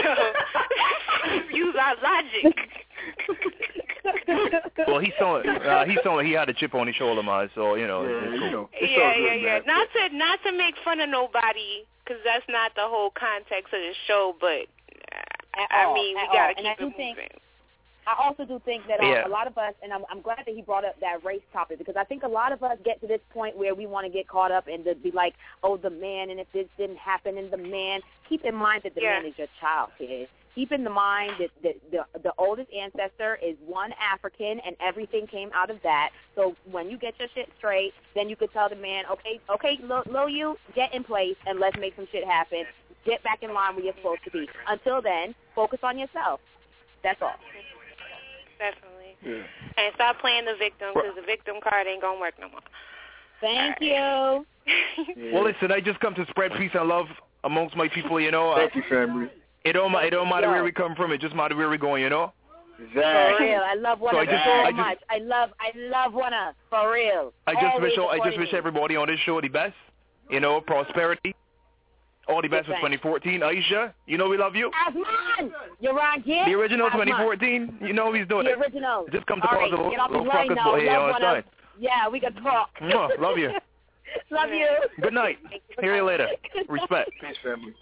[SPEAKER 3] So use our logic.
[SPEAKER 10] Well, he's showing uh, he's showing he had a chip on his shoulder, man. So you know,
[SPEAKER 4] yeah,
[SPEAKER 10] it's, it's
[SPEAKER 4] you
[SPEAKER 10] cool.
[SPEAKER 4] know, it's
[SPEAKER 3] yeah,
[SPEAKER 4] all
[SPEAKER 3] yeah,
[SPEAKER 4] good,
[SPEAKER 3] yeah.
[SPEAKER 4] man.
[SPEAKER 3] Not to not to make fun of nobody, because that's not the whole context of the show. But uh,
[SPEAKER 5] At
[SPEAKER 3] I
[SPEAKER 5] all,
[SPEAKER 3] mean, we
[SPEAKER 5] at
[SPEAKER 3] gotta
[SPEAKER 5] all.
[SPEAKER 3] keep
[SPEAKER 5] And I
[SPEAKER 3] it
[SPEAKER 5] do
[SPEAKER 3] moving.
[SPEAKER 5] think- I also do think that um,
[SPEAKER 10] Yeah.
[SPEAKER 5] a lot of us, and I'm, I'm glad that he brought up that race topic, because I think a lot of us get to this point where we want to get caught up and to be like, oh, the man, and if this didn't happen, and the man. Keep in mind that the
[SPEAKER 3] Yeah.
[SPEAKER 5] man is your child, kid. Keep in the mind that the, the the oldest ancestor is one African, and everything came out of that. So when you get your shit straight, then you could tell the man, okay, okay, Lil, Lil you, get in place, and let's make some shit happen. Get back in line where you're supposed to be. Until then, focus on yourself. That's all.
[SPEAKER 3] Definitely.
[SPEAKER 4] Yeah.
[SPEAKER 3] And stop playing the victim, because the victim card ain't gonna work no more.
[SPEAKER 5] Thank you.
[SPEAKER 4] Yeah.
[SPEAKER 10] Well, listen, I just come to spread peace and love amongst my people. You know, uh,
[SPEAKER 4] Thank you, family.
[SPEAKER 10] it don't ma- it don't matter
[SPEAKER 5] Yo.
[SPEAKER 10] where we come from. It just matter where we going. You know.
[SPEAKER 5] For
[SPEAKER 4] Exactly.
[SPEAKER 5] real, I love one
[SPEAKER 10] So
[SPEAKER 5] of
[SPEAKER 10] I just-
[SPEAKER 5] so
[SPEAKER 10] I just-
[SPEAKER 5] much. I love, I love one of for real.
[SPEAKER 10] I just
[SPEAKER 5] Always
[SPEAKER 10] wish all, I just
[SPEAKER 5] supporting
[SPEAKER 10] wish
[SPEAKER 5] me.
[SPEAKER 10] everybody on this show the best. You know, prosperity. All the best for
[SPEAKER 5] Thanks.
[SPEAKER 10] twenty fourteen. Aisha, you know we love you.
[SPEAKER 5] Asman, you're on kid.
[SPEAKER 10] The original
[SPEAKER 5] Asman.
[SPEAKER 10] twenty fourteen. You know he's doing
[SPEAKER 5] The
[SPEAKER 10] it.
[SPEAKER 5] original.
[SPEAKER 10] Just come to
[SPEAKER 5] All
[SPEAKER 10] cause
[SPEAKER 5] right,
[SPEAKER 10] a little,
[SPEAKER 5] get off the
[SPEAKER 10] little
[SPEAKER 5] line
[SPEAKER 10] fracas,
[SPEAKER 5] now.
[SPEAKER 10] but hey,
[SPEAKER 5] Love
[SPEAKER 10] on
[SPEAKER 5] one
[SPEAKER 10] time.
[SPEAKER 5] of- Yeah, we can talk.
[SPEAKER 10] Mwah, love you.
[SPEAKER 5] Love you.
[SPEAKER 10] Good night. Hear you later. Respect.
[SPEAKER 4] Peace, family.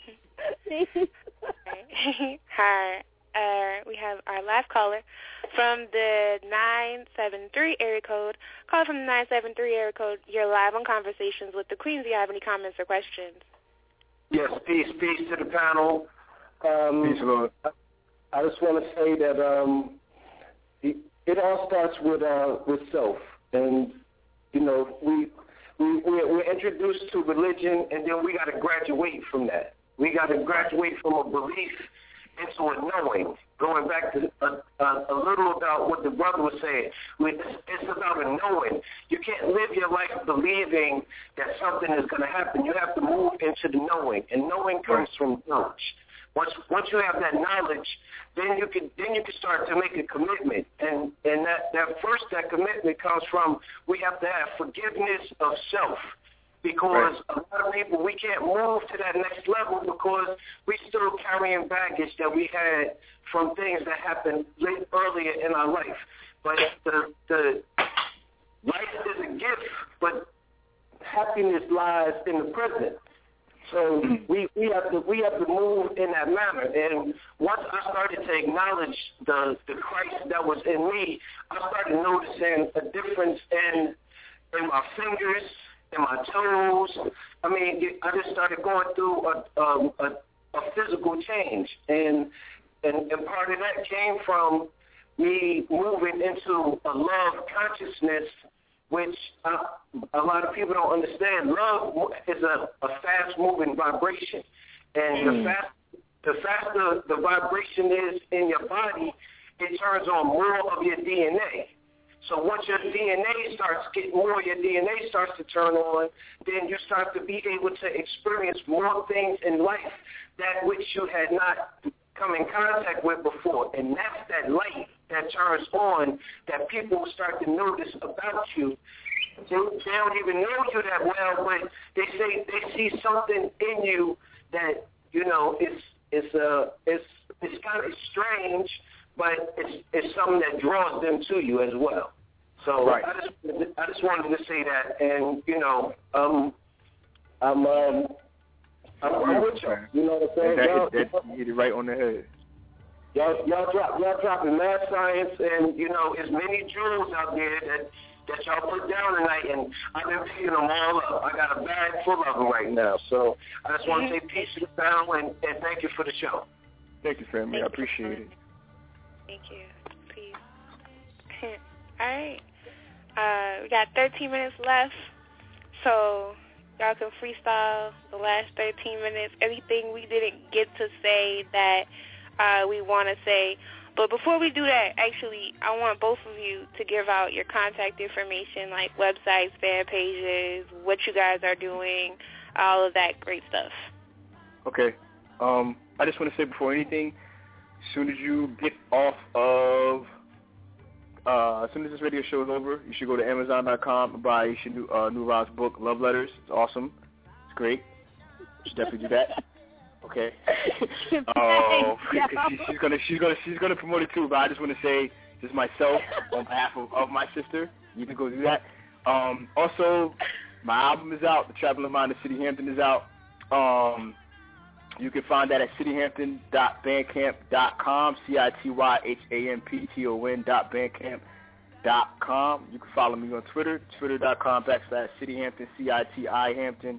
[SPEAKER 3] Hi. Uh, we have our last caller from the nine seven three area code. Call from the nine seven three area code. You're live on Conversations with the Queens. Do you have any comments or questions?
[SPEAKER 11] Yes, peace, peace to the panel. Um,
[SPEAKER 4] Peace, Lord.
[SPEAKER 11] I just want to say that um, it, it all starts with uh, with self, and you know we we we're, we're introduced to religion, and then we got to graduate from that. We got to graduate from a belief into a knowing. Going back to a, a, a little about what the brother was saying, it's, it's about a knowing. You can't live your life believing that something is going to happen. You have to move into the knowing, and knowing comes from knowledge. Once once you have that knowledge, then you can then you can start to make a commitment, and and that that first that commitment comes from we have to have forgiveness of self. because right. a lot of people, we can't move to that next level because we still carrying baggage that we had from things that happened late earlier in our life. But the, the life is a gift, but happiness lies in the present. So we, we have to we have to move in that manner. And once I started to acknowledge the the Christ that was in me, I started noticing a difference in in my fingers, in my toes. I mean, I just started going through a um, a, a physical change, and, and and part of that came from me moving into a love consciousness, which uh, a lot of people don't understand. Love is a, a fast-moving vibration, and mm. the, fast, the faster the vibration is in your body, it turns on more of your D N A. So once your D N A starts getting more, your D N A starts to turn on, then you start to be able to experience more things in life that which you had not come in contact with before. And that's that light that turns on that people start to notice about you. They, they don't even know you that well, but they say they see something in you that, you know, it's it's uh it's it's kind of strange, but it's it's something that draws them to you as well. So right. I just I just wanted to say that, and you know, um, I'm um, I'm, I'm with you. You know what I'm saying?
[SPEAKER 4] That,
[SPEAKER 11] y'all,
[SPEAKER 4] that, you hit it right on the head.
[SPEAKER 11] Y'all, y'all drop y'all dropping mad science, and you know, as many jewels out there that that y'all put down tonight, and I've been picking them all up. I got a bag full of them right now. So I just want to say peace to the panel, and, and thank you for the show.
[SPEAKER 4] Thank you, family. Thank I appreciate you. it.
[SPEAKER 3] Thank you. Peace. All right. Uh, we got thirteen minutes left, so y'all can freestyle the last thirteen minutes. Anything we didn't get to say that uh, we want to say. But before we do that, actually, I want both of you to give out your contact information, like websites, fan pages, what you guys are doing, all of that great stuff.
[SPEAKER 4] Okay. Um, I just want to say before anything, as soon as you get off of, uh, as soon as this radio show is over, you should go to Amazon dot com and buy Aisha New, uh, New Ra's book, Love Letters. It's awesome. It's great. You should definitely do that. Okay. Oh, she, she's gonna she's gonna she's gonna promote it too. But I just want to say, just myself on behalf of, of my sister, you can go do that. Um, also, my album is out. The Traveling Mind of City Hampton is out. Um, you can find that at cityhampton dot bandcamp dot com. C I T Y H A M P T O N dot bandcamp dot com. You can follow me on Twitter, twitter dot com backslash cityhampton, C I T I Hampton.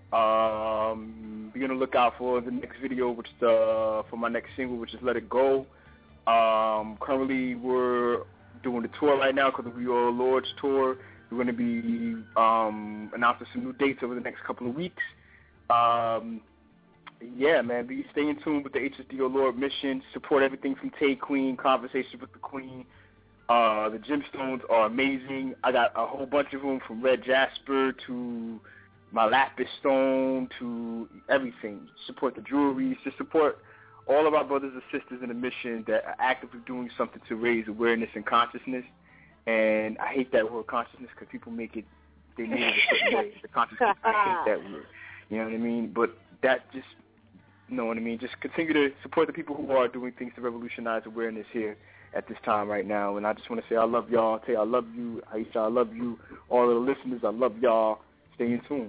[SPEAKER 4] Um, be on the lookout for the next video, which is the, for my next single, which is Let It Go. Um, currently, we're doing the tour right now because we are Lord's tour. We're going to be um, announcing some new dates over the next couple of weeks. Um, yeah, man, be stay in tune with the H S D O Lord mission. Support everything from Tay Queen, Conversations with the Queen. Uh, the gemstones are amazing. I got a whole bunch of them, from red jasper to my lapis stone to everything. Support the jewelry. Just support all of our brothers and sisters in the mission that are actively doing something to raise awareness and consciousness. And I hate that word consciousness because people make it, they make it a certain way. The consciousness, I hate that word. You know what I mean? But that just, you know what I mean? Just continue to support the people who are doing things to revolutionize awareness here at this time right now. And I just want to say I love y'all. Tay, I love you. Aisha, I love you. All of the listeners, I love y'all. Stay in tune.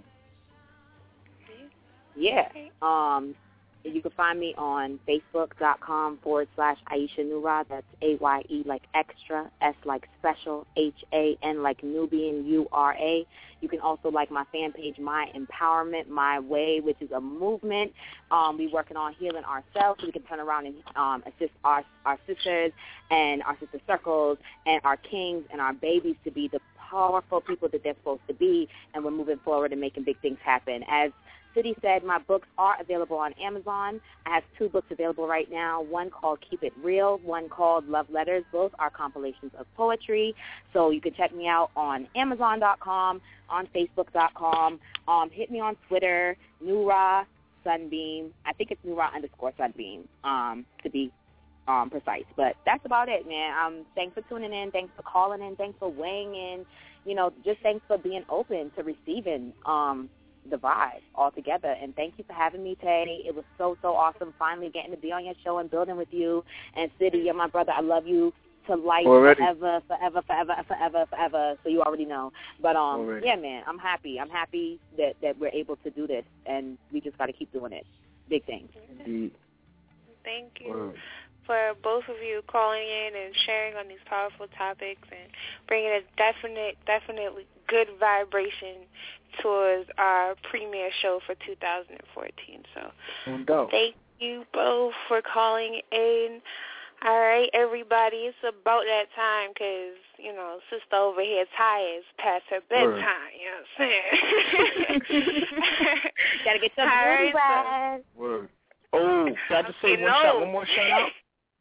[SPEAKER 5] Yeah. Um, you can find me on Facebook.com forward slash Aisha Nura. That's A Y E like extra, S like special, H A N like Nubian, U R A. You can also like my fan page, My Empowerment, My Way, which is a movement. Um, we're working on healing ourselves so we can turn around and um, assist our, our sisters and our sister circles and our kings and our babies to be the powerful people that they're supposed to be, and we're moving forward and making big things happen. As City said, my books are available on Amazon. I have two books available right now, one called Keep It Real, one called Love Letters. Both are compilations of poetry. So you can check me out on Amazon dot com, on Facebook dot com. Um, hit me on Twitter, Nura Sunbeam. I think it's Nura underscore Sunbeam, um, to be um, precise. But that's about it, man. Um, thanks for tuning in. Thanks for calling in. Thanks for weighing in. You know, just thanks for being open to receiving. Um, the vibe altogether. And thank you for having me, Tay. It was so, so awesome finally getting to be on your show and building with you. And City, you're my brother. I love you to life
[SPEAKER 4] already.
[SPEAKER 5] forever, forever, forever, forever, forever. So you already know. But, um,
[SPEAKER 4] already.
[SPEAKER 5] yeah, man, I'm happy. I'm happy that, that we're able to do this, and we just got to keep doing it. Big things.
[SPEAKER 4] Indeed.
[SPEAKER 3] Thank you.
[SPEAKER 4] Word.
[SPEAKER 3] For both of you calling in and sharing on these powerful topics and bringing a definite, definitely good vibration towards our premiere show for two thousand fourteen. So
[SPEAKER 4] No doubt.
[SPEAKER 3] thank you both for calling in. All right, everybody, it's about that time because, you know, sister over here tired. It's past her bedtime, you know what I'm saying?
[SPEAKER 5] Got to get your
[SPEAKER 3] All
[SPEAKER 5] booty
[SPEAKER 3] right,
[SPEAKER 5] wet.
[SPEAKER 4] Word.
[SPEAKER 12] Oh, can I just say
[SPEAKER 3] You
[SPEAKER 12] one
[SPEAKER 3] know.
[SPEAKER 12] shout, one more shout out?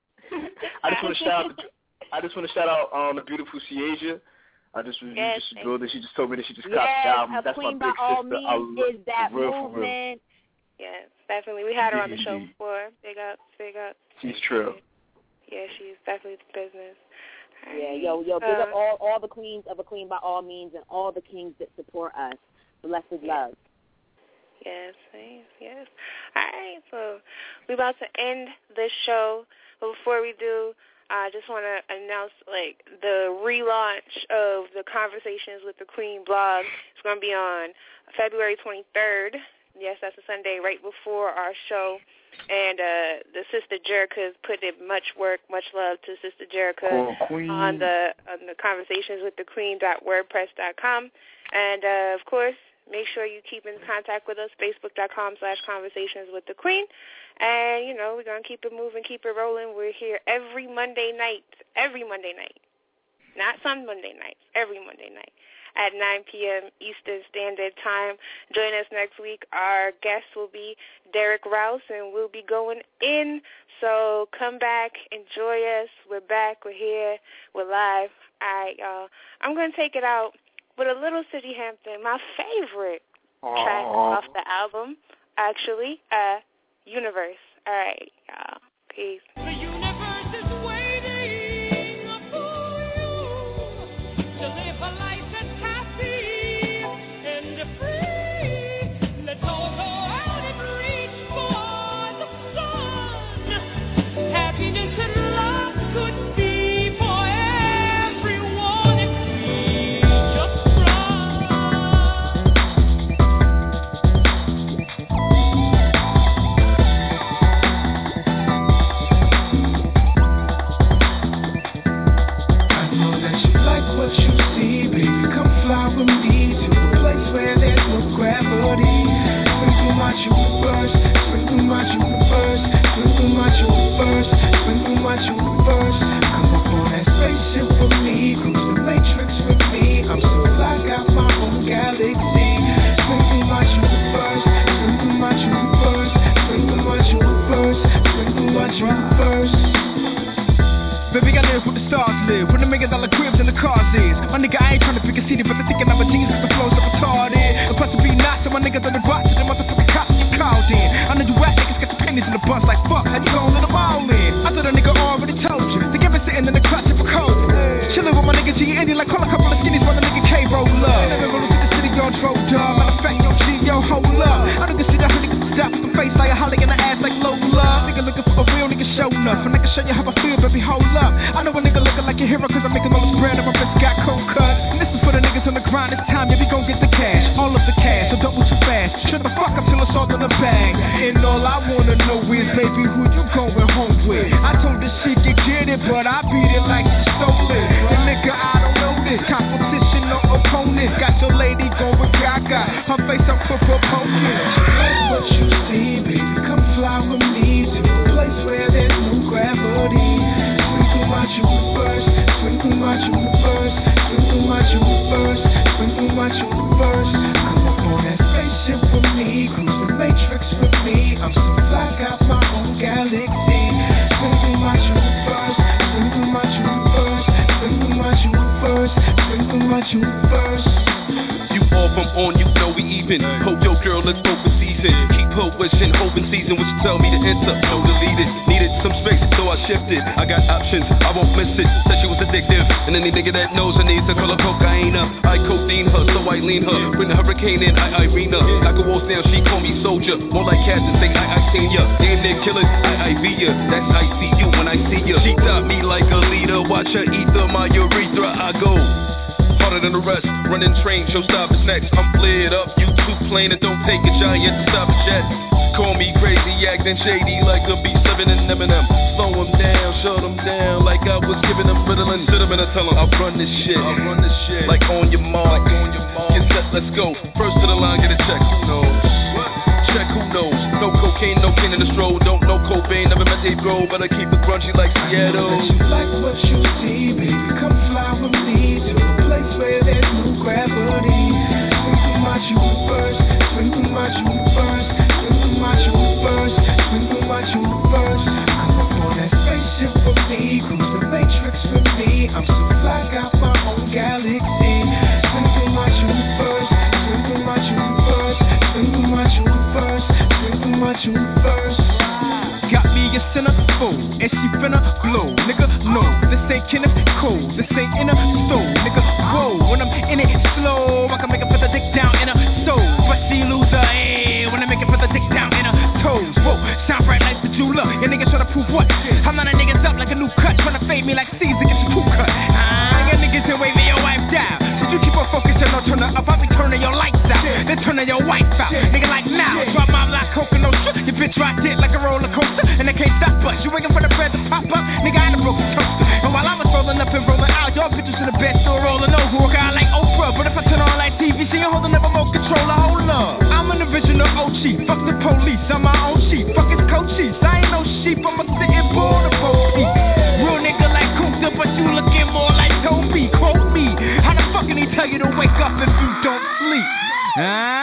[SPEAKER 12] I just want to shout out. I just want to shout out um, the beautiful Ciasia. I just was
[SPEAKER 3] Yes,
[SPEAKER 12] just
[SPEAKER 3] thank
[SPEAKER 12] thrilled that she just told me that she just
[SPEAKER 5] Yes,
[SPEAKER 12] copied the album.
[SPEAKER 5] a
[SPEAKER 12] That's
[SPEAKER 5] queen
[SPEAKER 12] my big
[SPEAKER 5] by all
[SPEAKER 12] sister.
[SPEAKER 5] means
[SPEAKER 12] I love,
[SPEAKER 5] is that
[SPEAKER 12] for real, for real.
[SPEAKER 5] movement.
[SPEAKER 3] Yes, definitely. We had her on the show
[SPEAKER 12] Indeed.
[SPEAKER 3] before. Big up, big up.
[SPEAKER 12] She's true.
[SPEAKER 3] Yeah, she's definitely the business. All
[SPEAKER 5] Yeah,
[SPEAKER 3] right.
[SPEAKER 5] yo, yo, big
[SPEAKER 3] Uh,
[SPEAKER 5] up all, all the queens of a queen by all means and all the kings that support us. Blessed love.
[SPEAKER 3] Yes, yes, yes. All right, so we're about to end the show. But before we do, I just want to announce, like, the relaunch of the Conversations with the Queen blog. It's going to be on February twenty-third. Yes, that's a Sunday, right before our show. And uh, the Sister Jerica has put in much work, much love to Sister Jerica
[SPEAKER 12] Cool, Queen.
[SPEAKER 3] on the on the Conversations with the Queen dot wordpress dot com. And, uh, of course, make sure you keep in contact with us, facebook.com slash conversations with the Queen. And, you know, we're going to keep it moving, keep it rolling. We're here every Monday night, every Monday night. Not some Monday nights, every Monday night at nine p.m. Eastern Standard Time. Join us next week. Our guest will be Derek Rouse, and we'll be going in. So come back, enjoy us. We're back. We're here. We're live. All right, y'all. I'm going to take it out with a little City Hampton, my favorite
[SPEAKER 4] Aww.
[SPEAKER 3] track off the album, actually, uh, Universe. All right, y'all. Peace.
[SPEAKER 7] The universe is waiting for you to live a life that's happy and free. Let's all go out and reach for the sun. Happiness and love could be for everyone if we just try.
[SPEAKER 13] I know that you like what you see, baby. Come fly with me to a place where there's no gravity. Swing through my universe, swing through my universe, swing through my universe, swing through my universe. Come up on that spaceship with me, cruise the matrix with me. I'm so fly, got my own galaxy. Swing through my universe, swing through my universe, swing through my universe, swing through my universe.
[SPEAKER 14] Baby, I live where the stars live, where the million dollar cribs and the cars is. My nigga, I ain't tryna pick a city, but I'm thinking I'm a genius with the flows so retarded. Supposed to be nice, so my niggas on the box to the motherfucking cops get called in. I know you ass niggas got the pennies in the bus like fuck, how you gon' let them all in? I thought a nigga already told you, they give it sitting in the clutch of a coat. Chillin' with my nigga G Indy, like call a couple of skinnies while the nigga K roll up. Never roll to the city, y'all drove dub. Matter of fact, yo G, yo hold up. I nigga see that nigga stop with the face like a holly in the ass like Lola. Nigga looking for a real nigga showing up, and I can show you how I feel, baby, hold up. I know a nigga looking like a hero cause I'm making all this bread and my wrist got cold cuts. And this is for the niggas on the grind, it's time, yeah, we gon' get the cash. All of the cash, so don't move too fast. Shut the fuck up till it's all in the bag. And all I wanna know is, baby, who you going home with? I told this shit to get it, but I beat it like you stole it. The nigga, I don't know this. Competition, no opponent. Got your lady going gaga. Her face up for promotion.
[SPEAKER 13] Like what you see, baby, come fly with me to a place where there's no gravity. Swing through my universe, swing through my universe, swing through my universe, swing through my universe. Come up on that spaceship with me, cruise the matrix with me. I'm so fly, got my own galaxy. Swing through my universe, swing through my universe, swing through my universe, swing through my universe.
[SPEAKER 15] You off, I'm on, you know we even. Hope your girl is open season. Keep her wishing open season, which tell me to enter. No delete it, needed some space, so I shifted. I got options, I won't miss it. Said she was addictive, and any nigga that knows her needs to call her cocaine. I codeine her, so I lean her. Bring the hurricane in, I Irina. Knock her walls down, she call me soldier. More like cats and say I I seen ya. Damn near killers, I I V ya. That's I see you when I see ya. She taught me like a leader. Watch her eat the my urethra. I go harder than the rest. Running train, showstoppers next. I'm flared up, you too plain and don't take a giant to stop a jet. Call me crazy, acting shady like a beast living in Eminem. Slow him down, shut him down like I was giving him Ritalin. Sit him and I tell him I'll run this shit. I'll run this shit. Like on your mark, like on your mark. Get set, let's go. First to the line, get a check. Who knows? What? Check, who knows? No cocaine, no cane in the stroll. Don't know Cobain, never met Dave Grohl, but I keep it grungy like Seattle.
[SPEAKER 13] If you like what you see, baby, come fly with me to a place where there's no gravity. Swing through my universe, swing through my universe, swing through my universe, swing through my universe. Come up on that spaceship with me, cruise the matrix with me. I'm so fly, got my own galaxy. Swing through my universe, swing through my universe, swing through my universe, swing through my universe.
[SPEAKER 14] Got me a centerfold, and she finna glow. Nigga, no, this ain't Kenneth Cole, this ain't in a soul. Nigga, whoa, when I'm in it slow, I can make it put the dick down in her soul. But she lose her head when I make it put the dick down in her toes. Whoa, shine bright like the jeweler, your niggas tryna prove what? I'm not a niggas up like a new cut, tryna fade me like Caesar, get your crew cut. Ah, your niggas and wave me your wife down. Should you keep on focusing on turn her up, I'll be turning your lights out, then turning your wife out. Nigga like now, drop my like coconut, your bitch ride it like a roller coaster. And they can't stop us. You waiting for the bread to pop up? Nigga, I ain't a broken toaster. And while I was rolling up and rolling out, y'all bitches in the bed still rolling over. Walk out like Oprah, but if I turn on like T V, she ain't holding up a remote controller. Hold up. I'm an original O G. Fuck the police, I'm my own chief. Fuck his coaches. I ain't no sheep, I'm a sitting border police. Real nigga like Kunta, but you looking more like Toby. Quote me. How the fuck can he tell you to wake up if you don't sleep? Ah.